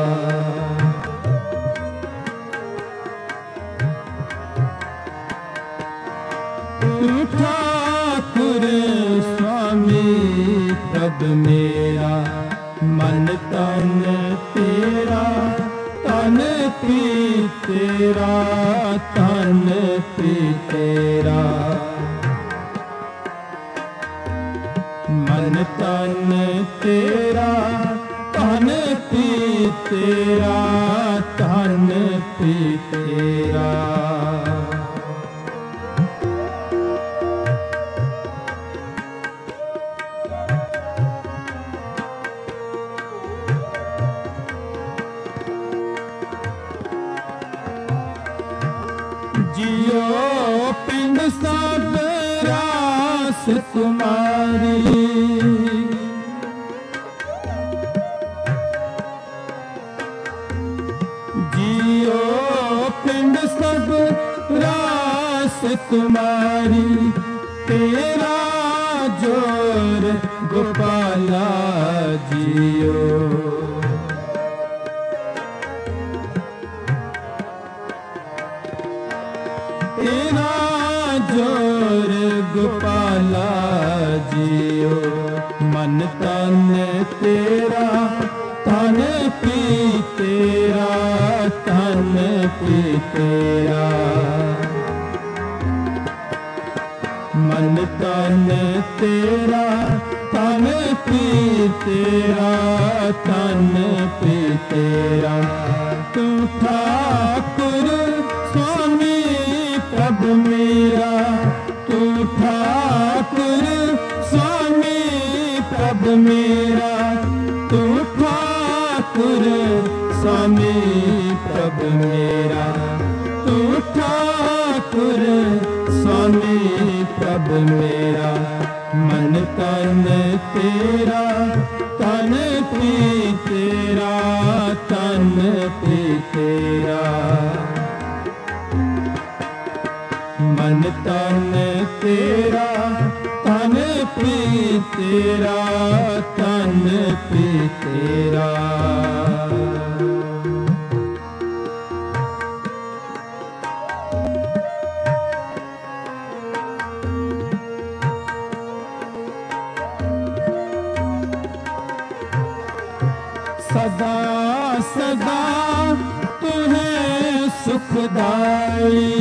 तू ठाकुर स्वामी प्रभ मेरा मन तन तेरा तन पी तेरा तन पी तेरा मन तन तेरा तन पी तेरा तन पी तेरा जियो पिंड सब रास तुम्हारी जियो पिंड सब रास तुम्हारी तेरा जोर गोपाला जियो तेरा जोर गोपाला जियो मन तन तेरा तन पी तेरा तन पी तेरा मन तन तेरा तन पी तेरा तन पी तेरा तू ठाकुर स्वामी प्रभ मेरा तू ठाकुर स्वामी प्रभ मेरा तू ठाकुर स्वामी प्रभ मेरा तू ठाकुर स्वामी प्रभ मेरा मन तन तेरा तन पी तेरा तन पी तेरा मन तन तेरा तन पी तेरा तन पी तेरा सदा सदा तुम्हें सुखदाई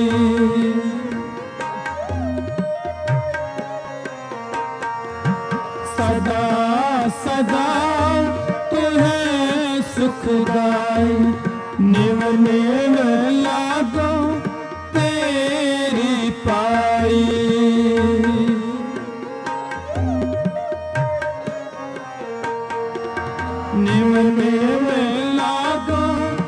सदा सदा तुम्हें सुखदाई निव निव लागो तेरी पाई निव निव लागो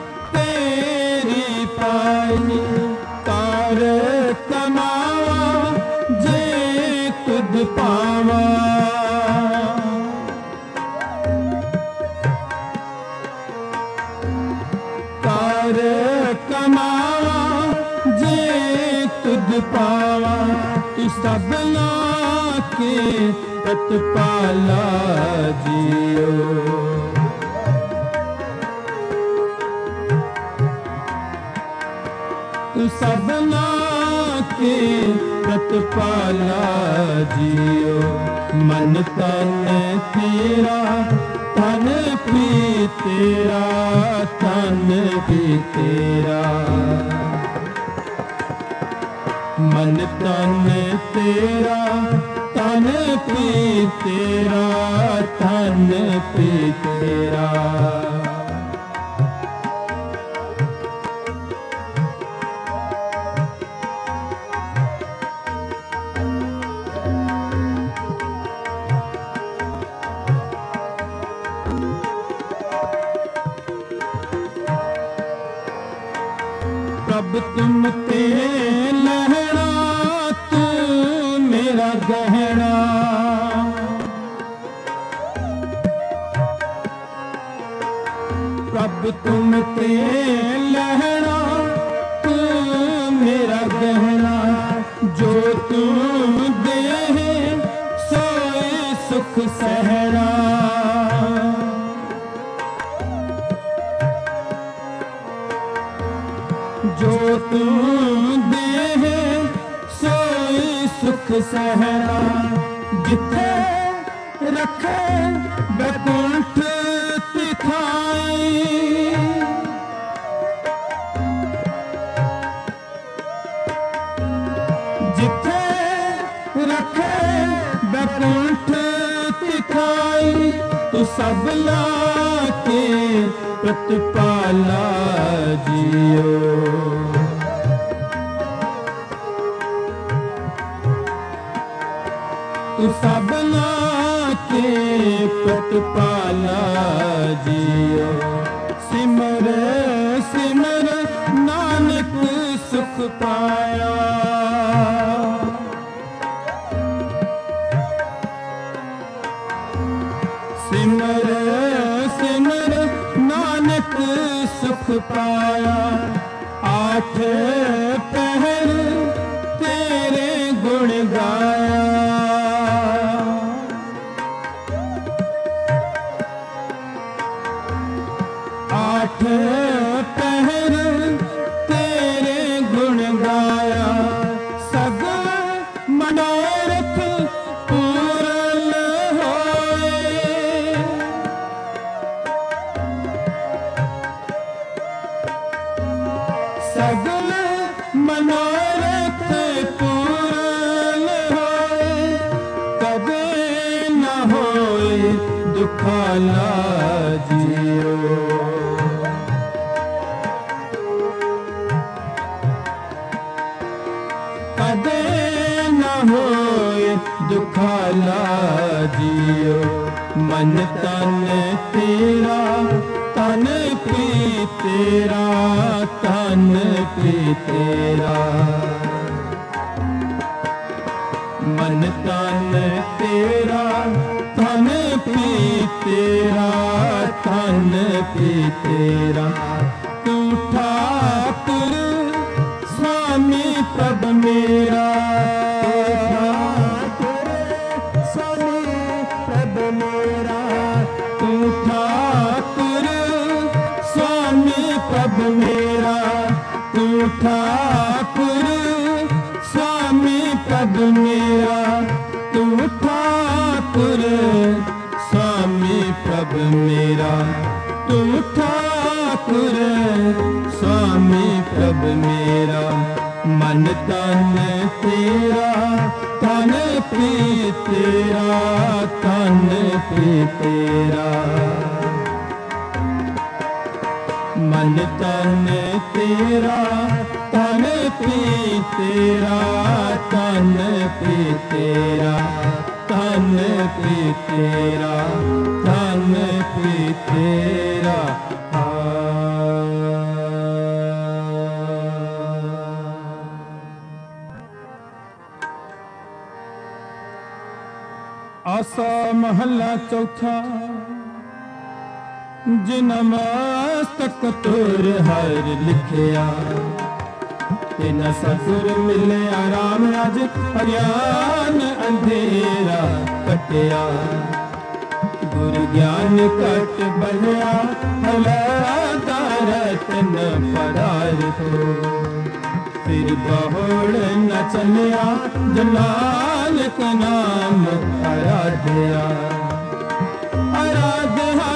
तेरी पाई तार कमावा जे तुद पावा तार कमावा जे तुद पावा तू सबना के प्रतिपाला जियो तू सबना के प्रतिपाला जियो मन तन तेरा तन भी तेरा, तन भी तेरा। मन तन तेरा, तन भी तेरा, तन भी तेरा। प्रभ तुम ते लहरा, तू मेरा गहना। प्रभ तुम ते लहरा, तू मेरा गहना। जो तुम दे सोए सुख सहना। जो तुम दे सोई सुख सहना। जिथे रखे बैकुंठ तिथाई। जिथे रखे बैकुंठ तिथाई। तू सब लाके प्रतिपाला जियो। तू सबना के प्रतिपाला जियो। सिमर सिमर नानक सुख पाया। सिमर सिमर नानक सुख पाया। आठ पहर तेरे गुण गाया। आठ पहर तेरे गुण गाया। सगल मनोरथ पूर्ण होए। सगल मनोरथ पूर्ण होए। कभी न होए दुखाला जियो। कदे न होए दुखाला जियो। मन तन तेरा, तन भी तेरा, तन भी तेरा। मन तन तेरा, तन भी तेरा, तन भी तेरा। तू ठाकुर स्वामी प्रभ मेरा। स्वामी प्रभ मेरा। तू ठाकुर स्वामी प्रभ मेरा। तू ठाकुर स्वामी प्रभ मेरा। तू ठाकुर स्वामी प्रभ मेरा। तू ठाकुर स्वामी प्रभ मेरा। मन तन तेरा, तन भी तेरा, तन भी तेरा। मन तन तेरा, तन भी तेरा, तन भी तेरा। तन भी तेरा, तन भी तेरा। आसा महला चौथा। जिन मस्तक तुर हर लिखिया। तिन ससुर मिले आराम अज अज्ञान अंधेरा कटिया। गुरु ज्ञान कट बनया रतन पदार्थो। फिर बहुड़ न चलिया जलाल का नाम आराध्या। आराध्या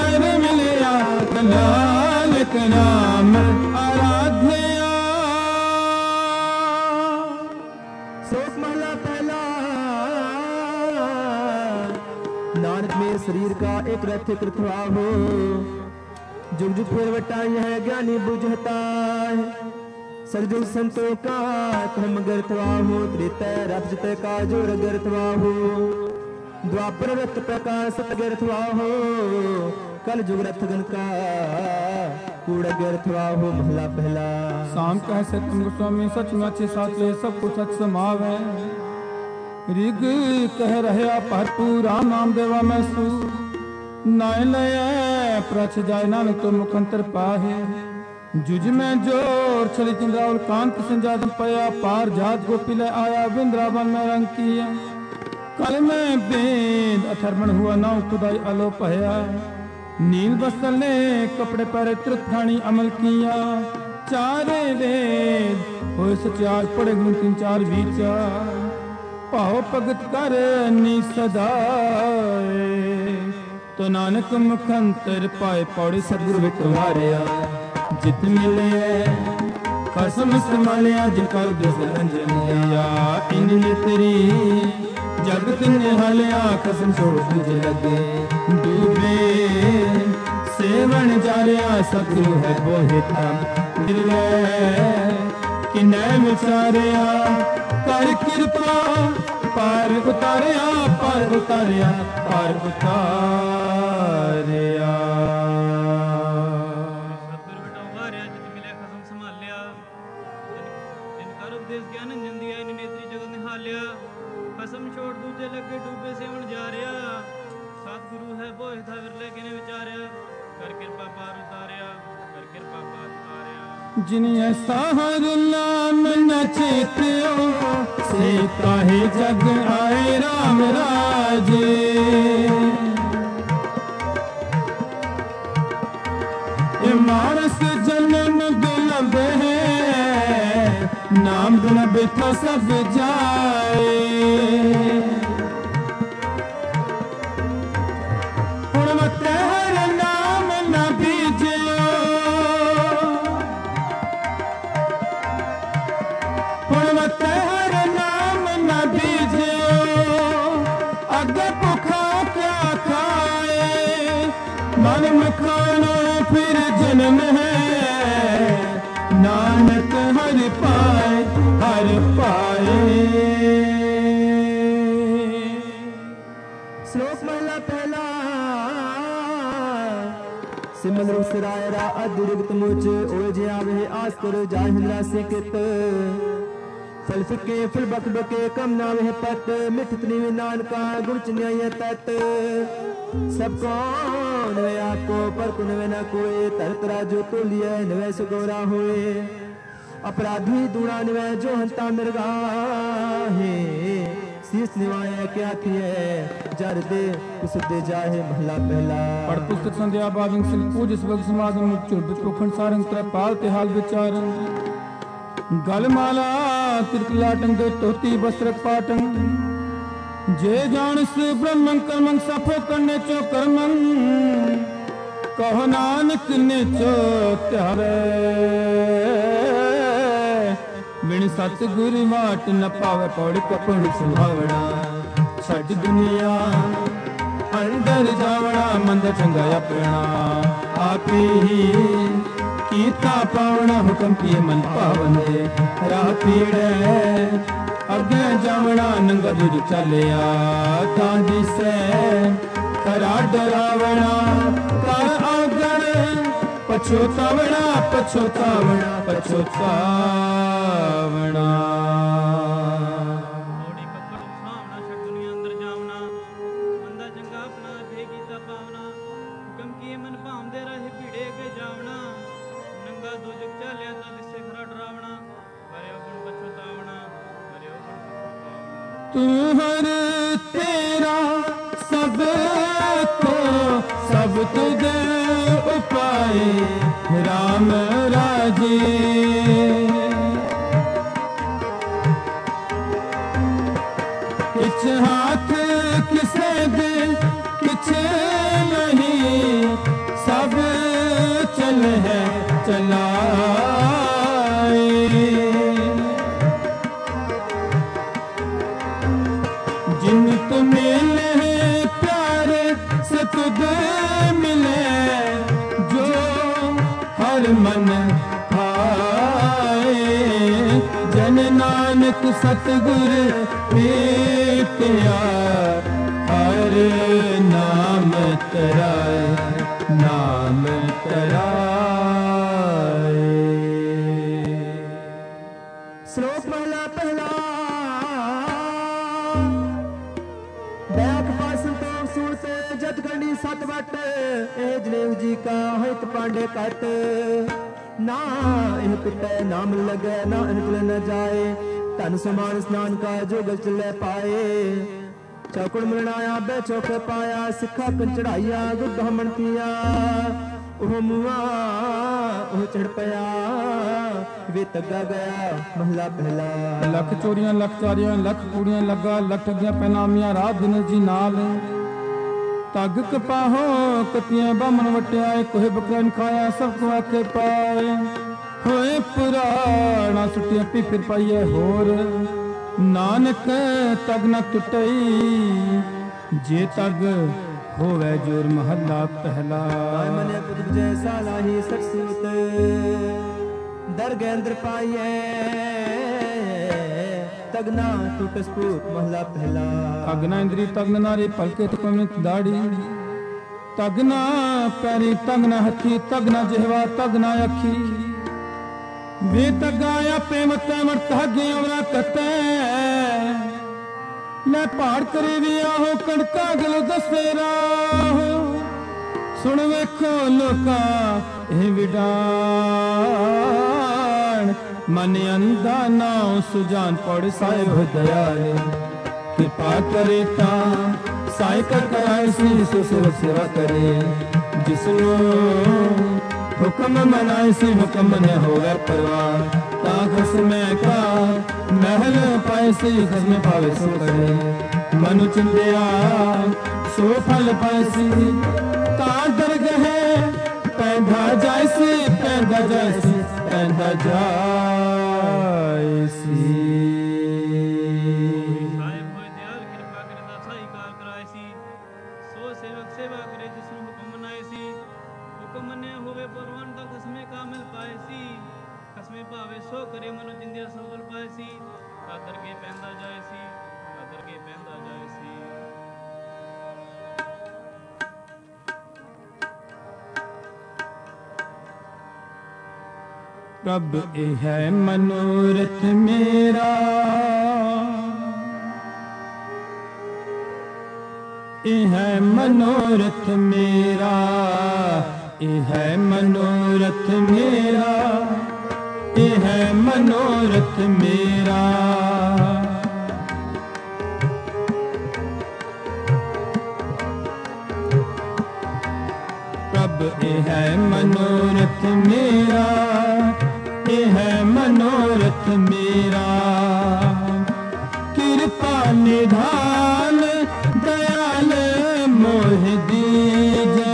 नानक में शरीर का एक रथ कृथवा हो जुग जुग फिर वटा यह ज्ञानी बुझता है सरजुग संतों का क्रम गर्थवा हो त्रेता रथ जित का जोर गर्थवा हो द्वापर रथ प्रकार सत गर्थवा हो कल जुग रथ गन का कूड़ा गर्थवा हो महला पहला। शाम कह सतम गोस्वामी सच नाचे साचे सब कुछ सच समावे ऋग कह रहे भरपूर राम नाम देवा मैं सू नाय लय प्रच जाय नानक तो मुखंतर पाहे जुज में जोर छली चंद्रावल कांत संजात पया पार जात गोपी ले आया वृंदावन में रंग किया कल में बेद अथर्मण हुआ नाव खुदाई अलो पया नील बस्तर ने कपड़े पर त्रिथानी अमल किया चारे वेद हो सचार पड़े गुण तीन चार विचार पाओ भगत कर नी सदाए तो नानक मुखंतर पाए पौड़ी सतगुरु विटवारिया जित मिले कसम संभालिया जिनका उद्देश्य अंजलिया इन तेरी जगत निहालिया कसम छोड़ तुझे लगे डूबे सेवन जा रहा सतगुरु है बोहे थाम किन्ने विचारिया कर कृपा पार उतारिया पार उतारिया पार उतारिया कसम छोड़ दूजे लगे डूबे सेवन जा रहा सतगुरु है बोहे था विरले किने विचारिया कर कृपा पार उतारिया कर कृपा पार उतारिया जिन्हें साहर नाम नचेत्यो से काहे जग आए राम राजे ये मानस जन्म दुलभ है नाम दुलभ तो सब जाए हुण मत हर नाम न बीजियो हुण मत हर नाम न बीजियो अगे भुखा क्या खाए मन मखानो फिर जन्म है नानक हर पाए हर पाए। श्लोक महला पहला सिमल सिरायरा अतिरिक्त मुझ ओझे आवे आस करो जाहिंद्रा से कित फल फिके फुल बक बके कम नावे पत मिठतनी नान का गुण चिन्याय तत सब कौन वे आपको पर कुन वे न कोई तरतरा जो तो लिया नवे से गौरा हुए अपराधी दूना नवे जो हंता मिर्गा है शीश निवाय क्या थी है जर दे कुसुदे जाहे महला पहला पढ़ पुस्तक संध्या बाविंग सिल पूज सबक समाज मुचुर बिचोखन सारंग त्र पाल ते हाल विचार गलमाला तिरकलाटन दे तोती वस्त्र पाटन जे जानस ब्रह्मं कर्मं सफो करने चो कर्मं कहो नानक ने चो त्यारे बिन सतगुरु वाट न पावे पौड़ कपड़ सुहावना छड़ दुनिया अंदर जावना मंद चंगा अपना आप ही कीता पावना हुक्म किए मन पावन दे राह पीड़े अगे जावना नंगा दूज चलिया तांदी से खरा डरावना कर आगण पछोतावना पछोतावना पछोतावना तू हर तेरा सब को सब तुझे उपाय राम राजे किछ हाथ किसे दे किछ नहीं सब चल है चलाए जिन तुम्हें प्यारे सतगुर प्रीतिया हर नाम तराए नाम तराए। श्लोक पहला पहला बैक पासन तो सूरते जत गणी सत वट ए जनेऊ जी का हित पांडे कट ना यह पिटे नाम लगे ना अनकल न जाए धन समान स्नान का जो गल चले पाए। चौकड़ मरनाया बे चौक पाया सिखा कन चढ़ाइया गुद हमन पिया ओह मुआ ओह चढ़ पया वे तग्गा गया महला पहला। लख चोरियां लख चारियां लख कूड़ियां लगा लख ठगियां पैनामियां रात दिन जी नाल तग कपाहो कतियां बामन वटियाए कोहे बकरन खाया सब को आखे पाए होए पुराना सुटिया पी फिर पाइए होर नानक तग न टुटई जे तग होवे जोर महला पहला। मने पुज जैसा लाही सटसूत दर गेंद्र पाइए तगना टूट स्फूट महला पहला। तगना इंद्री तगन नारी पलके तकमित दाढ़ी तगना पैरी तगना हथी तगना जिहवा तगना अखी वे तगाया प्रेम तैमर तगे अवरा कते ले पहाड़ करे भी आहो कणका गल दसेरा हो सुन वेखो लोका ए विडान मन अंधा नाव सुजान पड़ साहिब दयाले कृपा करे ता साई कर कराए सी सुसेवा सेवा करे जिसनो हुक्म मनाए सी हुक्म न होवे परवाह ता खसमें का महल पाए सी खसमें पावे सो करे मनु चिंदिया सो फल पाए सी ता दरगह पैदा जाए सी पैदा जाए सी पैदा जाए सी। साहिब होए दयाल कृपा करे दासाई कार कराए सी सो सेवक सेवा करे जिसनु हुक्म मनाए सी हुक्म मने होवे परवान ता खसमे कामिल पाए सी खसमे पावे सो करे मनो जिंदिया सबल पाए सी कादर के पैंदा जाए सी कादर के पैंदा जाए सी। प्रभ ए है मनोरथ मेरा ए है मनोरथ मेरा ए है मनोरथ मेरा ए है मनोरथ मेरा। प्रभ ए है मनोरथ मेरा ए है मनोरथ मेरा कृपा निधान दयाल मोह दीजे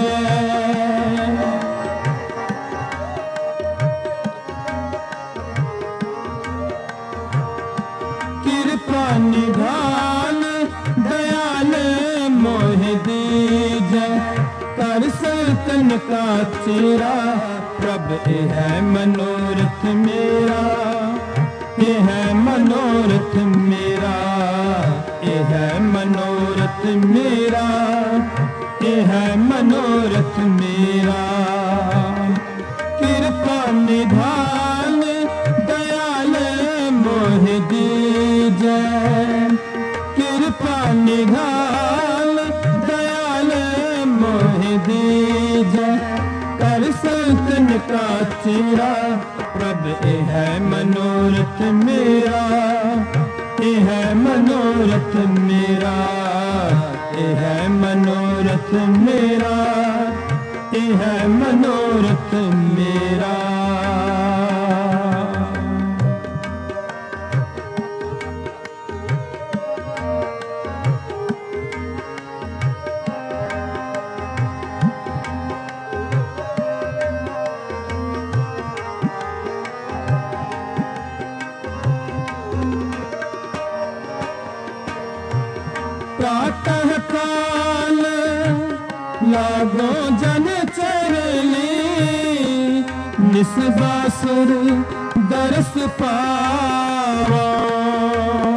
कृपा निधान दयाल मोह दीजे कर सतन का चेरा। प्रभ ए है मनोरथ मेरा ए है मनोरथ मेरा ए है मनोरथ मेरा ए है मनोरथ मेरा कृपा निधान दयाल मोह दीजे कृपा निधान दयाल मोह दीजे कर संतन का चेरा। प्रभ ए है मनोरथ मेरा ए है मनोरथ मेरा ए है मनोरथ मेरा ए है मनोरथ मेरा। प्रातः काल लागो जन चरली निस्बासुर दरस पावा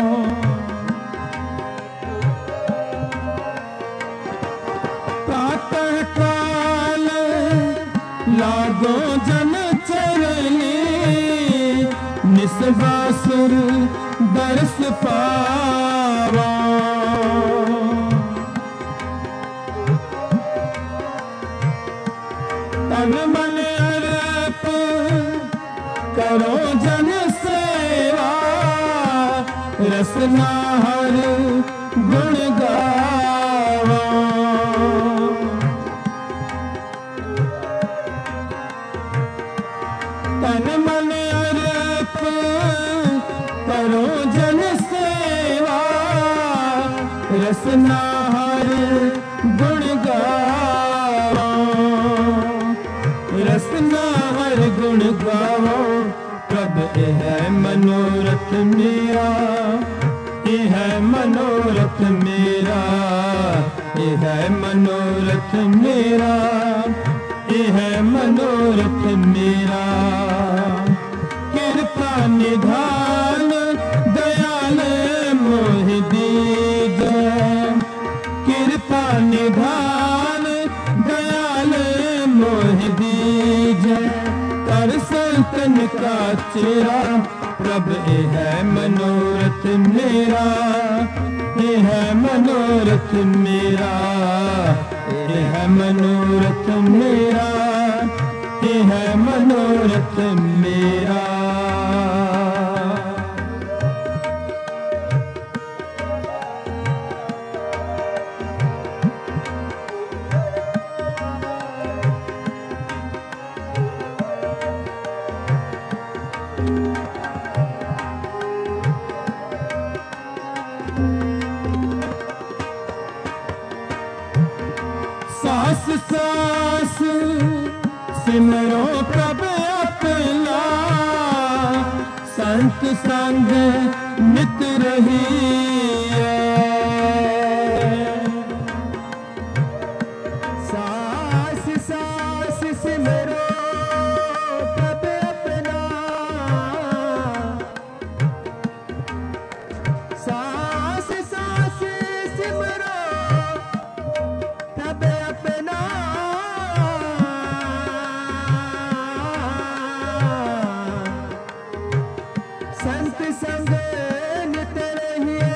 प्रातः काल लागो जन चरनी निस्वासुर दर्श पावा तन मन अर्प करो जन सेवा रसना हर गुण गावा तन मन अर्प करो जन सेवा रसना हर गुण गावा रसना हर गुण गावो प्रभ यह मनोरथ मेरा यह मनोरथ मेरा यह मनोरथ मेरा यह मनोरथ मेरा कृपा निधान दयाल मोह दीजै कृपा निधान दयाल मोह दीजै कर संतन का चेरा प्रभ यह मनोरथ मेरा यह मनोरथ मेरा यह मनोरथ मेरा यह मनोरथ मेरा सास सास सिमरो प्रभ अपना संत संग नित रहिए सास सास सिमरो प्रभ अपना सास सास सिमरो प्रभ अपना संत संग नित रहिए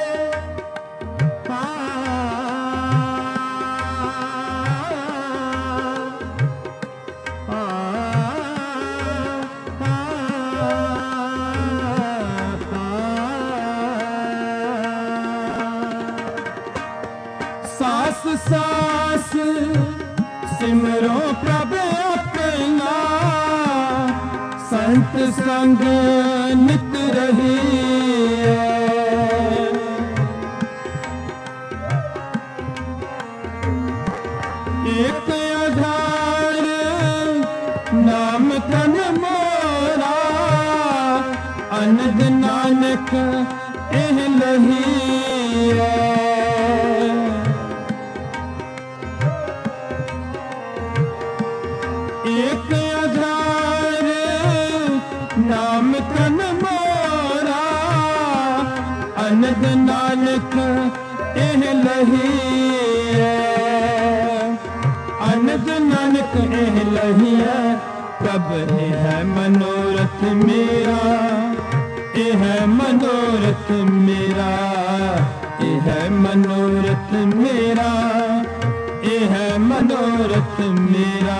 सास सास सिमरो प्रभ अपना संत संग नित रहिए एक आधार नाम तन मोरा अनद नानक एह लहिए एक आधार नाम तन मोरा अनद नानक एह लहिए अनद नानक एह लहिए प्रभ यह मनोरथ मेरा यह मनोरथ मेरा यह मनोरथ मेरा यह मनोरथ मेरा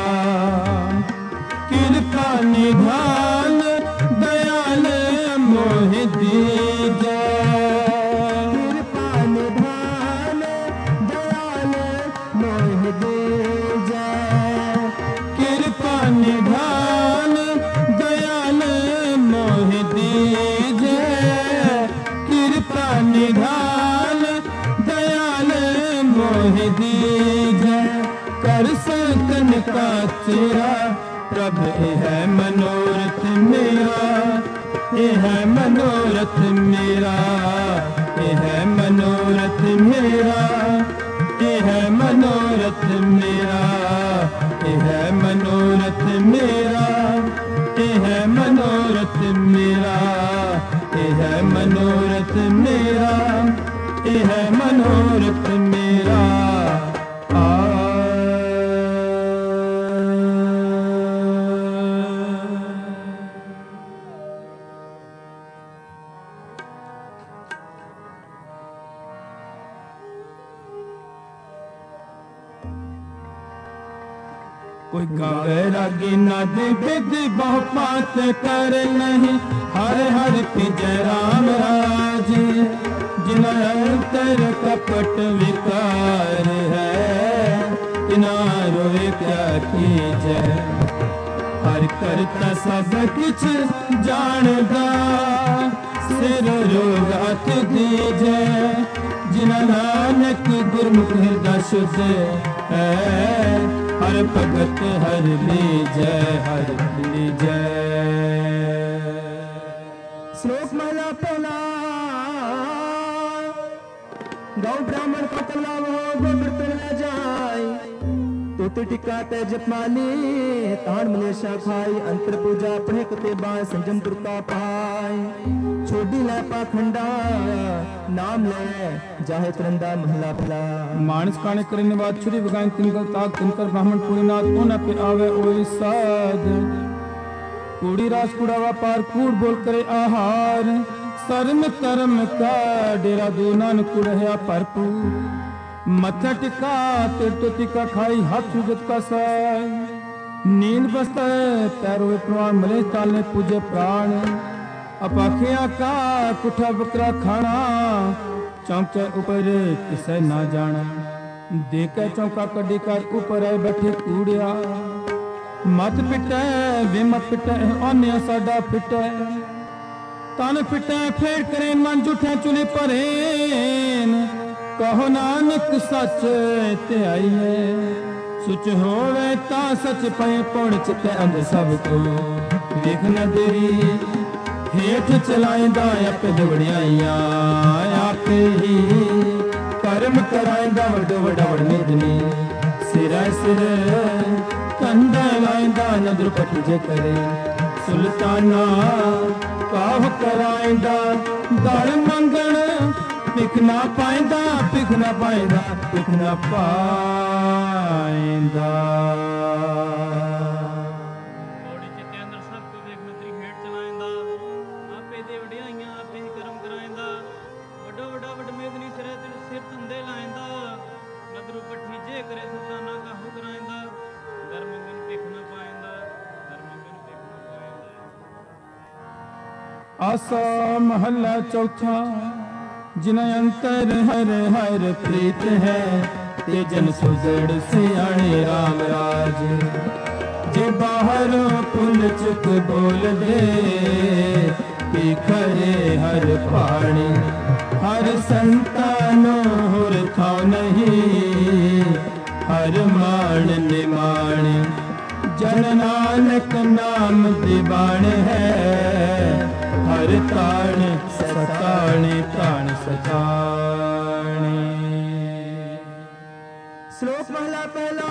कृपा निधान दयाल मोह दीजै कृपा निधान दयाल मोह दीजै कृपा निधान दयाल मोह दीजै कृपा निधान दयाल मोह दीजै कर संतन का चेरा प्रभ यह मनोरथ मेरा यह मनोरथ मेरा यह मनोरथ मेरा यह मनोरथ मेरा यह मनोरथ मेरा यह मनोरथ मेरा यह मनोरथ मेरा यह मनोरथ मेरा आ कोई गावे रागी नद विद बहु पात कर नहीं, हर हर पिजय राम राज। जिना अंतर कपट विकार है, तिना रोए क्या कीजय। हर करता सब किछ जानदा, सिर रोग हथ दीजै। जिना नानक गुरमुख हृदय शुद्ध है, हर भगत हर लीजय हर लीजय। श्लोक महला पहला। गौ ब्राह्मण का कलाव हो, गोबर तर न जाय। तोते टिका ते जपमाली, ताण मलेशा खाई। अंतर पूजा पढ़े कते बाय, संजम दुर्ता पाय। छोड़ी लै पाखंडा, नाम ले जाहे तरंदा महला पहला। मानस काने करने बाद छुरी बगाई तिनकर ताक, तिनकर ब्राह्मण पूरी नाथ ओना पे आवे ओई साध। कूड़ी रास कूड़ा व्यापार, कूड़ बोल करे आहार। शर्म कर्म का डेरा दो नानक कुड़या भरपूर। मत्था टिका तिरतो टिका खाई, हाथ सुजत का साय। नींद बसता पैरों प्रवान, मले तालने पूजे प्राण। अपाखिया का कुठा बकरा खाना, चौंके ऊपर किसे ना जाना। देखे चौका कड़ी कर ऊपर आए बैठे कूड़िया। मत पिटे वे मत पिटे, आने साडा पिटे। तन पिटे फेर करें, मन जूठे चुले परेन। कहो नानक सच ते आई है, सुच होवे ता सच पए। पुण चित अंध सबको देख न देरी। हेठ चलाएंदा आपे दवड़ियाइया, आपे ही कर्म कराएंदा वडो वडा वड मेदनी। सिरा सिर कंधा लाएंदा नदर पट जे करे। सुल्ताना काह कराएंदा दल मंगण। पिख ना पाएंदा पिख ना पाएंदा पिख ना पाएंदा। ਔੜੀ ਚਿੱਤੇ ਅੰਦਰ ਸਭ ਕੋ ਵੇਖ ਮਿੱਤਰੀ ਖੇਡ ਚਲਾਇੰਦਾ। ਆਪੇ ਦੇ ਵਡਿਆਈਆਂ ਆਪੇ ਹੀ ਕਰਮ ਕਰਾਇੰਦਾ। ਵੱਡੋ ਵੱਡਾ ਵਡ ਮੇਦਨੀ ਸਿਰੇ ਤੇ ਸਿਰ ਧੰਦੇ ਲਾਇੰਦਾ। ਨਦਰੂ ਪੱਠੀ ਜੇ ਕਰੇ ਸੁਲਤਾਨਾ ਕਾਹੂ ਕਰਾਇੰਦਾ। ਦਰ ਮੰਗਨ ਪਿਖ ਨਾ ਪਾਇੰਦਾ, ਦਰ ਮੰਗਨ ਪਿਖ ਨਾ ਪਾਇੰਦਾ। आसा महला चौथा। जिन अंतर हर हर प्रीत है, ते जन सुजड़ सियाणे राम राज। जे बाहर पुल चुक बोल दे, खरे हर पाणी। हर संतानो हुर था नहीं, हर मान निमाण। जन नानक नाम दिवाण है, हर ताण सताणे ताण सताणे। श्लोक महला पहला।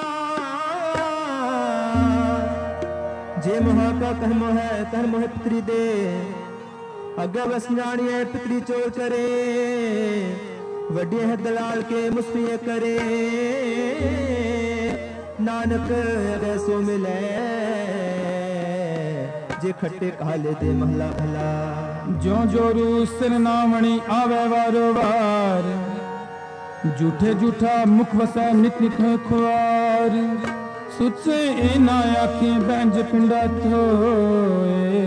जे मोह का कर्म है, कर्म है पितरी दे। अगे बस जानिए पितरी चोर करे। वड्डे है दलाल के मुस्फिए करे। नानक अगे सो मिले, जे खट्टे काले दे महला भला। जो जोरू सिर नामणी आवे वारो वार। झूठे झूठा मुख वसा नित नित खुआर। सुचे ना आखें बैंज पिंडा थोए।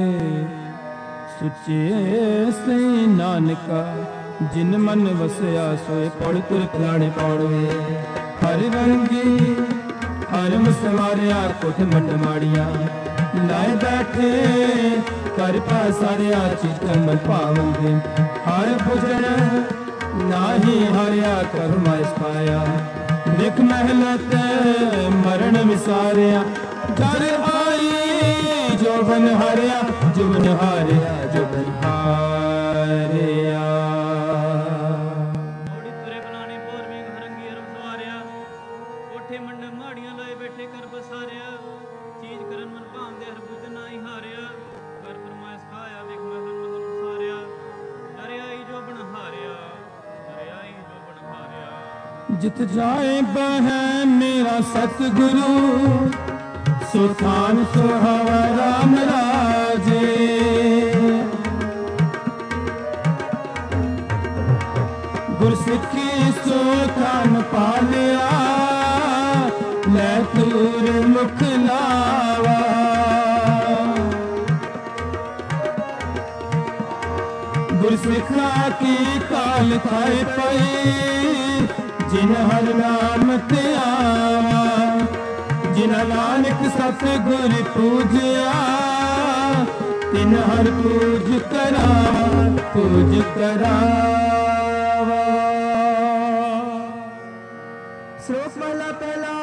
सुचे से नानका जिन मन वसया सोए। पौड़ तुर खिलाने पौड़वे हर रंगी। हर मसवारिया कोठ मंड माड़िया। लाए बैठे कर पासारिया चितन मन पावंगे। हर भुजन नाही हरिया कर माइस पाया। लिख महलत मरण विसारिया। घर आई जोबन हारिया जोबन हारिया जोबन हारिया। ਔੜੀ ਤੁਰੇ ਬਣਾਣੀ ਪੌਰਵੀਂ ਹਰੰਗੀ ਅਰਮ ਸਵਾਰਿਆ। ਕੋਠੇ ਮੰਡ ਮਾੜੀਆਂ ਲਾਏ ਬੈਠੇ ਕਰ ਬਸਾਰਿਆ। ਚੀਜ਼ ਕਰਨ ਮਨ ਭਾਂਦੇ ਹਰ ਬੁੱਧ ਨਾਹੀ ਹਾਰਿਆ। ਕਰ ਫਰਮਾਇਸ਼ ਖਾਇਆ ਵੇਖ ਮਹਲ ਮਦਨ ਸਾਰਿਆ। ਡਰਿਆਈ ਜੋ ਬਣ ਹਾਰਿਆ, ਡਰਿਆਈ ਜੋ ਬਣ ਹਾਰਿਆ। जित जाए बह मेरा सतगुरु। सो थान सुहावा राम राजे। गुरसिੱਖੀ सो थान पालिया। ਲੈ ਤੂਰ ਮੁਖ ਲਾਵਾ। ਗੁਰਸਿੱਖਾ ਕੀ ਕਾਲ ਖਾਏ ਪਈ ਜਿਨ ਹਰ ਨਾਮ ਤੇ ਆਵਾ। ਜਿਨ ਨਾਨਕ ਸਤ ਗੁਰ ਪੂਜਿਆ ਤਿਨ ਹਰ ਪੂਜ ਕਰਾਵਾ ਪੂਜ ਕਰਾਵਾ। ਸ਼ਲੋਕ ਮਹਲਾ ਪਹਿਲਾ।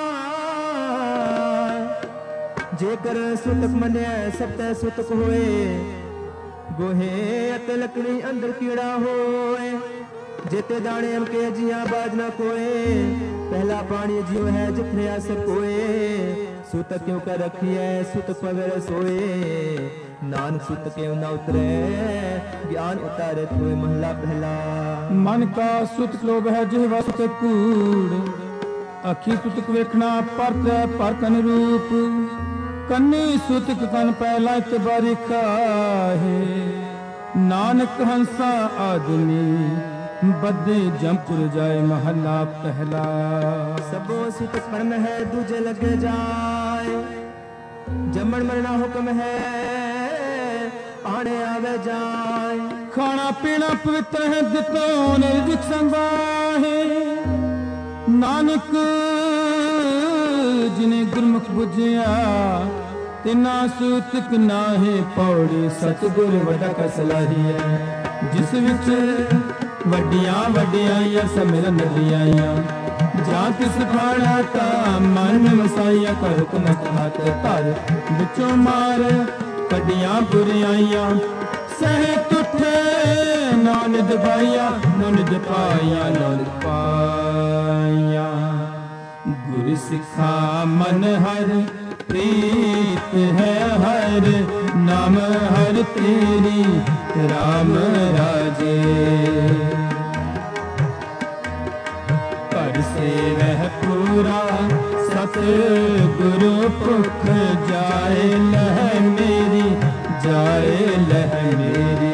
ਜੇਕਰ ਸੁਤਕ ਮੰਨਿਆ ਸਭ ਤੈ ਸੁਤਕ ਹੋਏ। ਗੋਹੇ ਅਤੇ ਲੱਕੜੀ ਅੰਦਰ ਕੀੜਾ ਹੋਏ। जेते दाने हमके जिया बाज न कोए। पहला पानी जियो है जिथे असर कोए। सुत क्यों कर रखी है सुत पवेर सोए। नानक सुत क्यों न उतरे ज्ञान उतारे थोए। महला पहला। मन का सुत लोभ है जिहवा सुत कूड़। अखी सुतक वेखना परत पर कन रूप। कन्नी सुतक कन पहला इतबारी काहे। नानक हंसा आदमी बदे जमपुर जाए महला पहला। सबो सुत परम है दूजे लगे जाए। जमन मरना हुक्म है आने आवे जाए। खाना पीना पवित्र है दितो निर्जित संभाहे। नानक जिने गुरमुख बुझिया तिना सूतक नाहे पौड़ी। सतगुर वडा कसलाही है जिस विच ਵੱਡੀਆਂ ਵੱਡਿਆਈਆਂ ਸਿਮਰਨ ਦੀਆਂ। ਜਾਂ ਤਿਸ ਫਾੜਾ ਤਾ ਮਨ ਵਸਾਈਆਂ। ਕਰ ਹੁਕਮ ਹੱਥ ਧਰ ਵਿੱਚੋਂ ਮਾਰ ਕੱਢੀਆਂ ਬੁਰਾਈਆਂ। ਸਹਿ ਤੁਠੇ ਨਾਨਕ ਪਾਈਆਂ ਨਾਨਕ ਪਾਈਆਂ ਨਾਨਕ ਪਾਈਆਂ। ਗੁਰ ਸਿੱਖਾ ਮਨ ਹਰ ਪ੍ਰੀਤ ਹੈ ਹਰ ਨਾਮ ਹਰ ਤੇਰੀ ਰਾਮ ਰਾਜੇ। से वह पूरा सत गुरु पुख जाए लह मेरी जाए लह मेरी।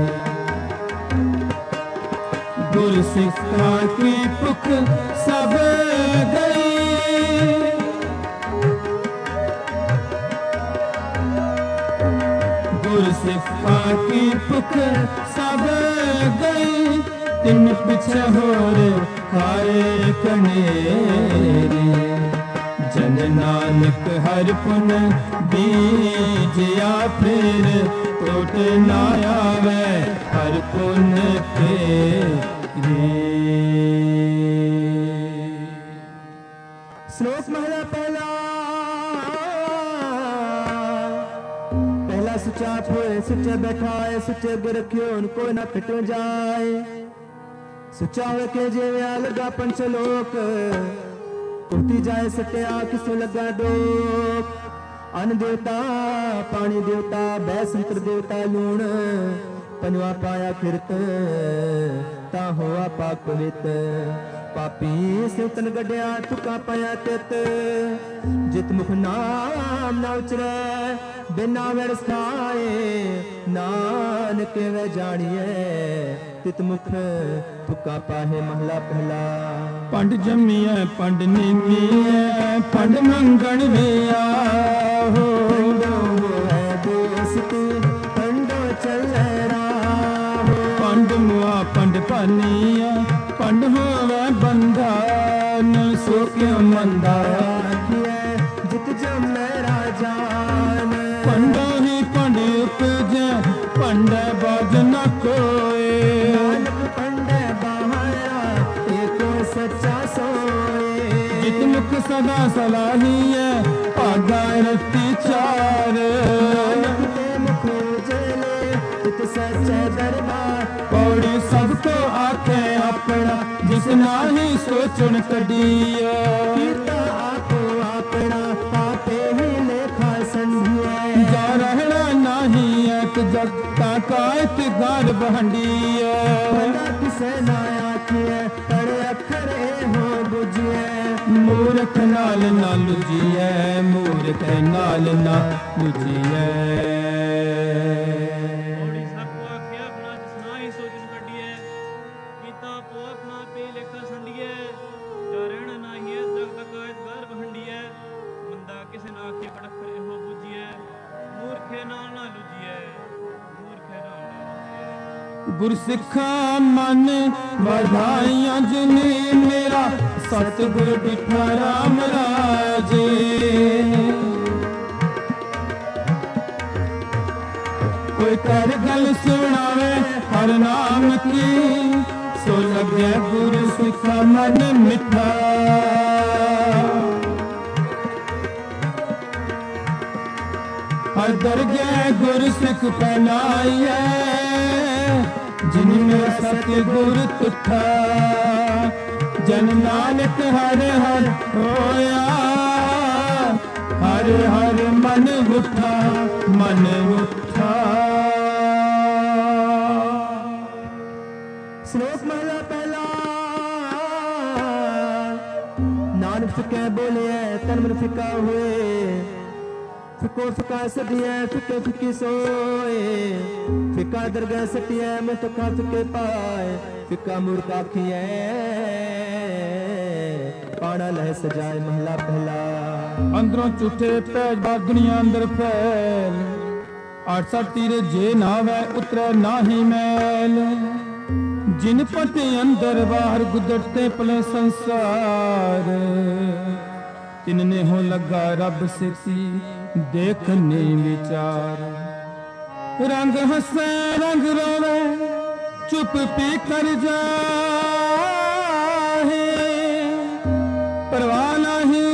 गुर सिक्खा की पुख सब गई। गुर सिक्खा की पुख सब गई। तिन पिछे होर खाए कनेरे। जन नानक हर पुन बीजिया फिर टोट ना आवे हर पुन फेरे। श्लोक महला पहला। पहला सुचा होए सुचे बैठाए। सुचे अगे रखियो उनको ना फिट जाए। सुचा हो के जिव्या लगा पंचलोक। कुर्ती जाए सटिया किसो लगा डोक। अन्न देवता पानी देवता बै संतर देवता लूण। पंजवा पाया फिरत ता होआ पाक पवित। पापी सिवतन गड्या तुका पाया तित। जित मुख नाम ना उचरे बिना वरस खाए। नानक वे जानिए तित मुख तुका पाहे। महला पहला। पंड जमिया पंड नीमिया पंड मंगण विया हो। पंडो है दोस्ती पंडो चल राहो। पंड मुआ पंड पानिया पंड होवे बंधन। सो क्यों मंदा जित जम राजान। पंडो ही पंड उपजे पंड बाज न कोए। सच्चा सोए। जित मुख सदा सलाही है भागा रत्ती चार। मुख उजले जित सच्चे दरबार। पौड़ी सबको आखे अपना जिस नाही सोचन कडिया। आपो अपना आपे ही लेखा संधिया। जा रहना नाही एक जगता का इतगार बहंडिया। किसे ना आखिए पढ़े अखर हो बुझिए। मूर्ख नाल ना लुझिए मूर्ख नाल ना लुझिए। पो अपना पे लेखा संडिए। जा रहना नाही जग तक घर बहंडी। गुरसिखा मन बधाइयां जिनी मेरा सतगुर बिठा राम राजे। कोई कर गल सुनावे हर नाम की सो लगे गुरु सिखा मन मिठा। हर दरगे गुरु सिख पहनाइए जिनमें सतगुर तुठा। जन नानक हर हर होया हर हर मन उठा मन उठा। श्लोक महला पहला। नानक फिके बोले तन मन फिका हुए फिको फिका सटिया फिके फिकी सोए। फिका दरगाह सटिया मैं तो खा फिके पाए फिका मूर्ख आखिए पाना लह सजाए महला पहला। अंदरों झूठे पैज बार दुनिया अंदर फैल आठ सठ तीर जे ना वै उतरे ना ही मैल। जिन पटे अंदर बाहर गुदरते पले संसार तिनने हो लगा रब सिसी देखने विचार। रंग हंसे रंग रोवे चुप पी कर जाए परवाह नहीं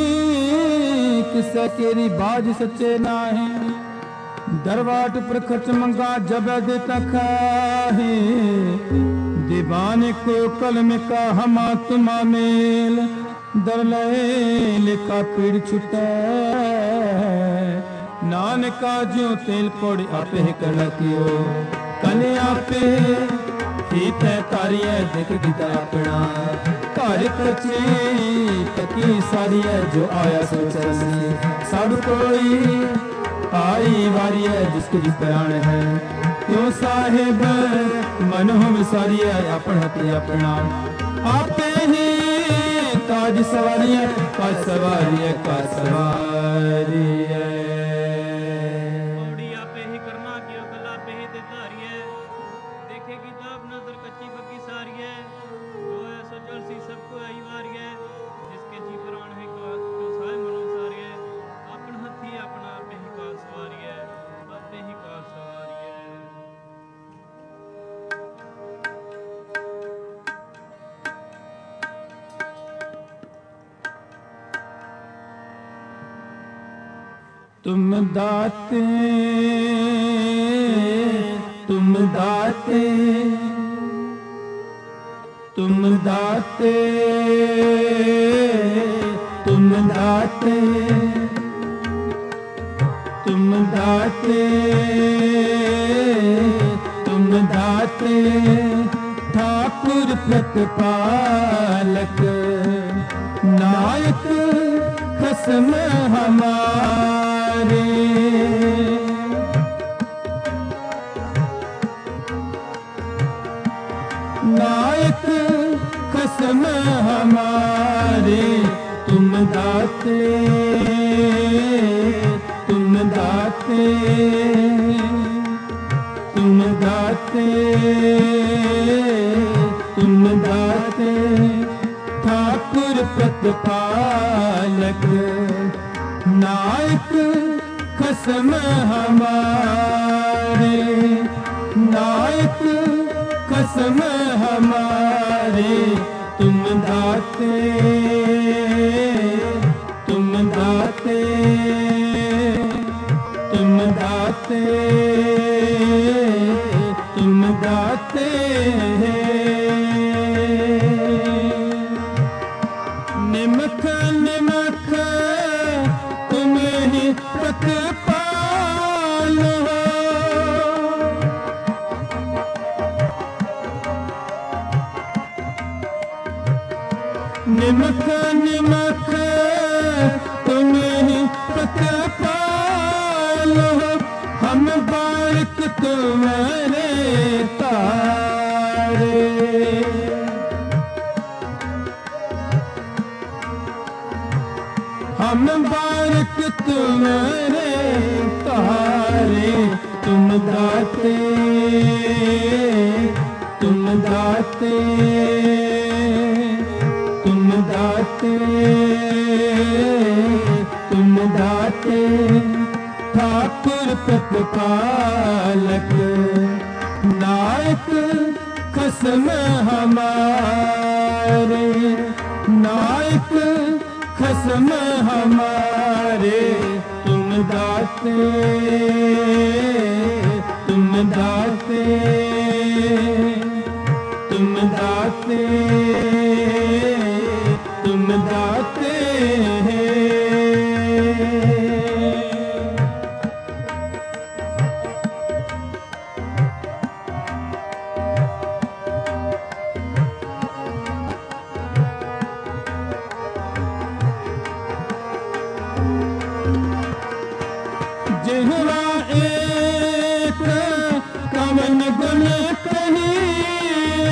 किसे केरी बाज सच्चे नाही। दरवाट पर खर्च मंगा जब देता खाहे दीवाने को कलम का हमा तुमा मेल। दर लए लिखा पीड़ छुटा नानका जो तेल पौड़ी आपे कड़कियो कने आपे फीते तारिये देख गीता अपना। घर कच्ची पकी सारी है जो आया सो चली सब कोई आई वारी है जिसकी जिस प्राण है। क्यों साहिब मन हो विसारी है अपन हती अपना। आपे ही काज सवारी है काज सवारी है काज सवारी है। पौड़ी आपे ही करना क्यों गला पे ही ते धारी है। देखेगी ताप नजर कच्ची पक्की सारी है जो है सो चल सी सबको आई वारी है। जिसके जी प्राण है काज जो साय मनो सारी है। अपन हथी अपना आपे ही काज सवारी है आपे ही काज सवारी है। तुम दाते तुम दाते तुम दाते तुम दाते तुम दाते तुम दाते ठाकुर प्रतिपालक नायक खसम हमारे। नायक खसम हमारे तुम दाते तुम दाते तुम दाते तुम दाते ठाकुर प्रतिपालक नायक खसम हमारे। नायक खसम हमारे तुम दाते तुम दाते तुम दाते तुम दाते। निमख निमख तुम्हें ही प्रतिपाल हो। निमख निमख तुम्हें ही प्रतिपाल हो। हम बारिक तुम्हारे तारे। हम बारिक तुम्हारे तारे तुम दाते तुम दाते तुम दाते तुम दाते ठाकुर प्रतिपालक नायक खसम हमारे नायक खसम हमारे तुम दाते तुम दाते तुम दाते तुम दाते जिहवा एक कवन गुण कहिए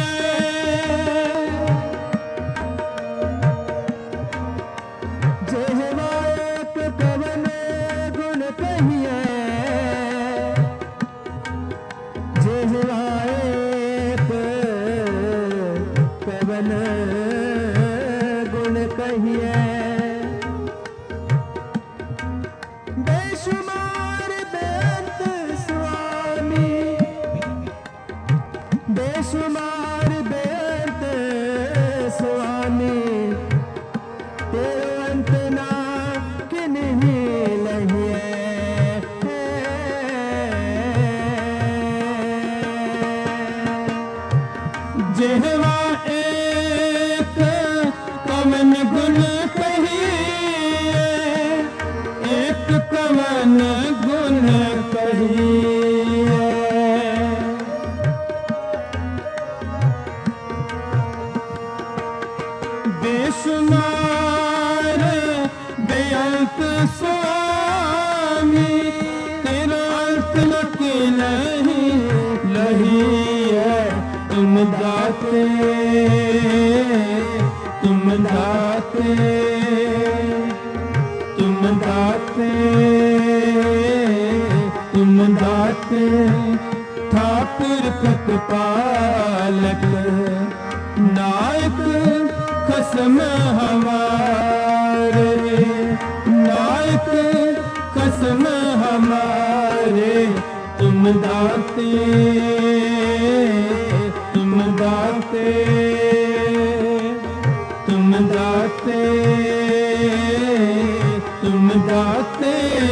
जिहवा एक कवन गुण कहिए जिहवा एक कवन गुण कहिए बेशुमार बेअंत स्वामी बेशुमार बेअंत स्वामी तेरो अंत ना किन्हीं लहिए जिहवा एक कवन गुण कहिए एक कवन गुण कहिए बेशुमार बेअंत स्वामी तेरा अंत लकी नहीं लही है तुम दाते तुम दाते तुम दाते तुम दाते ठाकुर प्रतिपालक नायक खसम हमारे नायक खसम हमारे तुम दाते तुम दाते तुम दाते तुम दाते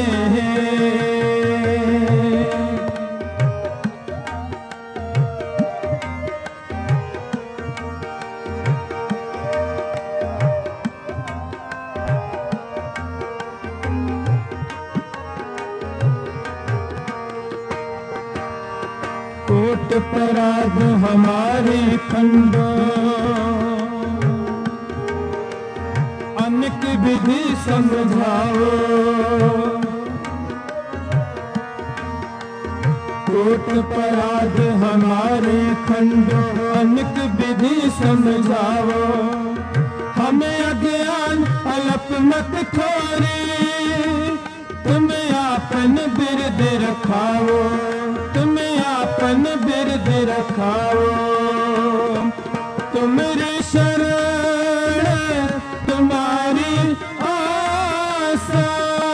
कोट पराध हमारे खंडो अनेक विधि समझाओ कोट पराध हमारे खंडो अनेक विधि समझाओ हमें अज्ञान अल्प मत छोड़े तुम्हें आपन बिरद रखाओ तुम्हें आपन बिरद रखाओ तुम्हारी शरण तुम्हारी आशा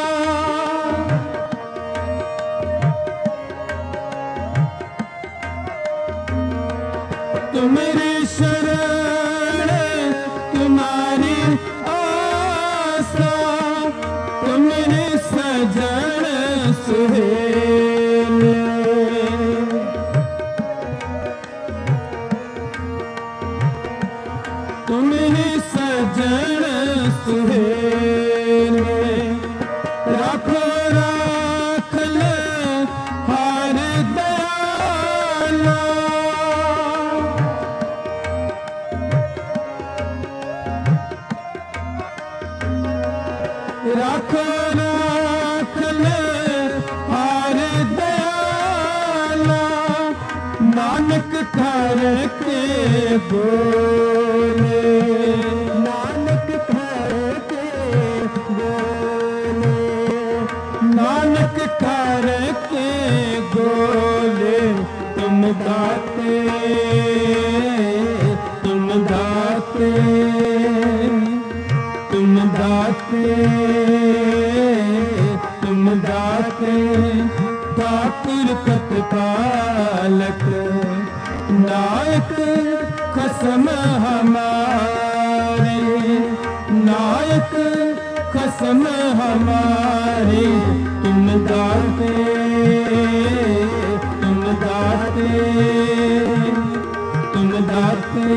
तुम्हारी शरण तुम्हारी आशा तुम्हारी सजन सुहेल तुम्हें सजन सुहेल राखो राख ले हार दयाला राखो राख ले हार दयाला नानक कर के बोले नानक कर के बोले नानक कर के बोले तुम दाते तुम दाते तुम दाते तुम दाते ठाकुर प्रतिपालक नायक कसम हमारी नायक कसम हमारी तुम दाते तुम दाते तुम दाते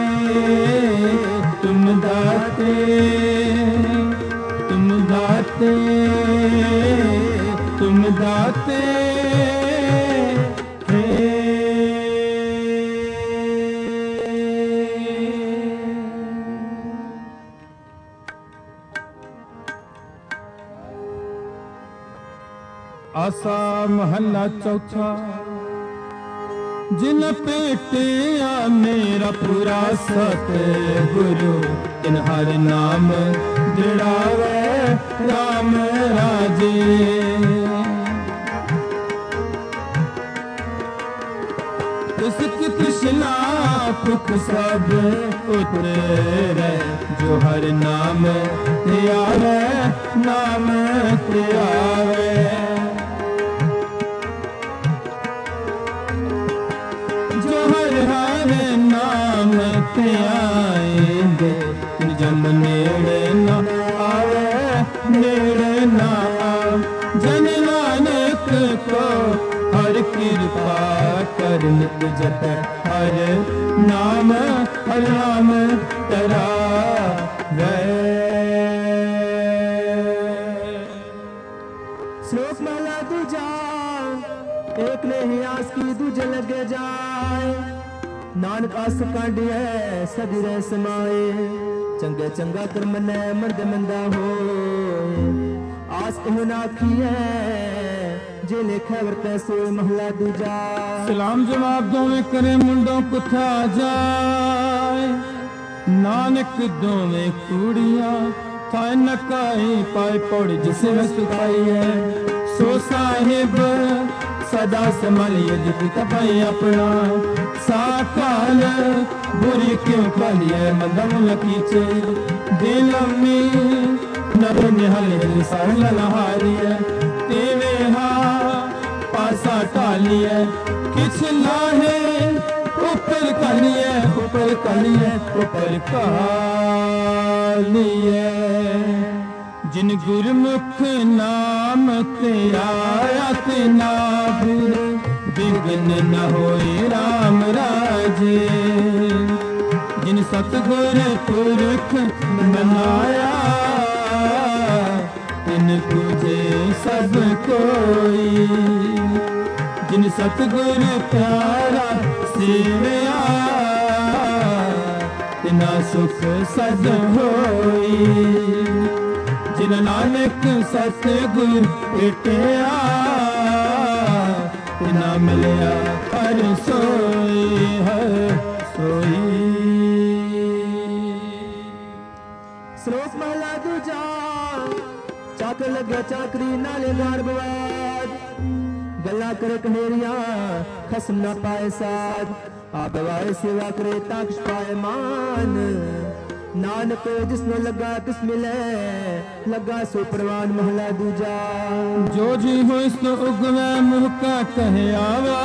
तुम दाते तुम दाते तुम दाते आसा महला चौथा जिन पेटिया मेरा पूरा सत गुरु तिन हर नाम दृढ़ावे राम राजे इसकी तृष्णा भुख सब उतरे जो हर नाम त्यावे नाम त्यावे नाम ते आएंगे जन्म नेड़े न आवे नेड़े न आवे जन नानक को हर कृपा कर नित जप हर नाम हर नाम तेरा श्लोक महला दूजा एक ने ही आस की दूजे लगे जाए नानक आस कांडिया सदिरे समाए चंगे चंगा कर मनै मंद मंदा हो आस एहो नाखी है जे लेखा वरते सो महला दूजा सलाम जवाब दोवें करे मुंडों कुथा जाए नानक दोवें कूड़िया थाए नकाई पाए पौड़ी जिसे में सुखाई है सो साहिब सदा संभालिए जित तपाई अपना साकाल बुरी क्यों पालिए मंदम लकीचे दिलमी नर निहल सरल नहारिए तेवे हा पासा टालिए किछ लाहे ऊपर कलिए ऊपर कलिए ऊपर कालिए जिन गुरमुख नाम ते आया ते नाभुर विघ्न न होए राम राजे जिन सतगुर पुरख मनाया तिन पूजे सब कोई जिन सतगुर प्यारा सेवया तिना सुख सद होई जिन नानक सतगुर भेटिया तिना मिलिया हर सोई हर सोई। श्लोक महला दूजा चाकर लगे चाकरी नाले गार बवाद गला करे कनेरिया खसम ना पाए साध आप बवाए सेवा करे ताक्ष पाए मान नानक जिसने लगा किस मिले लगा सो परवान महला दूजा जो जी हो इसको उगवे मुँह का कहे आवा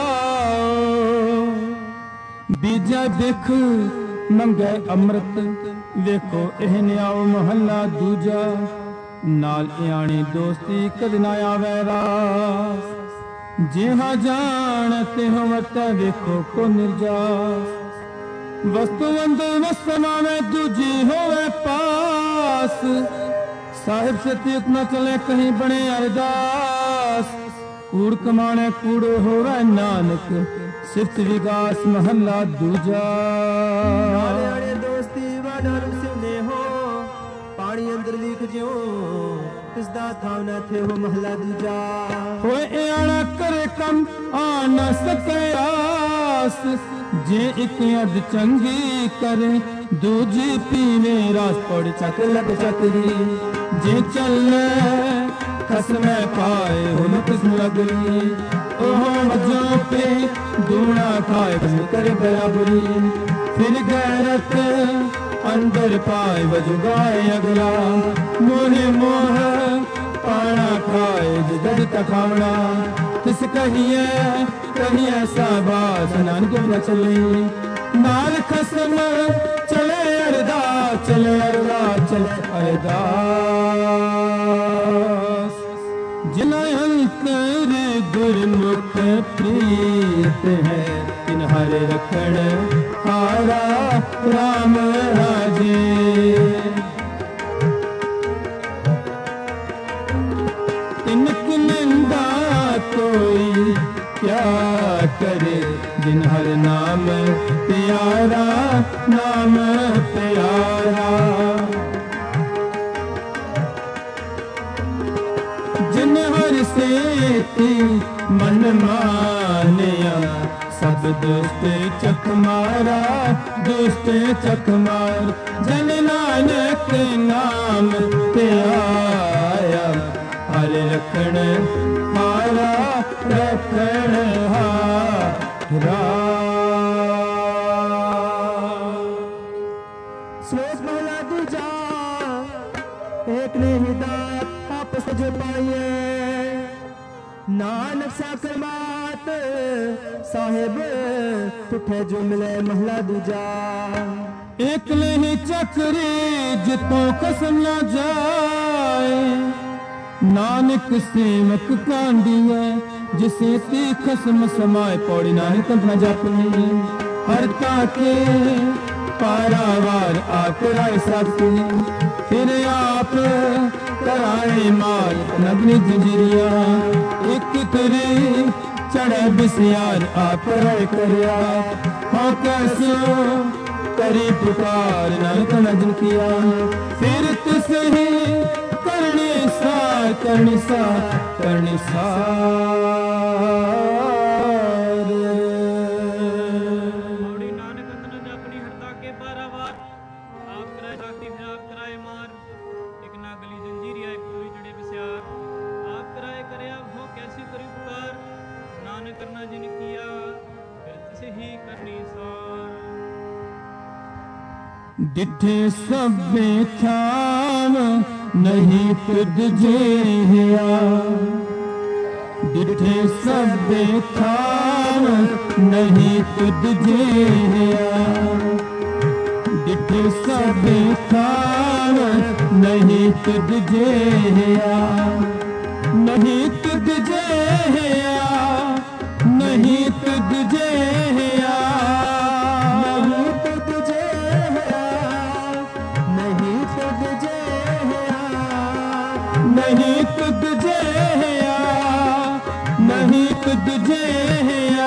बीजा देख मंगे अमृत वेखो एहने आओ महला दूजा नाल इयाणी दोस्ती कद ना आवे रास जिहा जानते हो मत वेखो को निर्जास वस्तु वंद वसना में दूजी होवे पास साहिब से तीत न चले कहीं बने अरदास कूड़ कमाने कूड़ो होवे नानक सिर्फ विकास महला दूजा दोस्ती वाडारू सिवने हो पानी अंदर लीक ज्यो तिसदा थाव न थे हो महला दूजा होए आना करे कम आ न सके आस जे एक अद चंगी करे दूजी पीवे रास पड़ चक लग चकरी जे चल खसम पाए हुन किस्म लगरी ओह वजों पे दूना खाए बस करे बराबरी फिर गैरत अंदर पाए वजो गाए अगला मोहे मोह पाना खाए जद तखावड़ा तिस कहिए कहिए साबास नानक न चले नाल खसम चले अरदा चले अरदा चले अरदास जिना अंतर गुरमुख प्रीत है तिन हर रखण हारा राम राजे तिनक निंदा कोई क्या करे जिन हर नाम प्यारा नाम प्यारा जिन हर सेती मन मानिया सब दुष्ट चक मारा दुष्ट चक मार जन नानक नाम प्याया हर रखण हारा रखण हारा। श्लोक महला दूजा एक ने हिदायत आपस जो पाइए नानक साकर मात साहेब तुठे जो मिले महला दूजा एक ही चक्री जितो कसम न जाए नानक सेवक कांडी है जिसे ती खसम समाए पौड़ी नानक न जापनी हर ताके पारावार आप राय साथी फिर आप कराए माल नगनी जंजीरिया एक तुरी चढ़े बिसियार आप राय करया हाँ कैसे करी पुकार नानक नजन किया फिर तुसे ही करनी सार करनी सार करनी सार डिठे सबे थाम नहीं तुझ जेया डिठे सबे थाम नहीं तुझ जेया डिठे सबे थाम नहीं तुझ जेया नहीं तुझ जेया नहीं तुझ जेया नहीं तुझ जेया नहीं तुझ जेया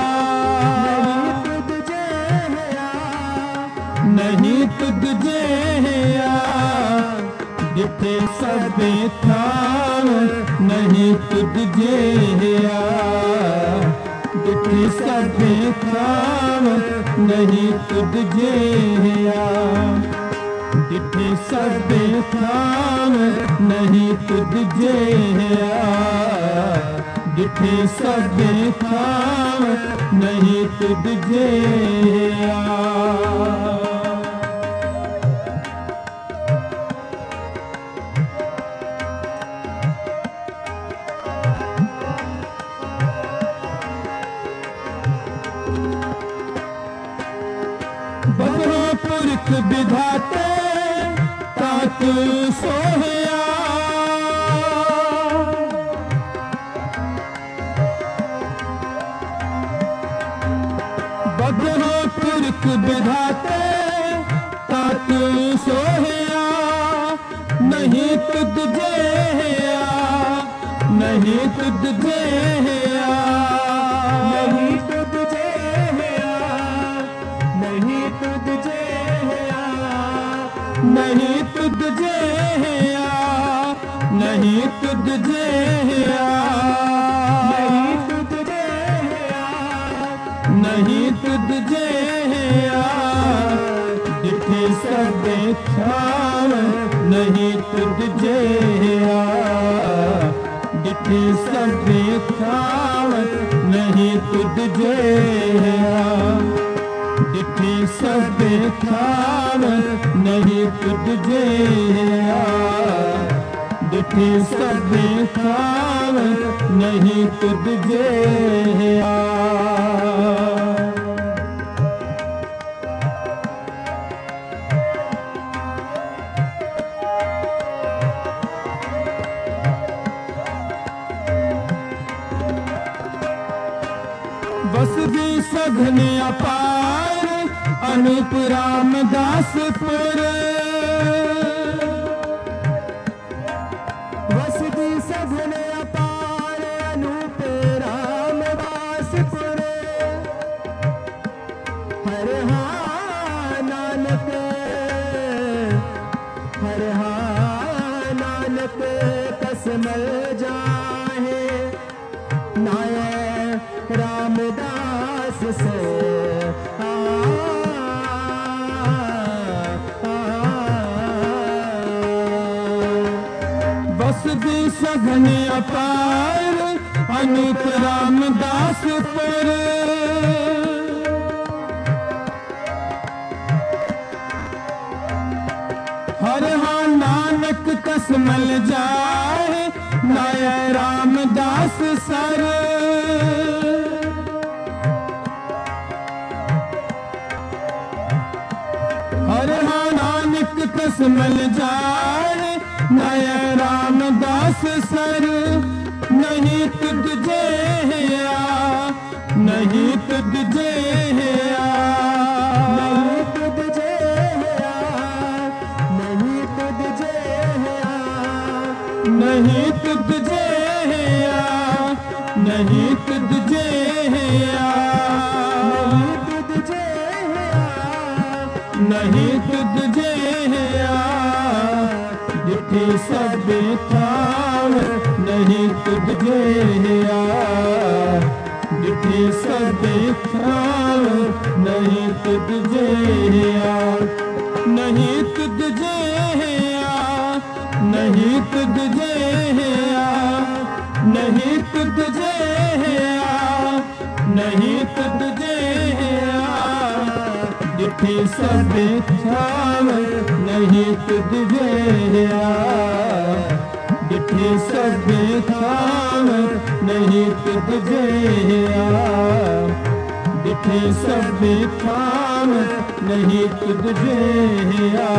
नहीं तुझ जेया जिथे सबे थाम नहीं तुझ जेया जिथे सबे थाम नहीं तुझ जेया जिथे सबे थाम नहीं तुझ जेया जिथे सबे थाम नहीं तुझ जेया बदरो पुरख विधाते तात सोहया बदरो पुरख विधाते तात सोहया नहीं तुझ जेया नहीं तुझ जेया नहीं तुझ जेया नहीं तुझ जेया नहीं तुझ जेया नहीं तुझ जेया नहीं तुझ जेया नहीं तुझ जेया जिथे सबे थाम नहीं तुझ जेया डिठे सबे थाव नहीं तुझ जेहा डिठे सबे थाव नहीं तुझ जेहा डिठे सबे थाव नहीं तुझ जेहा बसदी सघन अपार अनूप रामदासपुर वसदी सघन अपार अनूप रामदासपुर हर हा नानक हर हा नानक कसमल जाहे नायक रामदास से आ, आ, बसदी सघन अपार अनूप रामदासपुर हर हा नानक कसमल जाए नाय रामदास सर हर हा नानक कसमल जाए नाय रामदास सर नहीं तुझ जेहा नहीं तुझ जेहा नहीं तुझ जेहा नहीं तुझ जेहा नहीं तुझ जेहा नहीं तुझ जेहा नहीं तुझ जेहा नहीं तुझ जेहा डिठे सबे थाव नहीं तुझ जेहा डिठे सबे थाव नहीं तुझ जेहा नहीं तुझ जेहा नहीं तुझ जेहा नहीं तुझ जेहा नहीं तुझ जेहा डिठे सबे थाव नहीं तुझ जेहा डिठे सबे थाव नहीं तुझ जेहा डिठे सबे थाव नहीं तुझ जेहा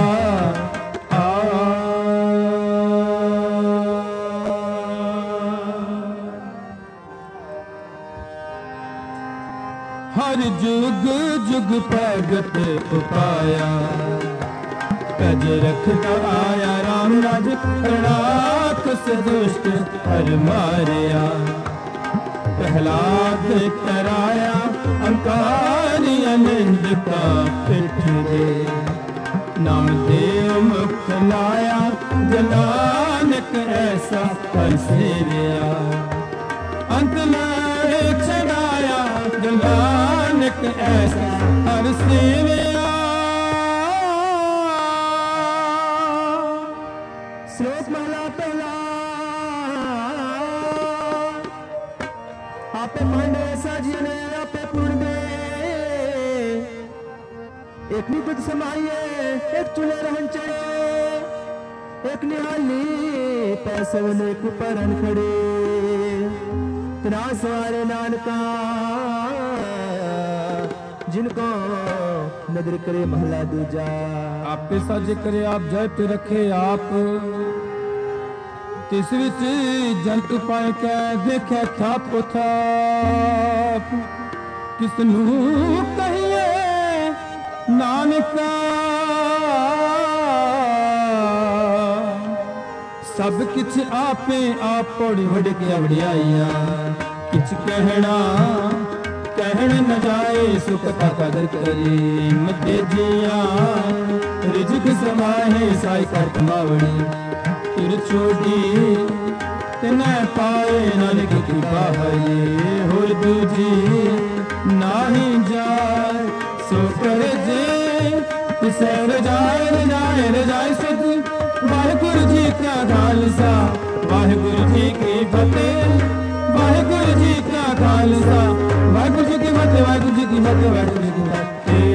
हर जुग जुग प्रगट उपाया कज रखता आया राम राज प्रणाक से दुष्ट हर मारिया प्रहलाद तराया अंकारी अनिंद का पिठ दे नाम देव मुख लाया जनानक ऐसा हर सेविया अंत लाए छड़ाया जनानक ऐसा हर सेविया श्लोक महला पहला आपे पांडे साजिए ने आपे पूर्ण दे एक नी तुझ समाइए एक चूल्हे रहन चढ़े एक निहाली पैसे वाले कुपरन खड़े तेरा सवारे नानका जिनको नजर करे महला दूजा आपे साजे करे आप जय पे रखे आप तिस विच जंत पाए कै देखे थाप थाप किसनू कहिए नानका सब किछ आपे आप पौड़ी वड़ के वड़ियाइया किछ कहना कहन न जाए सुख का कदर करे मते जिया रिजक समाहे साई कर कमावड़ी तुर छोड़ी तेने पाए नानक कृपा है होर दूजी नाही जाए सो कर जे सैर जाए रजाए रजाए सत ਵਾਹਿਗੁਰੂ ਜੀ ਕਾ ਖਾਲਸਾ ਵਾਹਿਗੁਰੂ ਜੀ ਕੀ ਫਤਿਹ ਵਾਹਿਗੁਰੂ ਜੀ ਕਾ ਖਾਲਸਾ ਵਾਹਿਗੁਰੂ ਜੀ ਕੀ ਫਤਿਹ ਵਾਹਿਗੁਰੂ ਜੀ ਕੀ ਫਤਿਹ ਵਾਹਿਗੁਰੂ ਜੀ ਕੀ ਫਤਿਹ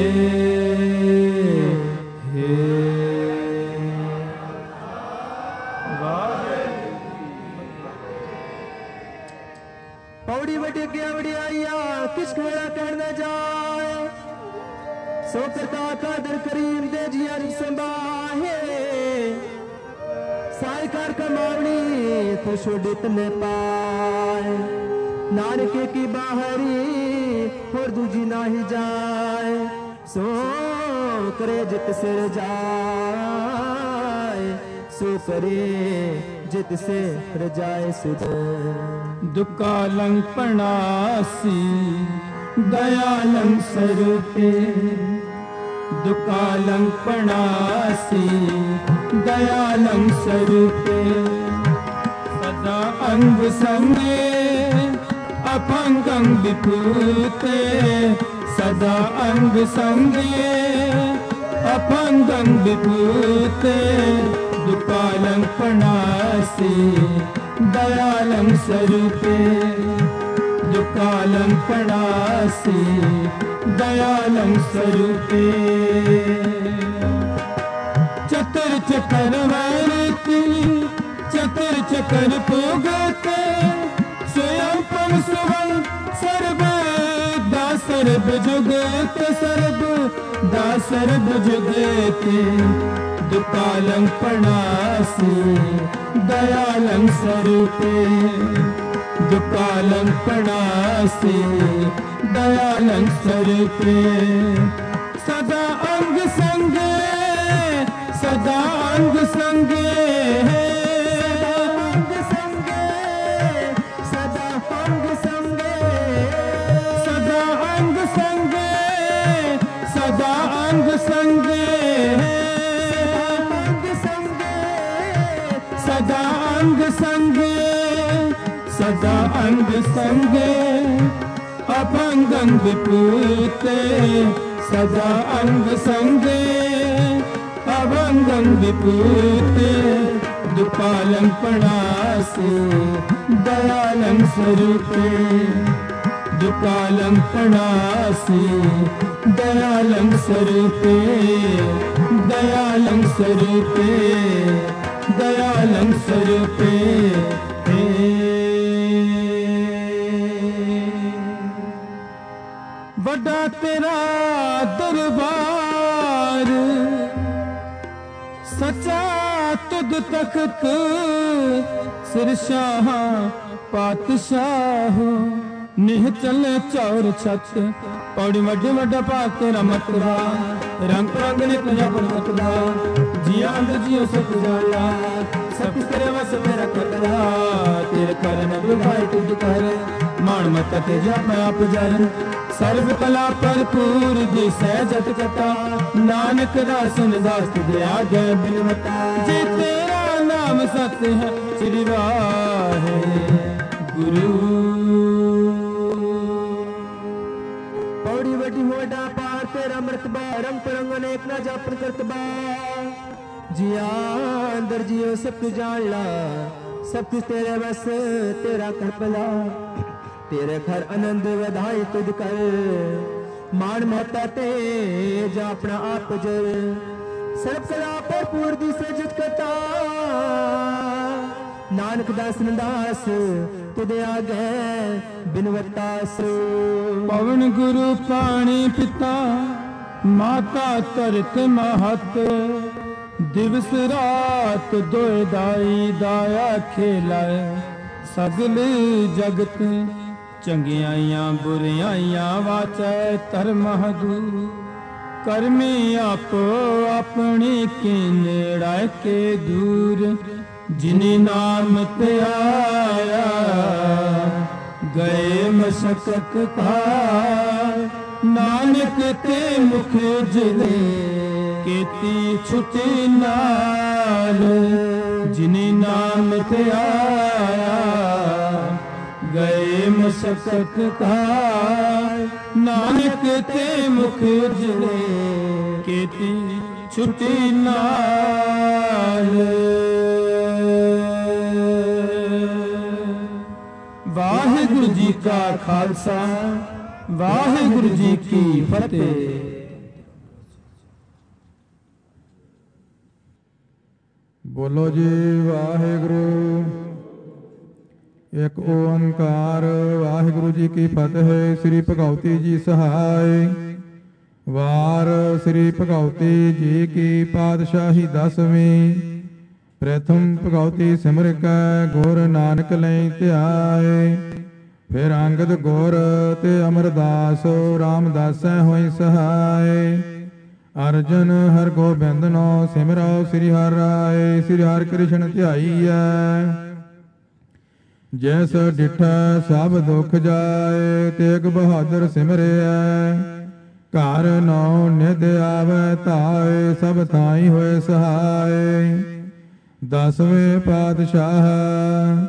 पौड़ी बड़ी क्या बड़ी आइया किस खड़ा करना जाए सो करता कादर करीम दे जिया संभाहे साई कार कमावनी तो छोड़े तने पाए नानके की बाहरी और दूजी ना ही जाए सो करे जित सिर जाए सो करे जित से रजाए सुध दुकालं प्रणासी दयालं स्वरूपे दुकालं प्रणासी दयालं स्वरूपे सदा अंग संगे अपंगं विभूते सदा अंग संगे अपंगं विभूते दुकालं प्रणासी दयालं स्वरूपे दुकालं प्रणासी दयालं स्वरूपे चतुर चकर वैरती चतुर चकर भोगते स्वयं पम सुवं सर्व दासर्व जुगत सर्व दासर्व जुगते दुकालं प्रणासी दयालं स्वरूपे दुकालं प्रणासी दयालं स्वरूपे सदा अंग संगे सदा अंग संगे अंग संगे सदा अंग संगे सदा अंग संगे सदा अंग संगे सदा अंग संगे सदा अंग संगे अपंगं विभूते सदा अंग संगे अपंगं विभूते दुकालं प्रणासी दयालं स्वरूपे दुकालं प्रणासी दयालं स्वरूपे दयालं स्वरूपे दयालं स्वरूपे बड़ा तेरा दरबार सच्चा तुद तख्त सिर शाह पातशाह निह चले चौर छत पौड़ी वड्डे वड्डा पाक तेरा मतवा रंग रंग ने तुझा पलकदा जिया अंदर जियो सब जाला सब तेरे वस मेरा करदा तेरे करन बुझाए तुझ कर मान मत ते जा मैं आप जर सर्व कला भरपूर दी सहजत कथा नानक दासन दास दे आगे बिनवता जे तेरा नाम सत्य है श्री वाहे गुरु पौड़ी बड़ी मोटा पार तेरा मृतबा रंग परंग अनेक ना जापन करतबा जिया अंदर जियो सब कुछ जान ला सब कुछ तेरे बस तेरा कर पला तेरे घर आनंद वधाई तुझ कर मान महता ते जा अपना आप जर सर्व कला भरपूर दी सजत कथा नानक दास दास तुदे आगे बिनवता सो पवन गुरु पानी पिता माता तरत महत दिवस रात दोए दाई दाया खेलाए सगल जगत चंगियाइयां बुरियाइयां वाचै धर्महदू करमी आपो अपनी के नेड़ा के दूर जिनी नाम ते आया गए मशक्कत पार नानक ते मुख जिले केती छुटी नाल जिनी नाम ते आया गए मशक्कत पार नानक ते मुख जिले केती ਛੁੱਟੀ ਨਾਲ। ਵਾਹਿਗੁਰੂ ਜੀ ਕਾ ਖਾਲਸਾ, ਵਾਹਿਗੁਰੂ ਜੀ ਕੀ ਫਤਿਹ। ਬੋਲੋ ਜੀ ਵਾਹਿਗੁਰੂ। ਇੱਕ ਓੰਕਾਰ। ਵਾਹਿਗੁਰੂ ਜੀ ਕੀ ਫਤਿਹ। ਸ੍ਰੀ ਭਗਉਤੀ ਜੀ ਸਹਾਇ। ਵਾਰ ਸ੍ਰੀ ਭਗਉਤੀ ਜੀ ਕੀ ਪਾਤਸ਼ਾਹੀ ਦਸਵੀਂ। ਪ੍ਰਥਮ ਭਗਉਤੀ ਸਿਮਰ ਕੈ ਗੁਰ ਨਾਨਕ ਲਈ ਧਿਆਏ। ਫਿਰ ਅੰਗਦ ਗੁਰ ਤੇ ਅਮਰਦਾਸ ਰਾਮਦਾਸੈ ਹੋਈ ਸਹਾਇ। ਅਰਜਨ ਹਰ ਗੋਬਿੰਦ ਨੋ ਸਿਮਰੋ ਸ੍ਰੀ ਹਰਿ ਰਾਏ। ਸ੍ਰੀ ਹਰਿ ਕ੍ਰਿਸ਼ਨ ਧਿਆਈਐ। ਜੈਸ ਡਿਠੈ ਸਭ ਦੁਖ ਜਾਏ। ਤੇਗ ਬਹਾਦਰ ਸਿਮਰਿਐ। ਘਰ ਨੌ ਨਿਧ ਆਵੈ ਧਾਏ। ਸਭ ਥਾਈ ਹੋਏ ਸਹਾਏ। ਦਸਵੇਂ ਪਾਤਸ਼ਾਹ